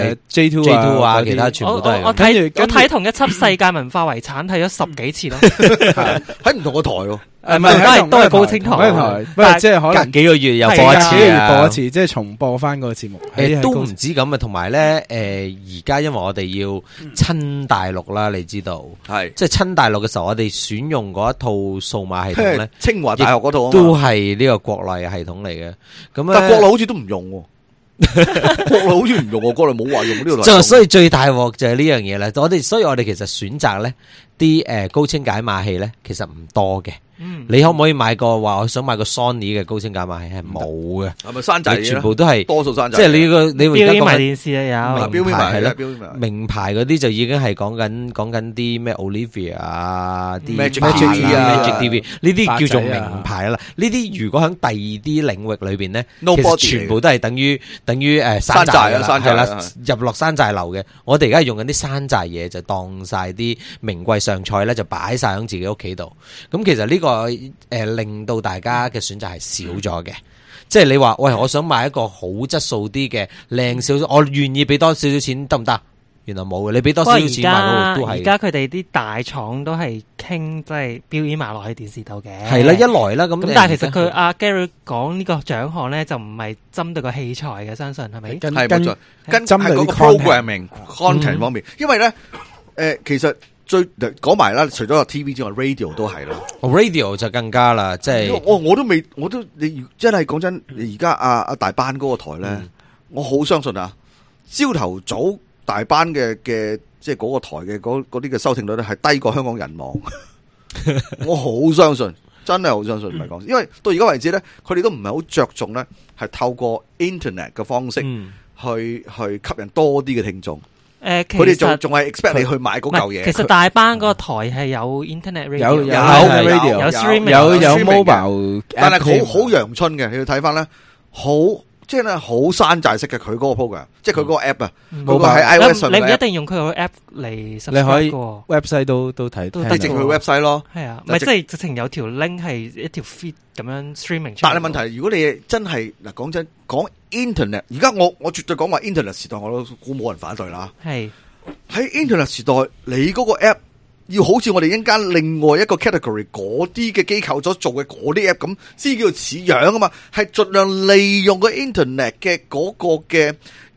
[SPEAKER 6] J2
[SPEAKER 3] 啊，其他全部都係。
[SPEAKER 4] 我睇同一輯世界文化遺產睇咗10幾次咯，
[SPEAKER 2] 喺唔同個台喎。
[SPEAKER 6] 唔係
[SPEAKER 4] 都係高清台，
[SPEAKER 6] 不過即係可能
[SPEAKER 3] 幾個月又播一次，
[SPEAKER 6] 播一次，即係重播翻個節目。
[SPEAKER 3] 都唔止咁啊，同埋咧，而家因為我哋要親大陸啦，你知道，係即係親大陸嘅時候，我哋選用嗰一套數碼系統咧，
[SPEAKER 2] 清華大學嗰套
[SPEAKER 3] 都係呢個國內嘅系統嚟嘅。咁
[SPEAKER 2] 但國內好似都唔用喎。國內好似唔用喎，國內冇話用呢個。
[SPEAKER 3] 就所以最大鑊就係呢樣嘢啦。所以我哋其實選擇咧啲高清解碼器咧，其實唔多嘅。你可唔可以買個話我想買個 Sony 嘅高清解碼器係冇嘅？係咪山寨？全部都係
[SPEAKER 2] 多數山寨。
[SPEAKER 3] 即係你而家講
[SPEAKER 4] 埋電視啊有
[SPEAKER 3] 名牌係啦，名牌嗰啲就已經係講緊啲咩 Olivia 啊，啲 Magic TV 呢啲叫做名牌啦。呢啲如果喺第二啲領域裏邊咧，其實全部都係等於山寨啦，係啦，入落山寨流嘅。我哋而家用緊啲山寨嘢，就當晒啲名貴上菜咧，就擺晒喺自己屋企度。咁其實呢個令到大家嘅選擇係少咗嘅，即係你話喂，我想買一個好質素啲嘅靚少少，我願意俾多少少錢得唔得？原來冇嘅，你俾多少少錢買嗰個都係。
[SPEAKER 4] 而家佢哋啲大廠都係傾，即係表演埋落去電視度嘅。
[SPEAKER 3] 係啦，一來啦咁。
[SPEAKER 4] 但係其實佢阿 Gary 講呢個獎項咧，就唔係針對個器材嘅，相信係咪？
[SPEAKER 2] 係冇錯，跟針對個 programming content 方面，因為咧其實。最講埋啦，除咗個 TV 之外 ，radio 都係啦。
[SPEAKER 3] radio 就更加啦，即係
[SPEAKER 2] 我都你真係講真，而家阿大班嗰個台咧，我好相信啊，朝頭早大班嘅即係嗰個台嘅嗰啲嘅收聽率咧，係低過香港人網。我好相信，真係好相信，唔係講，因為到而家為止咧，佢哋都唔係好着重咧，係透過 internet 嘅方式去吸引多啲嘅聽眾。佢哋仲係 expect 你去買嗰嚿嘢。
[SPEAKER 4] 其實大班嗰個台係有 internet radio，
[SPEAKER 6] 有
[SPEAKER 4] streaming，
[SPEAKER 6] 有 mobile，
[SPEAKER 2] 但係好陽春嘅。你要睇翻咧，即係好山寨式嘅佢嗰個 program， 即係佢嗰個 app 啊。嗰個喺 iOS 上面，
[SPEAKER 4] 你唔一定用佢個 app 嚟，你
[SPEAKER 6] 可以 website 都睇，
[SPEAKER 2] 都直接去 website 咯。
[SPEAKER 4] 係啊，咪即係直情有條 link 係一條 feed 咁樣 streaming。
[SPEAKER 2] 但係問題，如果你真係嗱講真講 internet， 而家我絕對講話 internet 時代，我都估冇人反對啦。
[SPEAKER 4] 係
[SPEAKER 2] 喺 internet 時代，你嗰個 app 要好似我哋一間另外一個 category 嗰啲嘅機構所做嘅嗰啲 app 咁，先叫做似樣啊嘛，係盡量利用個 internet 嘅嗰個嘅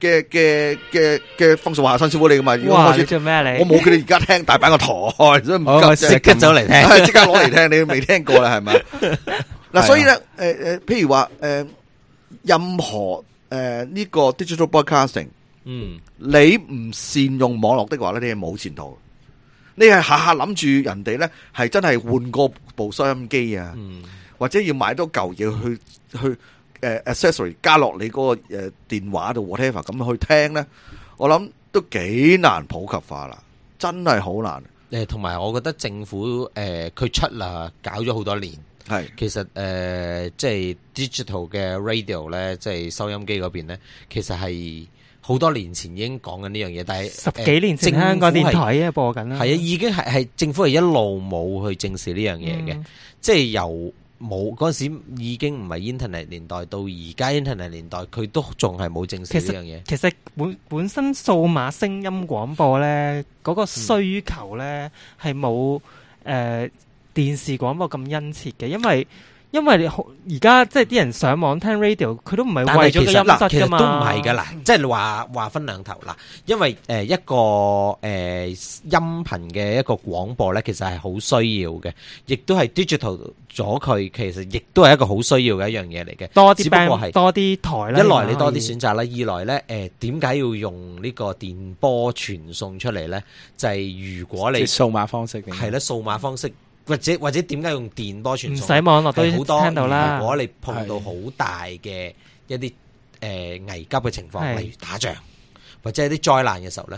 [SPEAKER 2] 風俗話新師傅你噶嘛？
[SPEAKER 4] 哇！你做咩你？
[SPEAKER 2] 我冇叫你而家聽大阪個台，所以唔急
[SPEAKER 3] 即刻走嚟聽，
[SPEAKER 2] 即刻攞嚟聽，你未聽過啦係咪？嗱，所以咧譬如話任何呢個 digital broadcasting，你唔善用網絡的話咧，你係冇前途。你係下下諗住人哋咧係真係換過部收音機啊，或者要買多嚿嘢去accessory 加落你嗰個電話度 whatever 咁去聽咧，我諗都幾難普及化啦，真係好難。
[SPEAKER 3] 同埋我覺得政府佢出啦，搞咗好多年，係其實即係 digital 嘅 radio 咧，即係收音機嗰邊咧，其實係。好多年前已經講緊呢樣嘢，但係
[SPEAKER 4] 10幾年前香港電台啊播緊啦，
[SPEAKER 3] 係啊，已經係政府係一路冇去正視呢樣嘢嘅，即係由冇嗰陣時已經唔係 internet 年代到而家 internet 年代，佢都仲係冇正視呢樣嘢。
[SPEAKER 4] 其實本身數碼聲音廣播咧，嗰個需求咧係冇電視廣播咁殷切嘅，因為你而家即係啲人上網聽 radio， 佢都唔係為咗個音質㗎嘛，
[SPEAKER 3] 都唔係㗎啦，即係話分兩頭啦。因為一個音頻嘅一個廣播咧，其實係好需要嘅，亦都係 digital 咗佢，其實亦都係一個好需要嘅一樣嘢嚟嘅。
[SPEAKER 4] 多啲 band，多啲台啦。
[SPEAKER 3] 一來你多啲選擇啦，二來咧點解要用呢個電波傳送出嚟咧？就係如果你
[SPEAKER 6] 數碼方式
[SPEAKER 3] 係啦，數碼方式。或者點解用電波傳送？
[SPEAKER 4] 唔使網絡都聽到啦。
[SPEAKER 3] 如果你碰到好大嘅一啲危急嘅情況，例如打仗或者係啲災難嘅時候咧，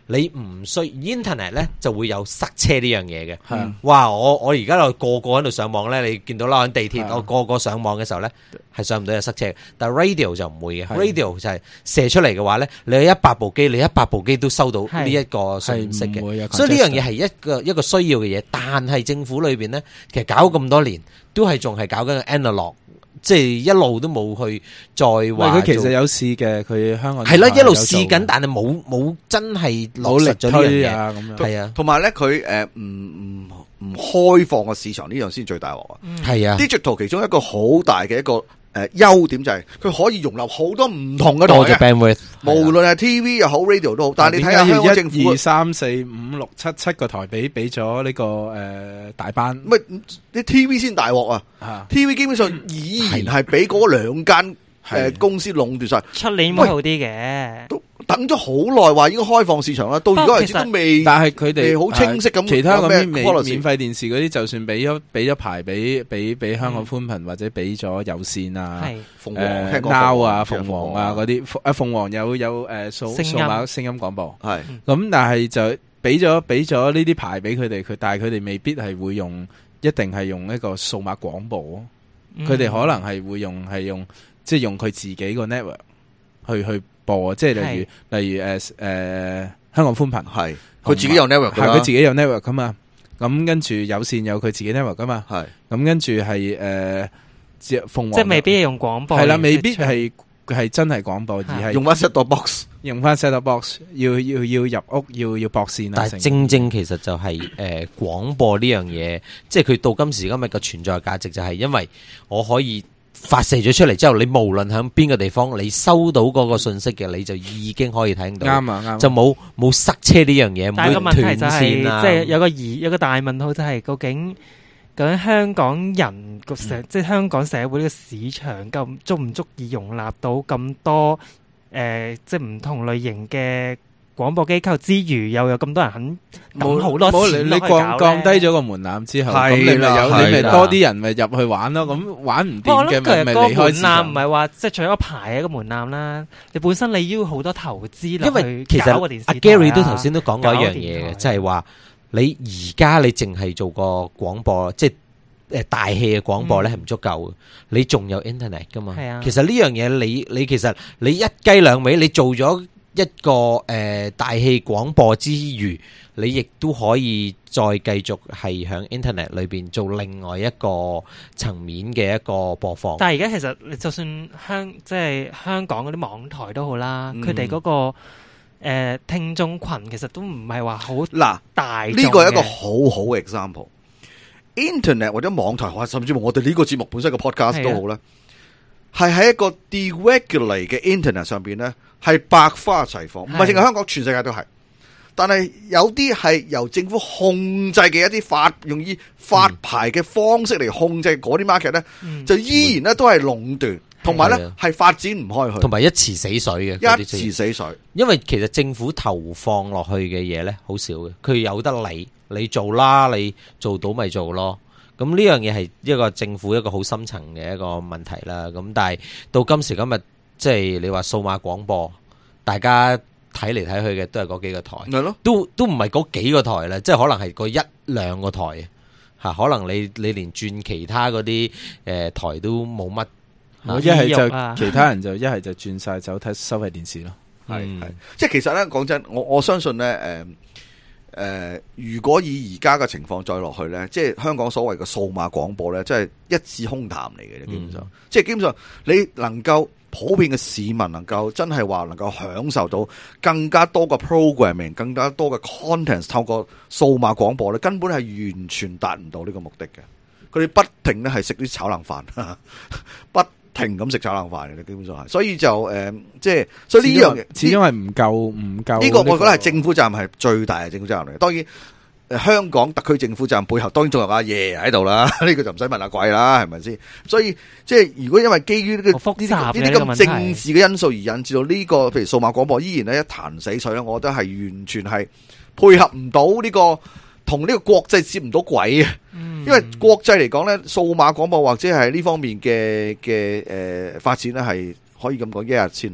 [SPEAKER 3] 你唔需 internet 咧就會有塞車呢樣嘢嘅。哇！我而家個個喺度上網咧，你見到啦，喺地鐵我個個上網嘅時候咧係上唔到有塞車，但係 radio 就唔會嘅。radio 就係射出嚟嘅話咧，你有100部機，你100部機都收到呢一個信息嘅。所以呢樣嘢係一個需要嘅嘢，但係政府裏邊咧，其實搞咁多年都係仲係搞緊 analog。即係一路都冇去再話，
[SPEAKER 6] 佢其實有試嘅，佢香港
[SPEAKER 3] 係啦，一路試緊，但係冇真係落實咗呢樣嘢咁樣。係啊，
[SPEAKER 2] 同埋咧佢唔開放個市場呢樣先最大鑊啊！
[SPEAKER 3] 係啊
[SPEAKER 2] ，digital 其中一個好大嘅一個優點就係佢可以容納好多唔同嘅台嘅
[SPEAKER 3] bandwidth，
[SPEAKER 2] 無論係 TV 又好 radio 都好。但係你睇下香港政府
[SPEAKER 6] 1、2、3、4、5、6、7個台俾咗呢個大班，
[SPEAKER 2] 唔係啲 TV 先大鑊啊！TV 基本上依然係俾嗰兩間公司壟斷晒。
[SPEAKER 4] 出年會好啲嘅，
[SPEAKER 2] 都等咗好耐話應該開放市場啦，到而家為止都未。
[SPEAKER 6] 但係佢哋
[SPEAKER 2] 好清晰咁，
[SPEAKER 6] 其他嗰啲免費電視嗰啲，就算俾咗牌俾香港寬頻或者俾咗有線啊，
[SPEAKER 2] 鳳凰、
[SPEAKER 6] Now 啊、鳳凰啊嗰啲，鳳凰有數碼聲音廣播，係咁，但係就俾咗呢啲牌俾佢哋，但係佢哋未必係會用，一定係用一個數碼廣播，佢哋可能係會用即係用佢自己個 network 去播，即係例如香港寬頻係
[SPEAKER 2] 佢自己有 network，
[SPEAKER 6] 係佢自己有 network 噶嘛，咁跟住有線有佢自己 network 噶嘛，係咁跟住係鳳凰，
[SPEAKER 4] 即係未必係用廣播，
[SPEAKER 6] 係啦，未必係真係廣播，而係
[SPEAKER 2] 用翻 set top box，
[SPEAKER 6] 用翻 set top box， 要入屋要駁線啊。
[SPEAKER 3] 但係正其實就係廣播呢樣嘢，即係佢到今時今日嘅存在價值就係因為我可以發射咗出嚟之後，你無論喺邊個地方，你收到嗰個信息嘅，你就已經可以聽到。
[SPEAKER 6] 啱啊，
[SPEAKER 3] 就冇塞車呢樣嘢，
[SPEAKER 4] 但係個問題就係，即係有個大問號就係究竟香港人即係香港社會呢個市場夠足唔足以容納到咁多即係唔同類型嘅廣播機構之餘，又有咁多人肯抌好多錢落去搞咧。
[SPEAKER 6] 你降低咗個門檻之後，咁你咪多啲人咪入去玩咯。咁玩唔掂嘅咪離開市場。
[SPEAKER 4] 唔係話即係除咗牌一個門檻啦，你本身你要好多投資落去搞個電視台。
[SPEAKER 3] 因為其實阿 Gary 都頭先都講過一樣嘢嘅，即係話你而家你淨係做個廣播，即係大氣嘅廣播咧係唔足夠嘅，你仲有 internet 噶嘛？其實呢樣嘢你其實你一雞兩味，你做咗一個大氣廣播之餘，你亦都可以再繼續係喺 internet 裏邊做另外一個層面嘅一個播放。
[SPEAKER 4] 但係而家其實你就算即係香港嗰啲網台都好啦，佢哋嗰個聽眾群其實都唔係話好大。
[SPEAKER 2] 呢個係一個好好嘅 example。internet 或者網台，甚至乎我哋呢個節目本身嘅 podcast 都好啦，係喺一個 deregulate 嘅 internet 上邊咧，係百花齊放，唔係淨係香港，全世界都係。但係有啲係由政府控制嘅一啲用以發牌嘅方式嚟控制嗰啲 market 咧，就依然咧都係壟斷，同埋咧係發展唔開去，
[SPEAKER 3] 同埋一池死水嘅，
[SPEAKER 2] 一池死水。
[SPEAKER 3] 因為其實政府投放落去嘅嘢咧好少嘅，佢有得你做啦，你做到咪做咯。咁呢樣嘢係一個政府一個好深層嘅一個問題啦。咁但係到今時今日，即係你話數碼廣播，大家睇嚟睇去嘅都係嗰幾個台，係咯，都唔係嗰幾個台啦，即係可能係個1、2個台吓，可能你連轉其他嗰啲台都冇乜。
[SPEAKER 6] 一係就其他人就一係就轉晒走睇收費電視咯。
[SPEAKER 2] 係即係其實咧講真，我相信咧如果以而家嘅情況再落去咧，即係香港所謂嘅數碼廣播咧，即係一紙空談嚟嘅，基本上，即係基本上你能夠普遍嘅市民能夠真係話能夠享受到更加多嘅 programming， 更加多嘅 content 透過數碼廣播咧，根本係完全達唔到呢個目的嘅。佢哋不停咧係食啲炒冷飯，不停咁食炒冷飯嘅，基本上係，所以就即係所以呢樣嘢
[SPEAKER 6] 始終係唔夠
[SPEAKER 2] 呢個，我覺得係政府責任係最大嘅政府責任嚟。當然香港特區政府責任背後當然仲有阿爺喺度啦，呢個就唔使問阿貴啦，係咪先？所以即係如果因為基於呢啲咁政治嘅因素而引致到呢個譬如數碼廣播依然咧一潭死水咧，我覺得係完全係配合唔到呢個同呢個國際接唔到軌嘅。因為國際嚟講咧，數碼廣播或者係呢方面嘅發展咧，係可以咁講一日千里嘅。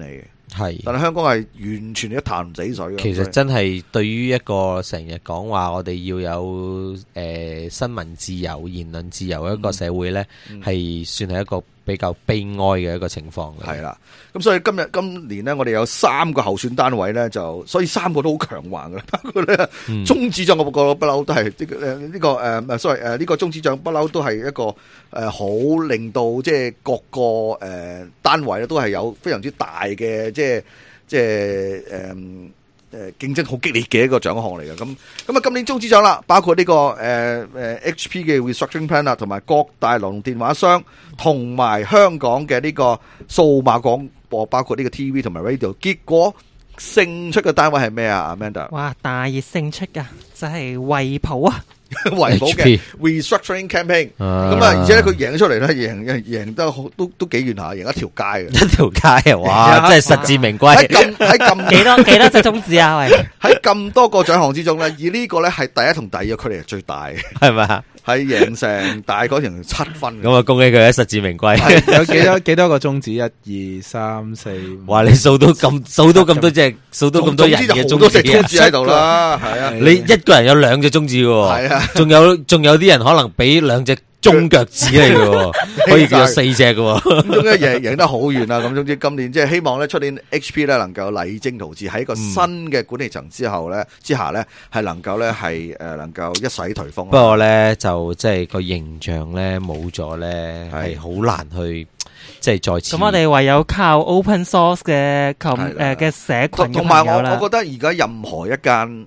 [SPEAKER 3] 係，
[SPEAKER 2] 但係香港係完全一潭死水。
[SPEAKER 3] 其實真係對於一個成日講話我哋要有新聞自由、言論自由一個社會咧，係算係一個比較悲哀嘅一個情況。
[SPEAKER 2] 係啦，咁所以今年呢，我哋有3個候選單位咧，所以3個都好強橫嘅，包括咧中指獎個不嬲都係呢個中指獎不嬲都係一個好令到即係各個單位咧都係有非常之大嘅即係競爭好激烈嘅一個獎項嚟嘅。咁啊，今年中指獎啦，包括呢個HP 嘅 restructuring plan 啦，同埋各大流動電話商，同埋香港嘅呢個數碼廣播，包括呢個 TV 同埋 radio。結果勝出嘅單位係咩啊 ，Amanda？
[SPEAKER 4] 哇，大熱勝出噶，就係惠普啊！
[SPEAKER 2] 惠普嘅 restructuring campaign， 咁啊，而且咧佢贏出嚟咧，贏得好都幾遠下，贏一條街嘅，
[SPEAKER 3] 一條街啊！哇，真係實至名歸。
[SPEAKER 2] 喺咁
[SPEAKER 4] 幾多隻中指啊？喂，
[SPEAKER 2] 喺咁多個獎項之中咧，而呢個咧係第一同第二個距離係最大嘅，
[SPEAKER 3] 係咪啊？
[SPEAKER 2] 係贏成大概成7分。
[SPEAKER 3] 咁啊，恭喜佢實至名歸。
[SPEAKER 6] 有幾多個中指？1、2、3、4。
[SPEAKER 3] 哇！你數到咁多隻，數到咁多人嘅中指
[SPEAKER 2] 喺度啦，係啊！
[SPEAKER 3] 你一個人有2隻中指嘅，係啊！仲有啲人可能俾2隻中腳趾嚟嘅，可以叫4隻嘅。
[SPEAKER 2] 咁總之贏得好遠啦！咁總之今年即係希望咧，出年 HP 咧能夠勵精圖治，喺一個新嘅管理層之下咧，係能夠咧能夠一洗頹風。不
[SPEAKER 3] 過咧就即係個形象咧冇咗咧，係好難去即係再次。
[SPEAKER 4] 咁我哋唯有靠 open source 嘅社群。
[SPEAKER 2] 同埋我覺得而家任何一間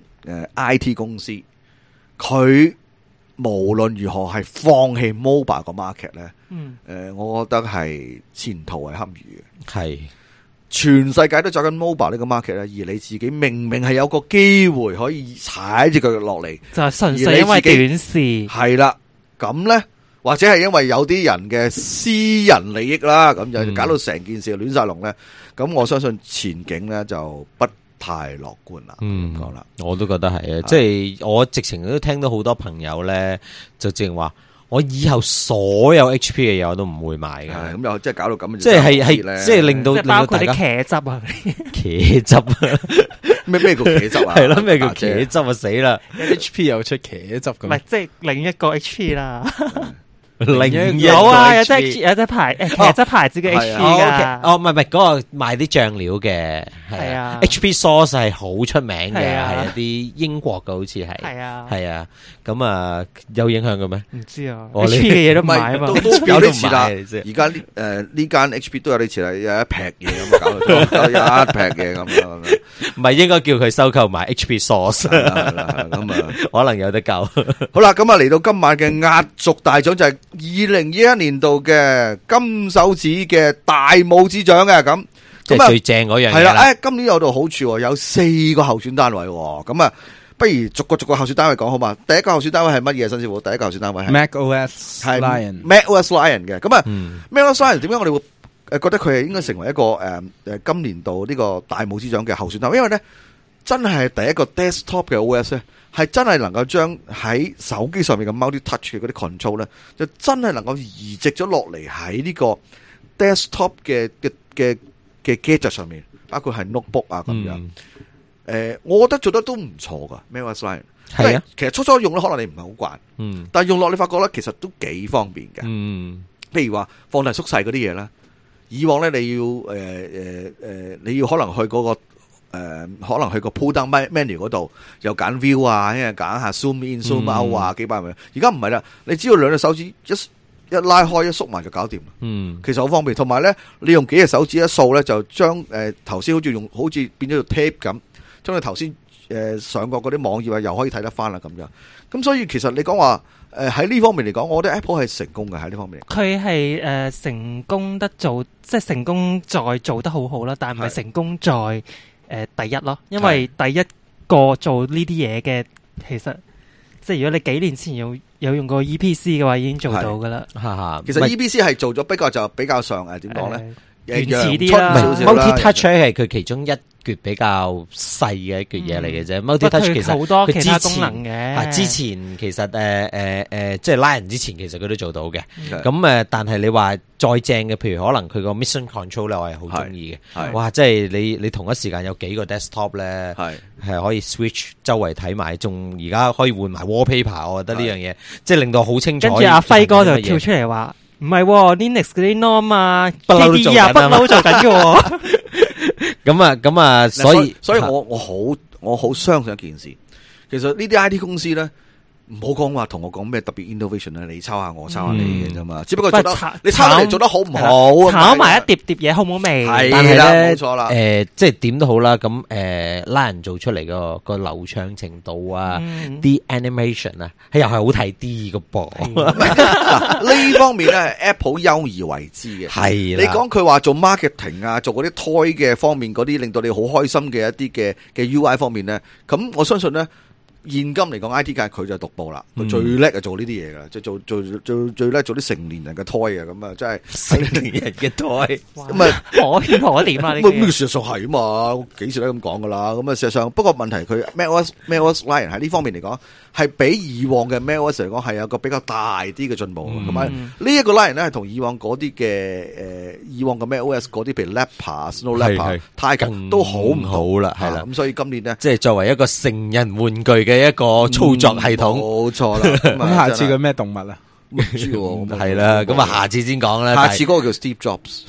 [SPEAKER 2] IT 公司，佢無論如何係放棄 mobile 個 market 咧，我覺得係前途係堪虞嘅。
[SPEAKER 3] 係
[SPEAKER 2] 全世界都走緊 mobile 呢個 market 咧，而你自己明明係有個機會可以踩住佢落嚟，
[SPEAKER 4] 就係純粹因為短視。
[SPEAKER 2] 係啦，咁咧或者係因為有啲人嘅私人利益啦，咁就搞到成件事亂晒龍咧。咁我相信前景咧就不太樂觀啦，講啦，
[SPEAKER 3] 我都覺得係啊，即係我直情都聽到好多朋友咧，就直情話我以後所有 HP 嘅嘢我都唔會買嘅，
[SPEAKER 2] 咁又即係搞到咁，
[SPEAKER 3] 即係即係令到
[SPEAKER 4] 包括啲茄汁啊，
[SPEAKER 3] 茄汁啊，
[SPEAKER 2] 咩叫茄汁啊？
[SPEAKER 3] 係咯，咩叫茄汁啊？死啦
[SPEAKER 6] ！HP 又出茄汁咁，
[SPEAKER 4] 唔係即係另一個 HP 啦。
[SPEAKER 3] 有
[SPEAKER 4] 啊，有隻牌茄汁牌子嘅 HP 噶。
[SPEAKER 3] 哦，唔係嗰個賣啲醬料嘅，係啊。HP Sauce 係好出名嘅，係一啲英國嘅，好似係。係啊，係啊。咁啊，有影響嘅咩？唔
[SPEAKER 4] 知啊。HP 嘅嘢都買啊嘛，
[SPEAKER 2] 都有啲似啦。而家呢間 HP 都有啲似啦，有一劈嘢咁搞到，有一劈嘢咁樣。
[SPEAKER 3] 唔係應該叫佢收購埋 HP Sauce
[SPEAKER 2] 咁啊，
[SPEAKER 3] 可能有得救。
[SPEAKER 2] 好啦，咁啊嚟到今晚嘅壓軸大獎就係2021年度嘅金手指嘅大拇指獎嘅，咁
[SPEAKER 3] 即係最正嗰樣嘢啦。
[SPEAKER 2] 今年有度好處，有4個候選單位，咁啊，不如逐個候選單位講好嘛？第一個候選單位係乜嘢？新師傅，第一個候選單位係
[SPEAKER 6] macOS
[SPEAKER 2] Lion，macOS Lion 嘅。咁啊，macOS Lion 點解我哋會覺得佢係應該成為一個今年度呢個大拇指獎嘅候選單位？因為咧真係第一個 desktop 嘅 OS 咧。係真係能夠將喺手機上面嘅 multi touch 嘅嗰啲 control 咧，就真係能夠移植咗落嚟喺呢個 desktop 嘅 gadget 上面，包括係 notebook 啊咁樣。我覺得做得都唔錯噶 macOS Lion。係啊，其實初初用咧，可能你唔係好慣，但係用落你發覺咧，其實都幾方便嘅。譬如話放大縮細嗰啲嘢啦，以往咧你要可能去嗰個。可能去個 pull down menu 嗰度又揀 view 啊，一係揀下 zoom in zoom out 啊，幾百樣。而家唔係啦，你只要2隻手指一拉開一縮埋就搞掂。其實好方便。同埋咧，你用幾隻手指一掃咧，就將頭先好似變咗個 tape 咁，將你頭先上過嗰啲網頁啊，又可以睇得翻啦咁樣。咁所以其實你講話喺呢方面嚟講，我覺得 Apple 係成功嘅喺呢方面。
[SPEAKER 4] 佢係成功得做，即係成功在做得好好啦，但係唔係成功在。第一咯，因為第一個做呢啲嘢嘅，其實即係如果你幾年前有用過 EPC 嘅話，已經做到噶啦。
[SPEAKER 2] 其實 EPC 係做咗，比較上點講咧，
[SPEAKER 4] 原始啲啦。
[SPEAKER 3] Multi Touch 係佢其中一橛比較細嘅一橛嘢嚟嘅啫。Multi-touch 其實
[SPEAKER 4] 好多其他功能嘅。
[SPEAKER 3] 之前其實即係拉人之前，其實佢都做到嘅。咁但係你話再正嘅，譬如可能佢個 mission control 咧，我係好中意嘅。哇！即係你同一時間有幾個 desktop 咧，係可以 switch 周圍睇埋，仲而家可以換埋 wallpaper。我覺得呢樣嘢即係令到好清楚。
[SPEAKER 4] 跟住阿輝哥就跳出嚟話：唔係 Linux 嗰啲 norm 啊，不嬲都做緊，不嬲做緊嘅。
[SPEAKER 3] 咁啊，所以
[SPEAKER 2] 我好相信一件事，其實呢啲 I T 公司咧，唔好講話同我講咩特別 innovation 啊，你抄下我抄下你嘅啫嘛，只不過做得你抄嚟做得好唔好，
[SPEAKER 4] 炒埋一碟嘢好唔好味？
[SPEAKER 2] 係啦，冇錯啦。
[SPEAKER 3] 即係點都好啦，咁拉人做出嚟個流暢程度啊，啲 animation 啊，又係好睇啲嘅噃。
[SPEAKER 2] 呢方面咧，Apple 優而為之嘅。係你講佢話做 marketing 啊，做嗰啲 toy 嘅方面嗰啲，令到你好開心嘅一啲嘅 UI 方面咧，咁我相信咧。現今嚟講 I T 界佢就獨步啦，佢最叻係做呢啲嘢噶，即係最叻做啲成年人嘅 toy 啊，咁啊真係
[SPEAKER 3] 成年人嘅 toy，
[SPEAKER 2] 咁啊
[SPEAKER 4] 可圈可點啊？
[SPEAKER 2] 呢事實上係啊嘛，幾時都咁講噶啦。咁啊事實上，不過問題佢 macOS Lion 喺呢方面嚟講，係比以往嘅 macOS 嚟講係有個比較大啲嘅進步，同埋呢一個 Lion 咧係同以往嗰啲嘅以往嘅 macOS 嗰啲，譬如 Leopard、Snow Leopard、Tiger 都好唔好啦，係啦。咁所以今年咧，
[SPEAKER 3] 即係作為一個成人玩具嘅一個操作系統，
[SPEAKER 2] 冇錯啦。
[SPEAKER 6] 咁下次佢咩動物啊？
[SPEAKER 2] 唔知喎，
[SPEAKER 3] 係啦。咁啊，下次先講啦。
[SPEAKER 2] 下次嗰個叫 Steve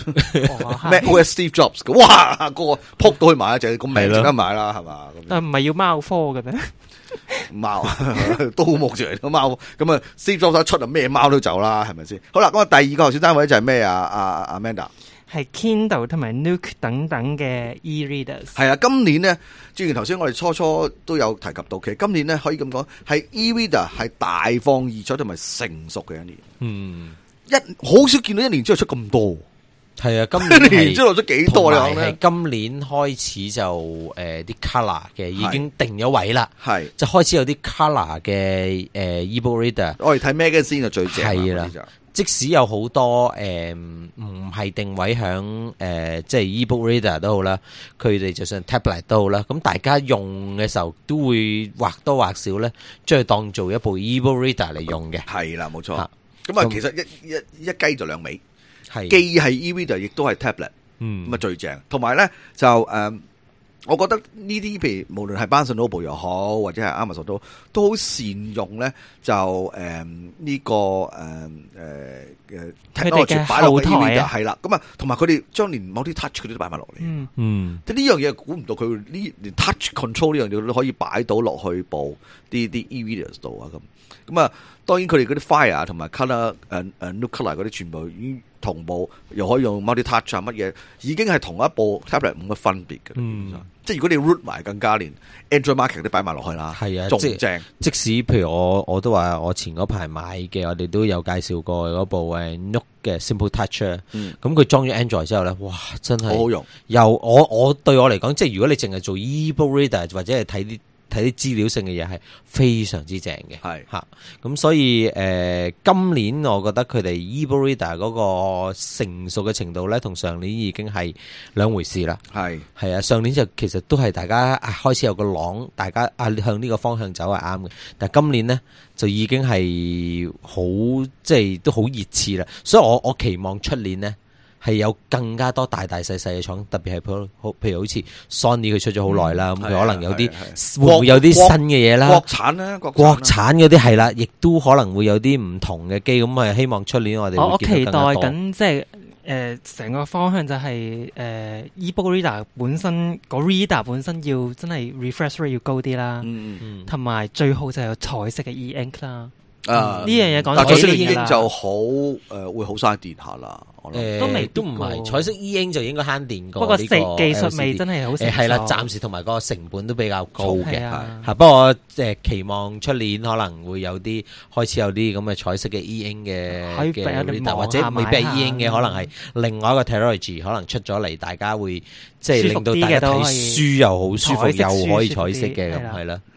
[SPEAKER 2] Jobs，macOS Steve Jobs，哇，嗰個撲到去買就係咁名值得買啦，係嘛？
[SPEAKER 4] 但唔係要貓科嘅咩？
[SPEAKER 2] 貓都冇住嚟個貓，咁啊 Steve Jobs 一出啊，咩貓都走啦，係咪先？好啦，咁啊第二個候選單位就係咩啊？Amanda
[SPEAKER 4] 係 Kindle 同埋 Nook 等等嘅 e-readers。
[SPEAKER 2] 係啊，今年咧，正如頭先我哋初都有提及到，其實今年咧可以咁講，係 e-reader 係大放異彩同埋成熟嘅一年。好少見到一年之後出咁多。
[SPEAKER 3] 係啊，今年
[SPEAKER 2] 之後落咗幾多咧？
[SPEAKER 3] 係今年開始就啲 colour 嘅已經定咗位啦，係就開始有啲 colour 嘅e-book reader。
[SPEAKER 2] 我哋睇 magazine 就最正
[SPEAKER 3] 係啦。即使有好多唔係定位響即係 e-book reader 都好啦，佢哋就算 tablet 都好啦，咁大家用嘅時候都會或多或少咧，將佢當做一部 e-book reader 嚟用嘅。係啦，冇錯。咁啊，其實一雞就兩味。既係 e-reader 亦都係 tablet， 咁啊最正。同埋咧就我覺得呢啲譬如無論係 Barnes & Noble 又好，或者係 Amazon 都好善用咧，就呢個technology 擺落 e-reader 係啦。咁啊，同埋佢哋將連某啲 touch 佢都擺埋落嚟。即係呢樣嘢估唔到佢呢連 touch control 呢樣嘢都可以擺到落去部啲 e-readers 度啊咁。咁啊，當然佢哋嗰啲 Fire 同埋 Color Nook Color 嗰啲全部已經同步，又可以用 Multi Touch 啊乜嘢，已經係同一部 tablet 冇乜分別嘅。即係如果你 root 埋更加連 Android Market 都擺埋落去啦，係啊，仲正。即使譬如我都話我前嗰排買嘅，我哋都有介紹過嗰部Nook 嘅 Simple Touch 啊。咁佢裝咗 Android 之後咧，哇，真係好好用。又我對我嚟講，即係如果你淨係做 e-book reader 或者係睇啲資料性嘅嘢係非常之正嘅，係嚇。咁所以今年我覺得佢哋 e-book reader 嗰個成熟嘅程度咧，同上年已經係兩回事啦。係啊，上年就其實都係大家開始有個朗，大家向呢個方向走係啱嘅。但係今年呢，就已經係好即係都好熱刺啦。所以我期望出年呢，係有更加多大大細細嘅廠，特別係譬如好似 Sony 佢出咗好耐啦，咁佢可能有啲會唔會有啲新嘅嘢啦？國產啦，國產嗰啲係啦，亦都可能會有啲唔同嘅機，咁啊希望出年我哋
[SPEAKER 4] 我期待緊即係成個方向就係e-book reader 本身個 reader 本身要真係 refresh rate 要高啲啦，同埋最好就係有彩色嘅 e-ink 啦。呢樣嘢講
[SPEAKER 2] 但彩色 e-ink 就好會好嘥電下啦。
[SPEAKER 4] 都
[SPEAKER 3] 唔係彩色 e-ink 就應該慳電過。
[SPEAKER 4] 不過技術味真係好成熟。
[SPEAKER 3] 係啦，暫時同埋個成本都比較高嘅。不過期望出年可能會有啲開始有啲咁嘅彩色嘅 e-ink 嘅，或者未必係 e-ink 嘅，可能係另外一個 technology 可能出咗嚟，大家會即係令到大家睇書又好舒服，又可以彩色嘅咁係啦。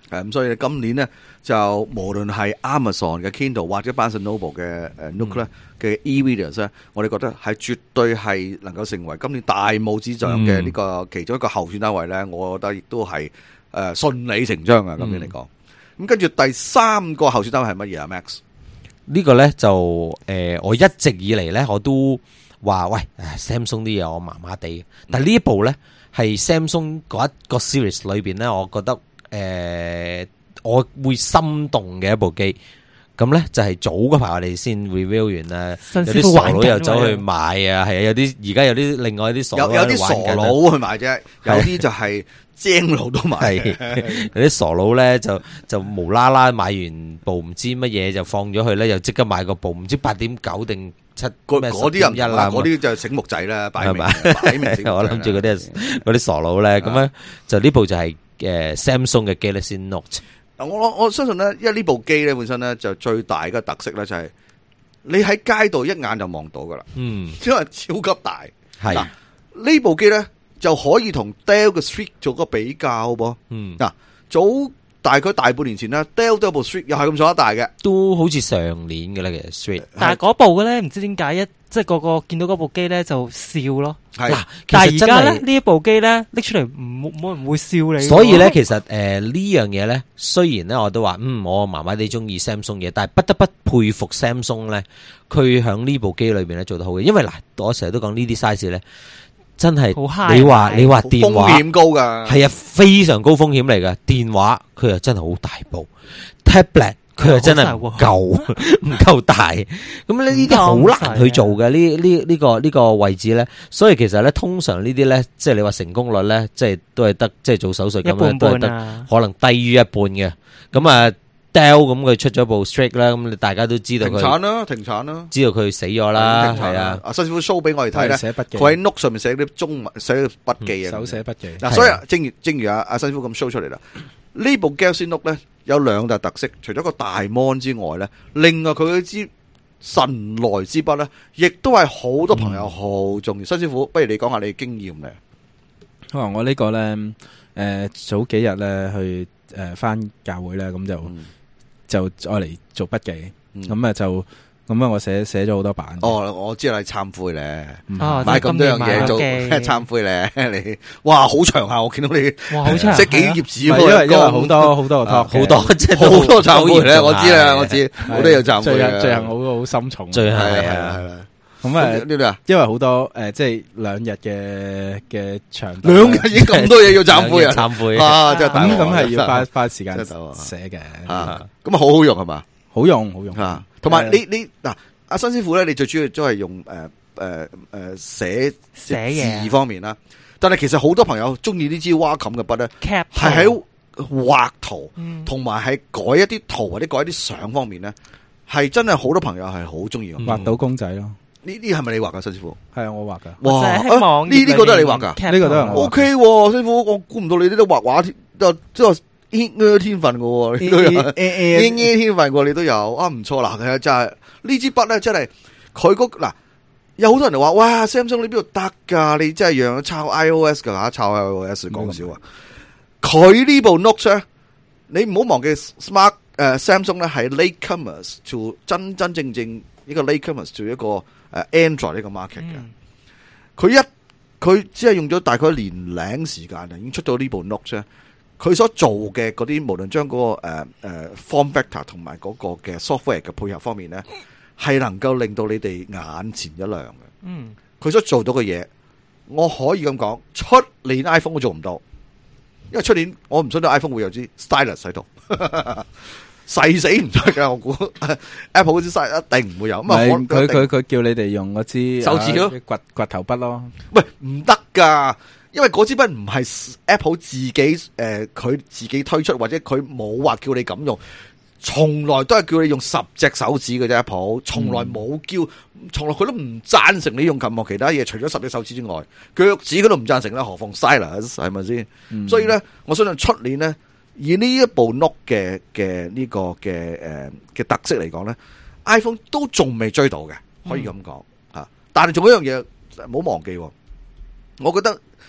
[SPEAKER 2] 咁所以今年咧就無論係 Amazon 嘅 Kindle 或者 Barnes & Noble 嘅Nook 咧嘅 e-readers 咧，我哋覺得係絕對係能夠成為今年大帽之獎嘅呢個其中一個候選單位咧，我覺得亦都係順理成章啊！今年嚟講，咁跟住第3個候選單位係乜嘢啊 ？Max
[SPEAKER 3] 呢個咧就我一直以嚟咧我都話喂 Samsung 啲嘢我麻麻地，但係呢一部咧係 Samsung 嗰一個 series 裏邊咧，我覺得我會心動嘅一部機。咁咧就係早嗰排我哋先 review 完啦，有啲傻佬又走去買啊，係啊，有啲而家有啲另外啲傻佬
[SPEAKER 2] 有啲傻佬去買啫，有啲就係精佬都買，
[SPEAKER 3] 有啲傻佬咧就無啦啦買完部唔知乜嘢就放咗去咧，又即刻買個部唔知8.9定7咩
[SPEAKER 2] 嗰啲人啦，嗰啲就醒目仔啦，擺明
[SPEAKER 3] 我諗住嗰啲傻佬咧，咁咧就呢部就係Samsung 嘅 Galaxy Note。
[SPEAKER 2] 我相信咧，因為呢部機咧本身咧就最大嘅特色咧就係你喺街度一眼就望到噶啦，因為超級大。係嗱呢部機咧就可以同 Dell 嘅 Streak 做個比較噃。嗱早大概大半年前咧 ，Dell 都有部 Streak 又係咁上下大嘅，
[SPEAKER 3] 都好似上年嘅啦，其實 Streak。
[SPEAKER 4] 但係嗰部嘅咧唔知點解即係個個見到嗰部機咧就笑咯。
[SPEAKER 3] 嗱，
[SPEAKER 4] 但係而家咧呢一部機咧拎出嚟冇人會笑你。
[SPEAKER 3] 所以咧，其實呢樣嘢咧，雖然咧我都話我麻麻地中意 Samsung 嘢，但係不得不佩服 Samsung 咧，佢響呢部機裏邊咧做得好嘅。因為嗱，我成日都講呢啲 size 咧，真係你話電話
[SPEAKER 2] 風險高噶，
[SPEAKER 3] 係啊，非常高風險嚟噶。電話佢又真係好大部 ，tablet。佢又真係唔夠大，咁呢啲好難去做嘅呢個位置咧，所以其實咧通常呢啲咧，即係你話成功率咧，即係都係得即係做手術咁樣都係得可能低於一半嘅。咁啊 Dell 咁佢出咗部 Streak 啦，咁大家都知道佢
[SPEAKER 2] 停產啦，
[SPEAKER 3] 知道佢死咗啦，係啊。
[SPEAKER 2] 阿新師傅 show 俾我哋睇咧，佢喺 Note 上面寫啲中文寫啲筆記啊，
[SPEAKER 6] 手寫筆記。
[SPEAKER 2] 嗱，所以正如阿新師傅咁 show 出嚟啦，呢部 Galaxy Note 咧。有2大特色，除咗個大 mon 之外咧，另外佢支神來之筆咧，亦都係好多朋友好中意。新師傅，不如你講下你經驗咧。
[SPEAKER 6] 我呢個咧，早幾日咧去返教會咧，咁就愛嚟做筆記，咁我寫咗好多版。
[SPEAKER 2] 我知道你懺悔咧，買咁多樣嘢做懺悔咧，你哇好長啊！我見到你
[SPEAKER 4] 哇好長，
[SPEAKER 2] 寫幾頁紙，
[SPEAKER 6] 因為好多個 talk，
[SPEAKER 3] 好多即係
[SPEAKER 2] 好多懺悔咧。我知啦，我知好多有懺悔嘅，
[SPEAKER 6] 罪行好深重，
[SPEAKER 3] 罪行
[SPEAKER 2] 係啦。咁
[SPEAKER 6] 呢度啊，因為好多即係2日嘅長度
[SPEAKER 2] ，2日已經咁多嘢要懺悔啊！
[SPEAKER 3] 懺悔
[SPEAKER 2] 啊，真係
[SPEAKER 6] 咁係要花時間寫嘅。
[SPEAKER 2] 咁啊好好用係嘛？
[SPEAKER 6] 好用
[SPEAKER 2] 啊！同埋你嗱，阿新師傅咧，你最主要都係用寫字方面啦。但係其實好多朋友中意呢支蛙冚嘅筆咧，係喺畫圖同埋係改一啲圖或者改一啲相方面咧，係真係好多朋友係好中意
[SPEAKER 6] 畫到公仔咯。
[SPEAKER 2] 呢啲係咪你畫噶，新師傅？
[SPEAKER 6] 係啊，我畫噶。
[SPEAKER 2] 哇！呢個都係你畫噶？
[SPEAKER 6] 呢個都係我。
[SPEAKER 2] O K，師傅，我估唔到你呢啲畫畫即係天分嘅，你都有天分嘅，你都有啊，唔錯啦。其實真係呢支筆咧，真係佢嗱，有好多人話哇 ，Samsung 你邊度得噶？你真係樣抄 iOS 噶吓，抄 iOS 講笑啊！佢呢部 Note 咧，你唔好忘記 Samsung 咧係 latecomers to 真正一個 latecomers to 一個Android 呢個 market 嘅。佢只係用咗大概1年零時間啊，已經出到呢部 Note 啫。佢所做嘅嗰啲，無論將嗰個form factor 同埋嗰個嘅 software 嘅配合方面咧，係能夠令到你哋眼前一亮嘅。佢所做到嘅嘢，我可以咁講，出年 iPhone 都做唔到，因為出年我唔信到 iPhone 會有支 stylus 喺度，誓死唔得噶。我估 Apple 嗰支 stylus 一定唔會有。
[SPEAKER 6] 佢叫你哋用嗰支
[SPEAKER 2] 手指咯，
[SPEAKER 6] 掘頭筆咯。
[SPEAKER 2] 喂，唔得噶。因為嗰支筆唔係 Apple 自己佢自己推出，或者佢冇話叫你咁用，從來都係叫你用10隻手指嘅啫。Apple 從來冇叫，從來佢都唔贊成你用任何其他嘢，除咗10隻手指之外，腳趾佢都唔贊成啦。何況 stylus 係咪先？所以咧，我相信出年咧，以呢一部 Note 嘅呢個嘅特色嚟講咧 ，iPhone 都仲未追到嘅，可以咁講吓。但係仲有一樣嘢唔好忘記，我覺得。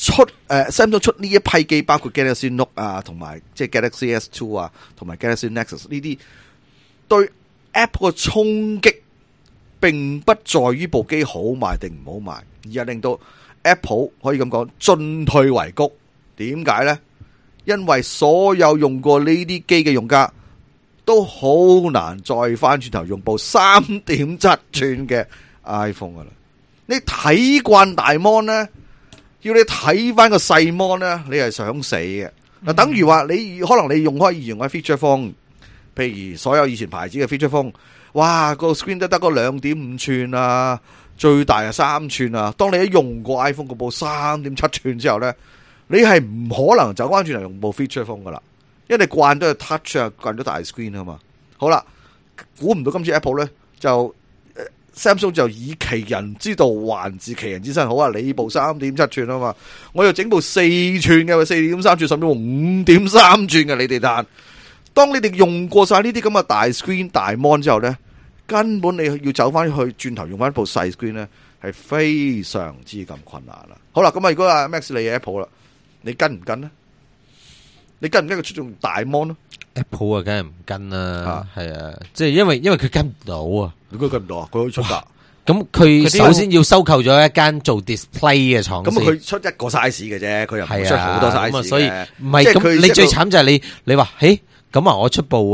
[SPEAKER 2] Samsung 出呢一批機，包括 Galaxy Note 啊，同埋即係 Galaxy S2 啊，同埋 Galaxy Nexus 呢啲，對 Apple 嘅衝擊，並不在於部機好賣定唔好賣，而係令到 Apple 可以咁講進退維谷。點解呢？因為所有用過呢啲機嘅用家都好難再翻轉頭用部 3.7 寸嘅 iPhone 噶啦。你睇慣大 mon 呢，要你睇翻個細 mon 呢，你係想死嘅。嗱，等於話你可能你用開以前嘅 feature phone， 譬如所有以前牌子嘅 feature phone， 哇，個 screen 都得個 2.5 寸啊，最大係3寸啊。當你一用過 iPhone 嗰部 3.7 寸之後呢，你係唔可能走翻轉嚟用部 feature phone 噶啦，因為你慣咗 touch 啊，慣咗大 screen 啊嘛。好啦，估唔到今次 Apple 呢，就 Samsung 就以其人之道還治其人之身。好啊，你部 3.7 寸啊嘛，我又整部4寸嘅 4.3 寸，甚至乎 5.3 寸嘅，你哋彈。當你哋用過晒呢啲咁嘅大 screen 大 mon 之後呢，根本你要走翻去轉頭用翻部細 screen 呢，係非常之咁困難啦。好啦，咁啊，如果阿 Max 你係 Apple 啦，你跟唔跟呢？你跟唔跟佢出用大 mon 咯
[SPEAKER 3] ？Apple 啊，梗係唔跟啦，係啊，即係因為佢跟唔到啊，
[SPEAKER 2] 佢跟唔到啊，佢可以出噶。
[SPEAKER 3] 咁佢首先要收購咗一間做 display 嘅廠，
[SPEAKER 2] 咁佢出一個 size 嘅啫，佢又唔出好多 size 嘅，
[SPEAKER 3] 所以唔係咁。你最慘就係你話，咁啊，我出部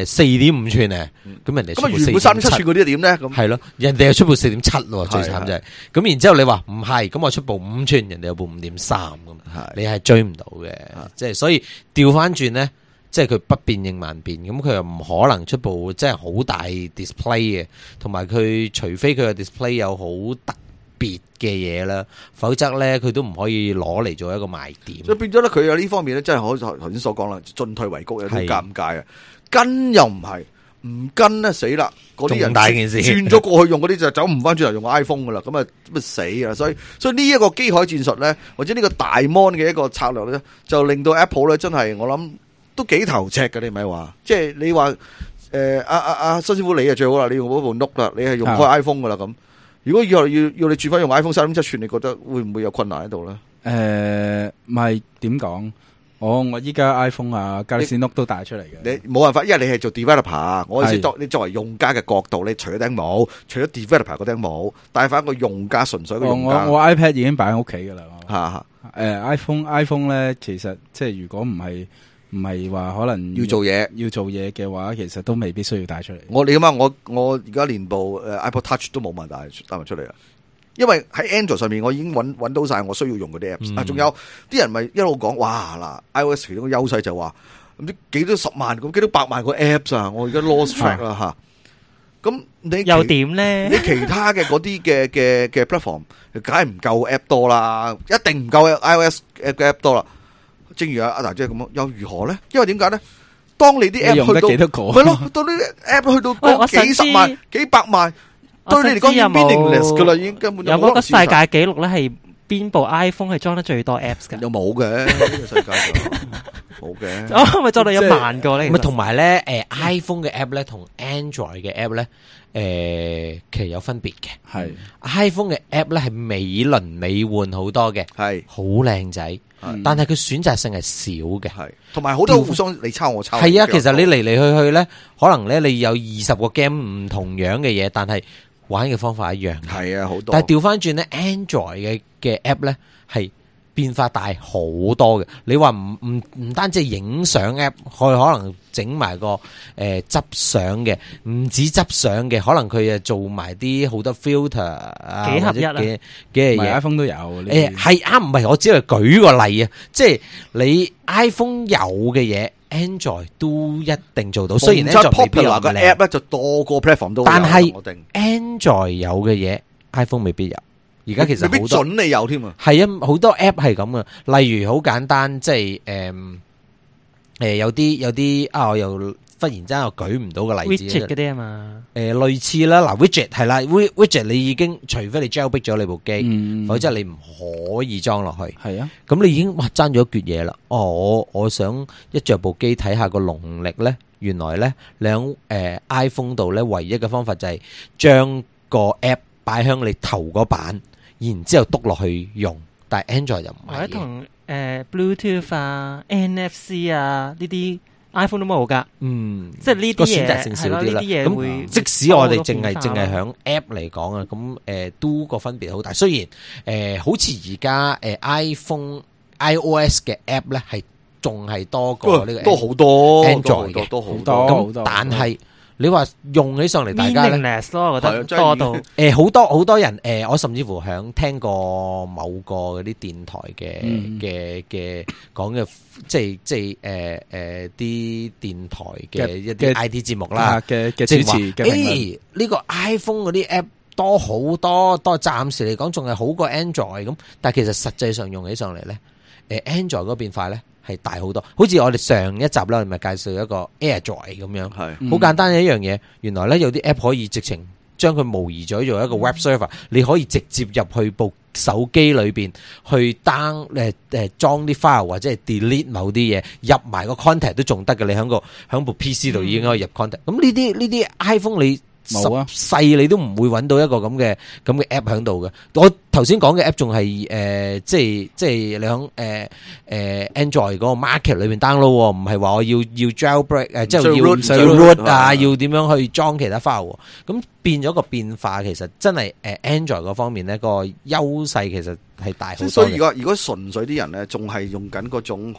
[SPEAKER 3] 4.5寸咧，咁人哋出部
[SPEAKER 2] 原本3.7寸嗰啲點咧？咁
[SPEAKER 3] 係咯，人哋又出部4.7喎，最慘就係。咁然之後你話唔係，咁我出部5寸，人哋有部5.3咁，你係追唔到嘅。即係所以調翻轉咧，即係佢不變應萬變，咁佢又唔可能出部即係好大 display 嘅，同埋佢除非佢嘅 display 有好特別嘅嘢啦，否則咧佢都唔可以攞嚟做一個賣點。
[SPEAKER 2] 所以變咗咧，佢有呢方面咧，真係好似頭先所講啦，進退維谷有啲尷尬啊！跟又唔係，唔跟咧死啦！嗰啲人
[SPEAKER 3] 大件事
[SPEAKER 2] 轉咗過去用嗰啲就走唔翻轉頭用 iPhone 噶啦，咁啊死啊！所以呢一個機海戰術咧，或者呢個大 mon 嘅一個策略咧，就令到 Apple 咧真係我諗都幾頭赤嘅。你咪話，即係你話新師傅你啊最好啦，你用嗰部 Note 啦，你係用開 iPhone 噶啦咁。如果以後要你轉翻用 iPhone 3.7 寸，你覺得會唔會有困難喺度咧？
[SPEAKER 6] 唔係點講？我依家 iPhone 啊，Galaxy Note 都帶出嚟嘅。
[SPEAKER 2] 你冇辦法，因為你係做 developer， 我意思你作為用家嘅角度，你除咗頂帽，除咗 developer 嗰頂帽，帶翻個用家純粹嘅用家。
[SPEAKER 6] 我 iPad 已經擺喺屋企噶啦。iPhone 咧，其實即係如果唔係話可能
[SPEAKER 2] 要做嘢
[SPEAKER 6] 嘅話，其實都未必需要帶出嚟。
[SPEAKER 2] 你諗下，我而家連部iPod Touch 都冇問帶埋出嚟啦，因為喺 Android 上面我已經揾到晒我需要用嗰啲 apps。仲有啲人咪一路講，哇嗱 iOS 其中嘅優勢就話唔知幾多10萬幾多百萬個 apps 啊，我而家 lost track 啦吓。咁你
[SPEAKER 4] 又點咧？
[SPEAKER 2] 你其他嘅嗰啲嘅 platform 梗係唔夠 app 多啦，一定唔夠 iOS 嘅 app 多啦。正如阿大姐咁樣，又如何咧？因為點解咧？當你啲 app 去到，係咯，當啲 app 去到幾十萬、幾百萬，對你嚟講已經 meaningless 噶啦，已經根本
[SPEAKER 4] 有冇個世界紀錄咧？係邊部 iPhone 係裝得最多 apps 噶？
[SPEAKER 2] 又冇嘅，呢個世界上冇嘅。
[SPEAKER 4] 咪裝到1萬個咧？
[SPEAKER 3] 咪同埋咧，iPhone 嘅 app 咧，同 Android 嘅 app 咧，其實有分別嘅。
[SPEAKER 2] 係
[SPEAKER 3] iPhone 嘅 app 咧係美輪美奐好多嘅，
[SPEAKER 2] 係
[SPEAKER 3] 好靚仔。但係佢選擇性係少嘅，
[SPEAKER 2] 係同埋好多互相你抄我抄。
[SPEAKER 3] 係啊，其實你嚟嚟去去咧，可能咧你有20個 game 唔同樣嘅嘢，但係玩嘅方法一樣。
[SPEAKER 2] 係啊，好多。
[SPEAKER 3] 但係調翻轉咧 ，Android 嘅 app 咧係變化大好多嘅。你話唔單止影相 app，佢可能整埋個執相嘅，唔止執相嘅，可能佢誒做埋啲好多 filter 啊，
[SPEAKER 4] 幾合一
[SPEAKER 3] 嘅嘢。
[SPEAKER 6] iPhone 都有
[SPEAKER 3] 係啱，唔係我只係舉個例啊，即係你 iPhone 有嘅嘢 ，Android 都一定做到。雖然 Android 未必有
[SPEAKER 2] 個 app 咧就多個 platform 都有，
[SPEAKER 3] 但係 Android 有嘅嘢 iPhone 未必有。而家其實好多
[SPEAKER 2] 未必準你有添啊，
[SPEAKER 3] 係啊，好多 app 係咁啊。例如好簡單，即係有啲我又忽然之間又舉唔到個例子。
[SPEAKER 4] widget 嗰啲啊嘛，
[SPEAKER 3] 類似啦，嗱 widget 係啦 ，widget 你已經除非你 jailbreak 咗你部機，否則你唔可以裝落去。
[SPEAKER 6] 係啊，
[SPEAKER 3] 咁你已經爭咗一橛嘢啦。我想一着部機睇下個龍力咧，原來咧你喺iPhone 度咧，唯一嘅方法就係將個 app 擺響你頭嗰版。然之後篤落去用， 但係 Android 就唔係。
[SPEAKER 4] 或者同Bluetooth 啊、NFC 啊呢啲 iPhone 都冇㗎。即係呢啲嘢
[SPEAKER 3] 選擇性少啲啦。咁即使我哋淨係響 App 嚟講啊，咁都個分別好大。雖然好似而家iPhone iOS 嘅 App 咧係仲係多過呢個
[SPEAKER 2] 都好多
[SPEAKER 3] Android 嘅，
[SPEAKER 2] 都好多。
[SPEAKER 3] 咁但係你話用起上嚟，大家咧
[SPEAKER 4] meaningless 咯，我覺得多到
[SPEAKER 3] 好多人我甚至乎響聽過某個嗰啲電台嘅講嘅，即係啲電台嘅一啲 IT 節目啦
[SPEAKER 6] 嘅主持嘅
[SPEAKER 3] 呢個 iPhone 嗰啲 app 多好多，暫時嚟講仲係好過 Android 咁，但係其實實際上用起上嚟咧，Android 嗰個變化咧係大好多。好似我哋上一集啦，我哋咪介紹一個 AirDrive 咁樣，好簡單嘅一樣嘢。原來咧有啲 app 可以直情將佢模擬咗做一個 web server，你可以直接入去部手機裏邊去 down 裝啲 file 或者係 delete 某啲嘢，入埋個 contact 都仲得嘅。你響部 PC 度已經可以入 contact。咁呢啲 iPhone 你
[SPEAKER 6] 冇啊，
[SPEAKER 3] 細你都唔會揾到一個咁嘅 app 喺度嘅。我頭先講嘅 app 仲係即係你響Android 嗰個 market 裏邊 download，唔係話我要 jailbreak 即係要 root 啊，要點樣去裝其他 file。咁變咗個變化，其實真係Android 嗰方面咧個優勢其實係大好多嘅。
[SPEAKER 2] 所以如果純粹啲人咧，仲係用緊嗰種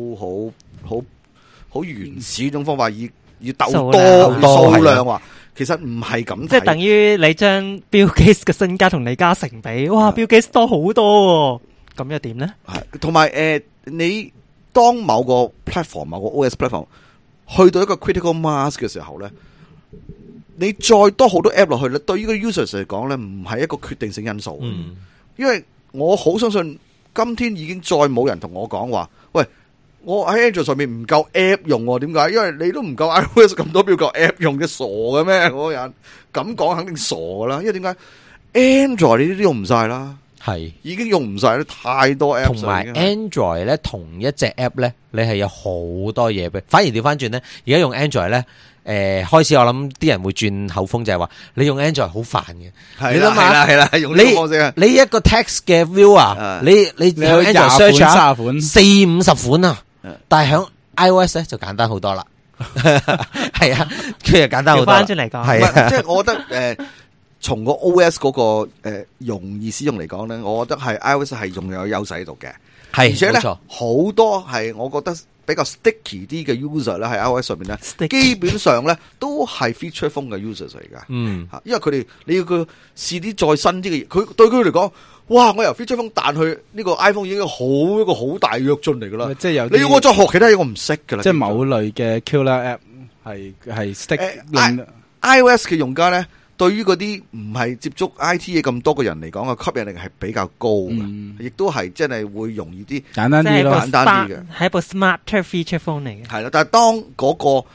[SPEAKER 2] 好原始嗰種方法，要鬥多數量話。其實唔係咁睇，
[SPEAKER 4] 即係等於你將 Bill Gates 嘅身家同李嘉誠比，哇 Bill Gates 多好多，咁又點咧？
[SPEAKER 2] 係同埋你當某個 platform、某個 OS platform 去到一個 critical mass 嘅時候咧，你再多好多 app 落去咧，對於個 users 嚟講咧，唔係一個決定性因素。因為我好相信今天已經再冇人同我講話，喂。我喺 Android 上面唔夠 app 用喎，點解？因為你都唔夠 iOS 咁多表夠 app 用嘅，傻嘅咩？嗰個人咁講肯定傻噶啦，因為點解 Android 你都用唔晒啦，係已經用唔晒咧，太多 app。同
[SPEAKER 3] 埋 Android 咧，同一隻 app 咧，你係有好多嘢嘅。反而調翻轉咧，而家用 Android 咧，開始我諗啲人會轉口風，就係話你用 Android 好煩嘅。你諗下，係啦，用呢個方式啊，你一個 text 嘅 view 啊，你用 Android search 下40-50款啊。但係響 iOS 咧就簡單好多啦，係啊，佢就簡單好多。
[SPEAKER 4] 翻轉嚟講，
[SPEAKER 2] 係啊，即係我覺得從個 OS 嗰個容易使用嚟講咧，我覺得係 iOS 係仲有優勢喺度嘅，係，而且咧好多係我覺得比較 sticky 啲嘅 user 咧喺 iOS 上面咧，基本上咧都係 feature phone 嘅 users 嚟噶，因為佢哋你要佢試啲再新啲嘅嘢，佢對佢嚟講。哇！我由 feature phone 彈去呢個 iPhone 已經一個好大躍進嚟噶啦，即係有你要我再學其他嘢，我唔識噶啦。
[SPEAKER 6] 即係某類嘅 killer app 係
[SPEAKER 2] iOS 嘅用家咧，對於嗰啲唔係接觸 IT 嘢咁多嘅人嚟講嘅吸引力係比較高嘅，亦都係真係會容易啲、
[SPEAKER 6] 簡單啲咯，
[SPEAKER 2] 簡單啲嘅，
[SPEAKER 4] 係一部 smarter feature phone 嚟嘅。
[SPEAKER 2] 係啦，但係當嗰個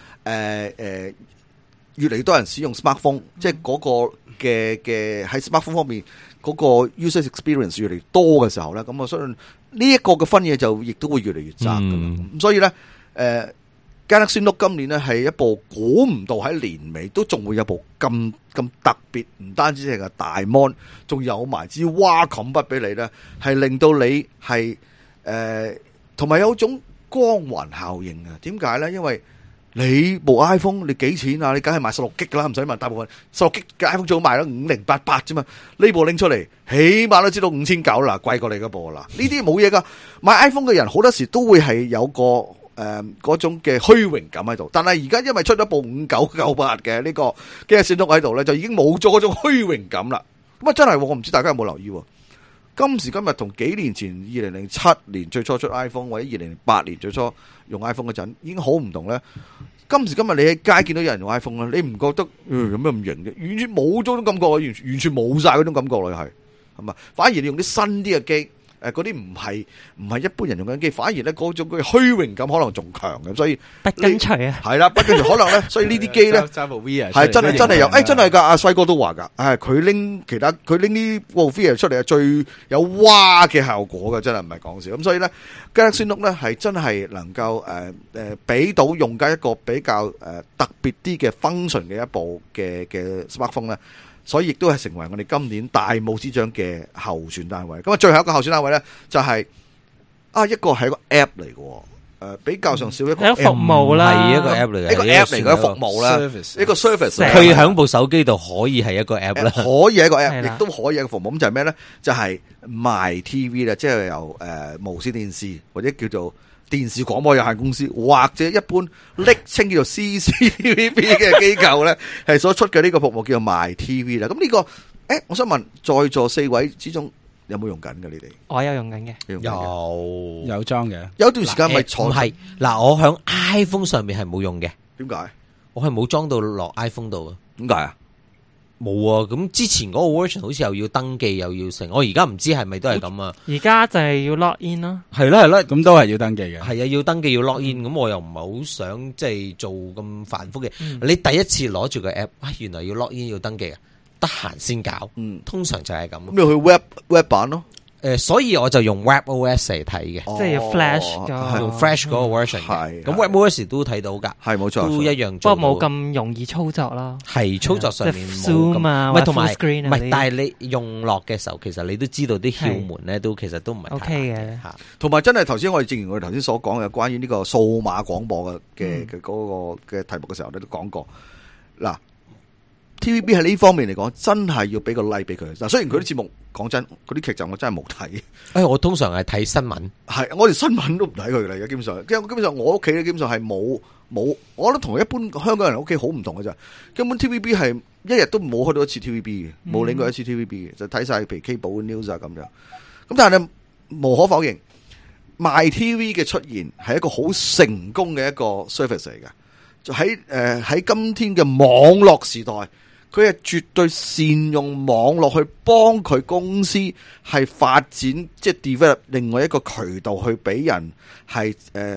[SPEAKER 2] 越嚟越多人使用 smartphone，即係嗰個嘅喺 smartphone 方面。嗰個 user experience 越嚟越多嘅時候咧，咁我相信呢一個嘅分野就亦都會越嚟越窄噶啦。咁所以咧，Galaxy Note 今年咧係一部估唔到喺年尾都仲會有部咁特別，唔單止係個大 mon， 仲有埋支挖冚筆俾你咧，係令到你係同埋有種光環效應啊！點解咧？因為你部 iPhone 你幾錢啊？你梗係買16 G 啦，唔使問。大部分16 G 嘅 iPhone 最好賣咗5088啫嘛。呢部拎出嚟，起碼都知道5900啦，貴過你嗰部啦。呢啲冇嘢噶。買 iPhone 嘅人好多時都會係有個嗰種嘅虛榮感喺度。但係而家因為出咗部5998嘅呢個Galaxy Note喺度咧，就已經冇咗嗰種虛榮感啦。咁啊真係，我唔知大家有冇留意。今時今日同幾年前2007年最初出 iPhone 或者2008年最初用 iPhone 嗰陣已經好唔同咧。今時今日你喺街見到有人用 iPhone 咧，你唔覺得有咩咁型嘅？完全冇咗種感覺，完全冇晒嗰種感覺啦，係嘛？反而你用啲新啲嘅機，嗰啲唔係一般人用緊機，反而咧嗰種嘅虛榮感可能仲強嘅，所以
[SPEAKER 4] 不跟隨啊，
[SPEAKER 2] 係啦，不跟隨可能咧，所以呢啲機咧係真係有，真係噶，阿輝哥都話噶，佢拎呢部 Via 出嚟係最有哇嘅效果嘅，真係唔係講笑。咁所以咧 Galaxy Note 咧係真係能夠俾到用家一個比較特別啲嘅 function 嘅一部嘅 smartphone 咧。 所以亦都係成為我哋今年大帽之獎嘅候選單位。咁啊，最後一個候選單位咧就係一個係一個 app 嚟嘅，比較上少一個
[SPEAKER 4] 服務啦，
[SPEAKER 3] 係一個 app 嚟嘅，
[SPEAKER 2] 一個 app 嚟嘅服務啦，一個 service。
[SPEAKER 3] 佢喺部手機度可以係一個 app 啦，
[SPEAKER 2] 可以係一個 app， 亦都可以係一個服務。咁就係咩咧？就係 MyTV 啦，即係由無線電視或者叫做電視廣播有限公司，或者一般昵稱叫做 CCTV 嘅機構咧，係所出嘅呢個服務叫做 MyTV 啦。咁呢個我想問在座4位之中有冇用緊嘅？你哋
[SPEAKER 4] 我有用緊嘅，
[SPEAKER 6] 有裝嘅。
[SPEAKER 2] 有段時間咪錯
[SPEAKER 3] 唔係嗱，我響 iPhone 上面係冇用嘅。
[SPEAKER 2] 點解？
[SPEAKER 3] 我係冇裝到落 iPhone 度啊。
[SPEAKER 2] 點解啊？
[SPEAKER 3] 冇啊！咁之前嗰個 version 好似又要登記又要成，我而家唔知係咪都係咁啊？
[SPEAKER 4] 而家就係要 log in 咯。
[SPEAKER 3] 係啦，
[SPEAKER 6] 咁都係要登記嘅。
[SPEAKER 3] 係啊，要登記要 log in，咁我又唔係好想即係做咁繁複嘅。你第一次攞住個 app， 原來要 log in 要登記啊，得閒先搞。通常就係咁。
[SPEAKER 2] 咁你去 web 版咯。
[SPEAKER 3] 所以我就用 WebOS 嚟睇嘅，
[SPEAKER 4] 即係要 Flash
[SPEAKER 3] 用 Flash 嗰個 version 嘅。咁 WebOS 都睇到㗎，
[SPEAKER 2] 係冇錯，
[SPEAKER 3] 都一樣做。
[SPEAKER 4] 不過冇咁容易操作咯。
[SPEAKER 3] 係操作上面冇咁，
[SPEAKER 4] 唔係同埋 screen
[SPEAKER 3] 唔係，但係你用落嘅時候，其實你都知道啲竅門咧，都其實都唔係
[SPEAKER 4] OK 嘅。
[SPEAKER 2] 同埋真係頭先我哋正如我哋頭先所講嘅，關於呢個數碼廣播嘅嗰個嘅題目嘅時候，你都講過嗱。TVB 喺呢方面嚟講，真係要俾個 like 俾佢。嗱，雖然佢啲節目講真，嗰啲劇集我真係冇睇。
[SPEAKER 3] 我通常係睇新聞，
[SPEAKER 2] 係我哋新聞都唔睇佢啦。而家基本上，因為基本上我屋企咧，基本上係冇，我覺得同一般香港人屋企好唔同嘅啫。根本 TVB 係一日都冇開到一次 TVB 嘅，冇領過一次 TVB 嘅，就睇晒譬如 Cable News 啊咁樣。咁但係你無可否認，MyTV 嘅出現係一個好成功嘅一個 service 嚟嘅。就喺今天嘅網絡時代。佢係絕對善用網絡去幫佢公司係發展，即係 develop 另外一個渠道去俾人係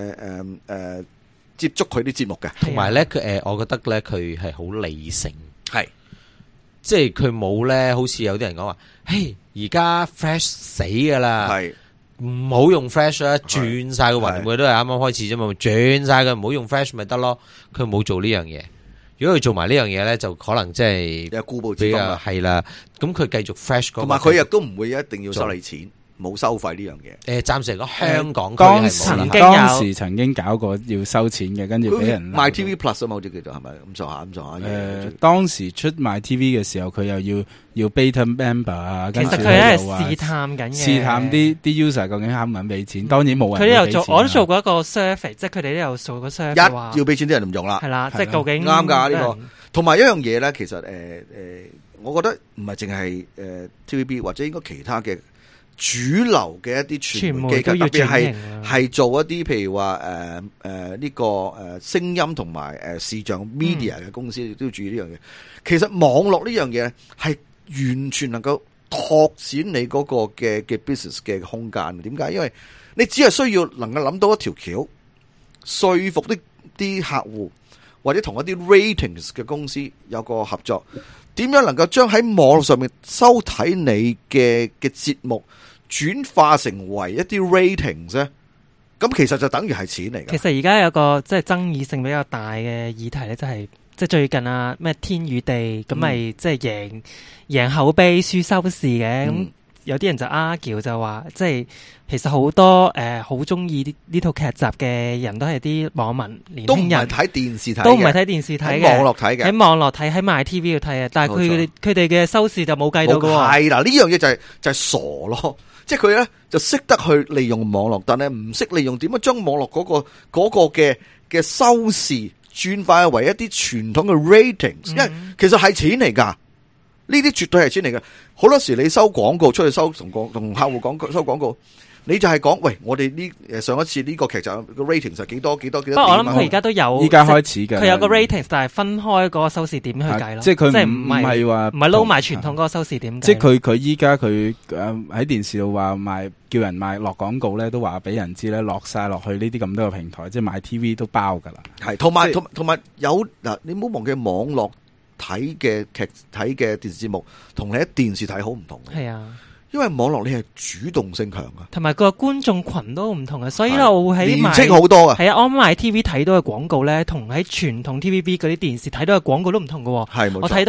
[SPEAKER 2] 接觸佢啲節目嘅。
[SPEAKER 3] 同埋咧，我覺得咧，佢係好理性，
[SPEAKER 2] 係
[SPEAKER 3] 即係佢冇咧，好似有啲人講話，嘿，而家 Flash 死噶啦，係唔好用 Flash 啦，轉晒個雲，佢都係啱啱開始啫嘛，轉晒佢，唔好用 Flash 咪得咯。佢冇做呢樣嘢。如果佢做埋呢樣嘢咧，就可能即係
[SPEAKER 2] 有固步自封啦。
[SPEAKER 3] 係啦，咁佢繼續 Flash 嗰個，
[SPEAKER 2] 同埋佢亦都唔會一定要收你錢，冇收費呢樣嘢。
[SPEAKER 3] 暫時嚟講，香港
[SPEAKER 6] 當時曾經搞過要收錢嘅，跟住俾人
[SPEAKER 2] 賣 TV Plus 啊嘛，好似叫做係咪咁上下？
[SPEAKER 6] 當時出賣 TV 嘅時候，佢又要 beta member 啊，
[SPEAKER 4] 其實佢係試探緊嘅，
[SPEAKER 6] 試探啲 user 究竟肯唔肯俾錢。當然冇人。
[SPEAKER 4] 佢都有做，我都做過一個 survey，即係佢哋都有做過 survey。
[SPEAKER 2] 一要俾錢啲人唔用啦，
[SPEAKER 4] 係啦，即係究竟
[SPEAKER 2] 啱㗎呢個。同埋一樣嘢咧，其實我覺得唔係淨係TVB 或者應該其他嘅主流嘅一啲傳媒機構，特別係做一啲譬如話呢個聲音同埋視像 media 嘅公司都要注意呢樣嘢。其實網絡呢樣嘢係完全能夠拓展你嗰個嘅 business 嘅空間。點解？因為你只係需要能夠諗到一條橋，說服啲客戶。或者同一啲 ratings 嘅公司有個合作，點樣能夠將喺網絡上面收睇你嘅節目轉化成為一啲 ratings 咧？咁其實就等於係錢嚟嘅。
[SPEAKER 4] 其實而家有個即係爭議性比較大嘅議題咧，就係即係最近啊咩天與地咁咪即係贏口碑輸收視嘅咁。有啲人就argue就話，即係其實好多好中意呢套劇集嘅人都係啲網民年輕人，
[SPEAKER 2] 都唔係睇電視睇嘅，
[SPEAKER 4] 都唔係睇電視睇嘅，
[SPEAKER 2] 喺網絡睇嘅，
[SPEAKER 4] 喺網絡睇，喺MyTV 度睇嘅。但係佢哋嘅收視就冇計到嘅喎。
[SPEAKER 2] 係啦，呢樣嘢就係傻咯，即係佢咧就識得去利用網絡，但係唔識利用點樣將網絡嗰個嘅收視轉化為一啲傳統嘅 ratings，因為其實係錢嚟㗎。呢啲絕對係錢嚟嘅，好多時你收廣告出去同客戶講收廣告，你就係講喂，我哋上一次呢個劇集個 ratings 係幾多？不過
[SPEAKER 4] 我諗佢而家都有，
[SPEAKER 6] 依家開始嘅，
[SPEAKER 4] 佢有個 ratings，但係分開嗰個收視點去計咯。
[SPEAKER 6] 即係佢唔係話
[SPEAKER 4] 唔係撈埋傳統嗰個收視點。
[SPEAKER 6] 即係佢依家佢喺電視度話叫人賣落廣告咧，都話俾人知咧，落晒落去呢啲咁多個平台，即係MyTV都包噶啦。
[SPEAKER 2] 係同埋有嗱，你唔好忘記網絡睇嘅劇睇嘅電視節目，同你喺電視睇好唔同嘅。
[SPEAKER 4] 係啊，
[SPEAKER 2] 因為網絡你係主動性強啊，
[SPEAKER 4] 同埋個觀眾群都唔同嘅，所以咧我會喺
[SPEAKER 2] 年青好多啊。
[SPEAKER 4] 係啊，我MyTV睇到嘅廣告咧，同喺傳統 TVB 嗰啲電視睇到嘅廣告都唔同嘅。
[SPEAKER 2] 係，
[SPEAKER 4] 我睇到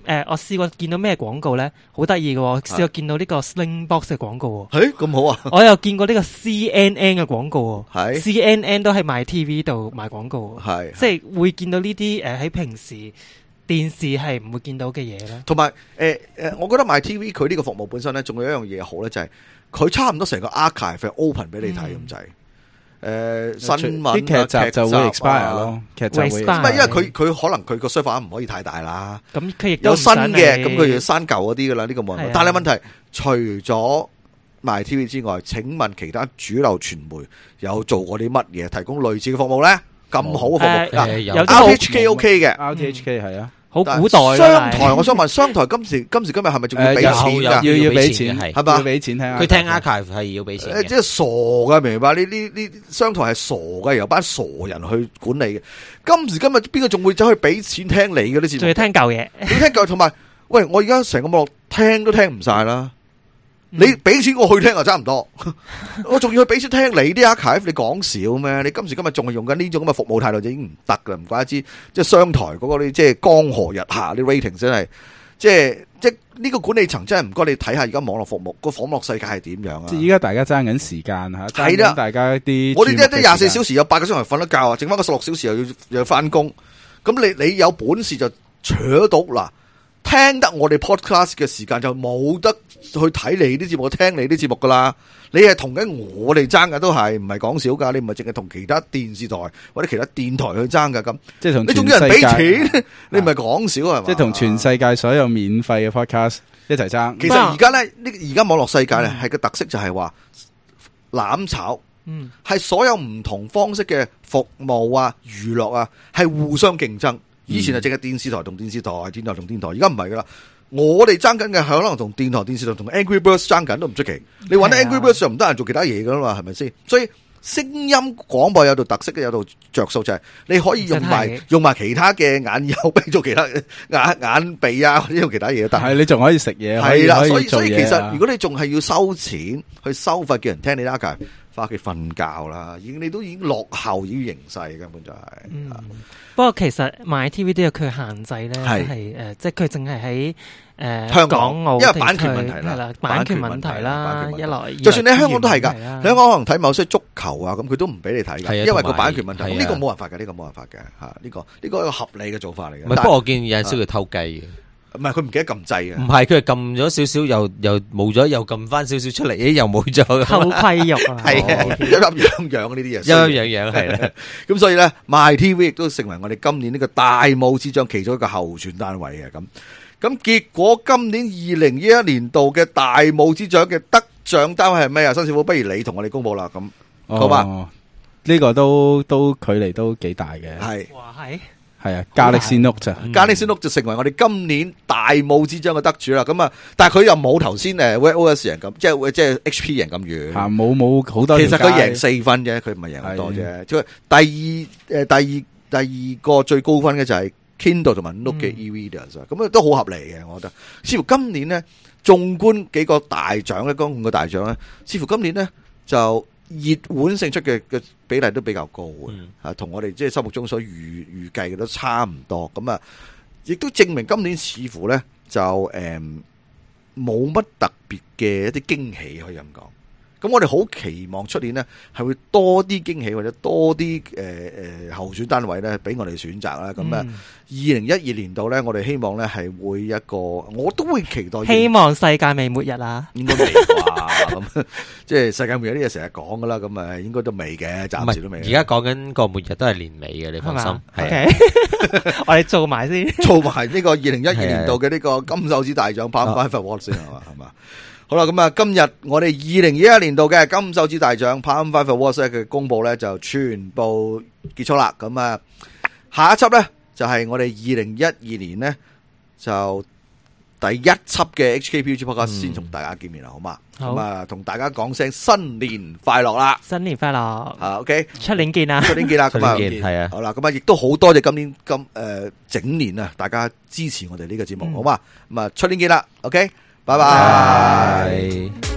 [SPEAKER 4] 我試過見到咩廣告咧，好得意嘅，試過見到呢個 Slingbox 嘅廣告。
[SPEAKER 2] 咁好啊！
[SPEAKER 4] 我又見過呢個 CNN 嘅廣告。
[SPEAKER 2] 係
[SPEAKER 4] CNN 都喺MyTV 度賣廣告。係即係會見到呢啲喺平時電視係唔會見到嘅嘢咧。同埋
[SPEAKER 2] 我覺得 MyTV 佢呢個服務本身咧，仲有一樣嘢好咧，就係佢差唔多成個 archive 係 open 俾你睇咁滯。新聞
[SPEAKER 6] 啲劇集就會 expire 咯，劇集會 expire，
[SPEAKER 2] 因為佢可能佢個 server 唔可以太大啦。
[SPEAKER 4] 咁佢亦
[SPEAKER 2] 有新嘅，咁佢要刪舊嗰啲噶啦，呢個冇問題。但係問題除咗MyTV之外，請問其他主流傳媒有做過啲乜嘢提供類似嘅服務咧？咁好嘅服務
[SPEAKER 4] 有
[SPEAKER 2] RTHK OK 嘅
[SPEAKER 6] ，RTHK 係啊。
[SPEAKER 4] 好古代啦！
[SPEAKER 2] 商台，我想問商台今時今日係咪仲要俾錢㗎？
[SPEAKER 6] 要俾錢
[SPEAKER 2] 係嘛？
[SPEAKER 6] 要俾錢聽。
[SPEAKER 3] 佢聽 archive 係要俾錢嘅。
[SPEAKER 2] 即係傻㗎，明唔明白？呢商台係傻嘅，由班傻人去管理嘅。今時今日邊個仲會走去俾錢聽你嗰啲節目？
[SPEAKER 4] 仲要聽舊嘢？
[SPEAKER 2] 要聽舊，同埋喂，我而家成個網絡聽都聽唔晒啦。你俾錢我去聽就差唔多，我仲要去俾錢聽你啲 archive， 你講少咩？你今時今日仲係用緊呢種咁嘅服務態度就已經唔得噶啦，唔怪得之即係商台嗰個啲即係江河日下啲 rating 真係，即係呢個管理層真係唔該你睇下而家網絡服務個網絡世界係點樣啊！
[SPEAKER 6] 即係而家大家爭緊時間吓，爭緊大家啲
[SPEAKER 2] 我哋一24小時有8個鐘頭瞓得覺啊，剩翻個16小時又要翻工，咁你有本事就扯到嗱。聽得我哋 podcast 嘅時間就冇得去睇你啲節目，聽你啲節目噶啦。你係同緊我哋爭噶，都係唔係講少噶。你唔係淨係同其他電視台或者其他電台去爭噶咁。
[SPEAKER 6] 即係同
[SPEAKER 2] 你仲要人俾錢，你唔係講少係嘛？
[SPEAKER 6] 即係同全世界所有免費嘅 podcast 一齊爭。
[SPEAKER 2] 其實而家咧，而家網絡世界咧係個特色就係話攬炒，係所有唔同方式嘅服務啊、娛樂啊，係互相競爭。以前係淨係電視台同電視台，電台同電台，而家唔係噶啦。我哋爭緊嘅係可能同電台、電視台同 Angry Birds 爭緊都唔出奇。你揾 Angry Birds 就唔得閒做其他嘢噶啦嘛，係咪先？所以聲音廣播有度特色嘅，有度着數就係你可以用埋其他嘅眼耳口鼻做其他眼鼻啊，或者用其他嘢。但係
[SPEAKER 6] 你仲可以食嘢，
[SPEAKER 2] 係啦。所以
[SPEAKER 6] 其
[SPEAKER 2] 實如果你仲係要收錢去收費叫人聽你啦，梗係翻屋企瞓覺啦。你都已經落後於形勢，根本就係。
[SPEAKER 4] 不過其實 MyTV 都有佢限制咧，係即係佢淨係喺
[SPEAKER 2] 香
[SPEAKER 4] 港澳，
[SPEAKER 2] 因為版權問題啦，
[SPEAKER 4] 版權問題啦，一來
[SPEAKER 2] 就算你喺香港都係㗎，你香港可能睇某些足球啊，咁佢都唔俾你睇㗎，因為個版權問題。呢個冇辦法嘅，呢個冇辦法嘅嚇，呢個一個合理嘅做法嚟嘅。
[SPEAKER 3] 不過我見有陣時佢偷雞嘅。
[SPEAKER 2] 唔係佢唔記得撳掣嘅，
[SPEAKER 3] 唔係佢係撳咗少少，又冇咗，又撳翻少少出嚟，又冇咗。
[SPEAKER 4] 偷窺肉啊，
[SPEAKER 2] 係一粒樣樣呢啲嘢，
[SPEAKER 3] 一粒樣樣係啦。
[SPEAKER 2] 咁所以咧，MyTV 亦都成為我哋今年呢個大舞之獎其中一個候選單位嘅咁結果今年2021年度嘅大舞之獎嘅得獎單位係咩啊？新師傅，不如你同我哋公布啦，咁好嘛？
[SPEAKER 6] 呢個都距離都幾大嘅，
[SPEAKER 2] 係
[SPEAKER 4] 哇係。
[SPEAKER 6] 係啊，加力先屋就
[SPEAKER 2] 加力先屋就成為我哋今年大舞之獎嘅得主啦。咁啊，但係佢又冇頭先OS 人咁，即係 HP 人咁遠。
[SPEAKER 6] 冇好多。
[SPEAKER 2] 其實佢贏4分啫，佢唔係贏好多啫。即係第二個最高分嘅就係 Kindle 同埋 Nook 嘅 e-readers，咁都好合理嘅，我覺得。似乎今年呢，縱觀幾個大獎咧，嗰5個大獎咧，似乎今年呢就熱門勝出嘅比例都比較高嘅，同我哋即係心目中所預計嘅都差唔多。咁啊，亦都證明今年似乎咧就冇乜特別嘅一啲驚喜可以咁講。咁我哋好期望出年呢係會多啲驚喜或者多啲候選單位咧俾我哋選擇啦。咁啊，2012年度咧，我哋希望咧係會一個，我都會期待。
[SPEAKER 4] 希望世界未末日啊？
[SPEAKER 2] 應該未啩？咁即係世界末日啲嘢成日講噶啦，咁啊應該都未嘅，暫時都未。
[SPEAKER 3] 而家講緊個末日都係年尾嘅，你放心。
[SPEAKER 4] 係，我哋做埋先，
[SPEAKER 2] 做埋呢個2012年度嘅呢個金手指大獎 Palm5 Award 先係嘛？好啦，咁啊，今日我哋2021年度嘅金手指大獎 Palm5 Awards 嘅公布咧就全部結束啦。咁啊，下一輯咧就係我哋2012年咧就第一輯嘅 HKPG Podcast 先同大家見面啦，好嘛？咁啊，同大家講聲新年快樂啦！
[SPEAKER 4] 新年快樂
[SPEAKER 2] 啊 ，OK，
[SPEAKER 4] 出年見啦！
[SPEAKER 2] 出年見啦！咁啊，
[SPEAKER 3] 係啊，
[SPEAKER 2] 好啦，咁啊，亦都好多謝今年整年啊，大家支持我哋呢個節目，好嘛？咁啊，出年見啦 ，OK。拜拜。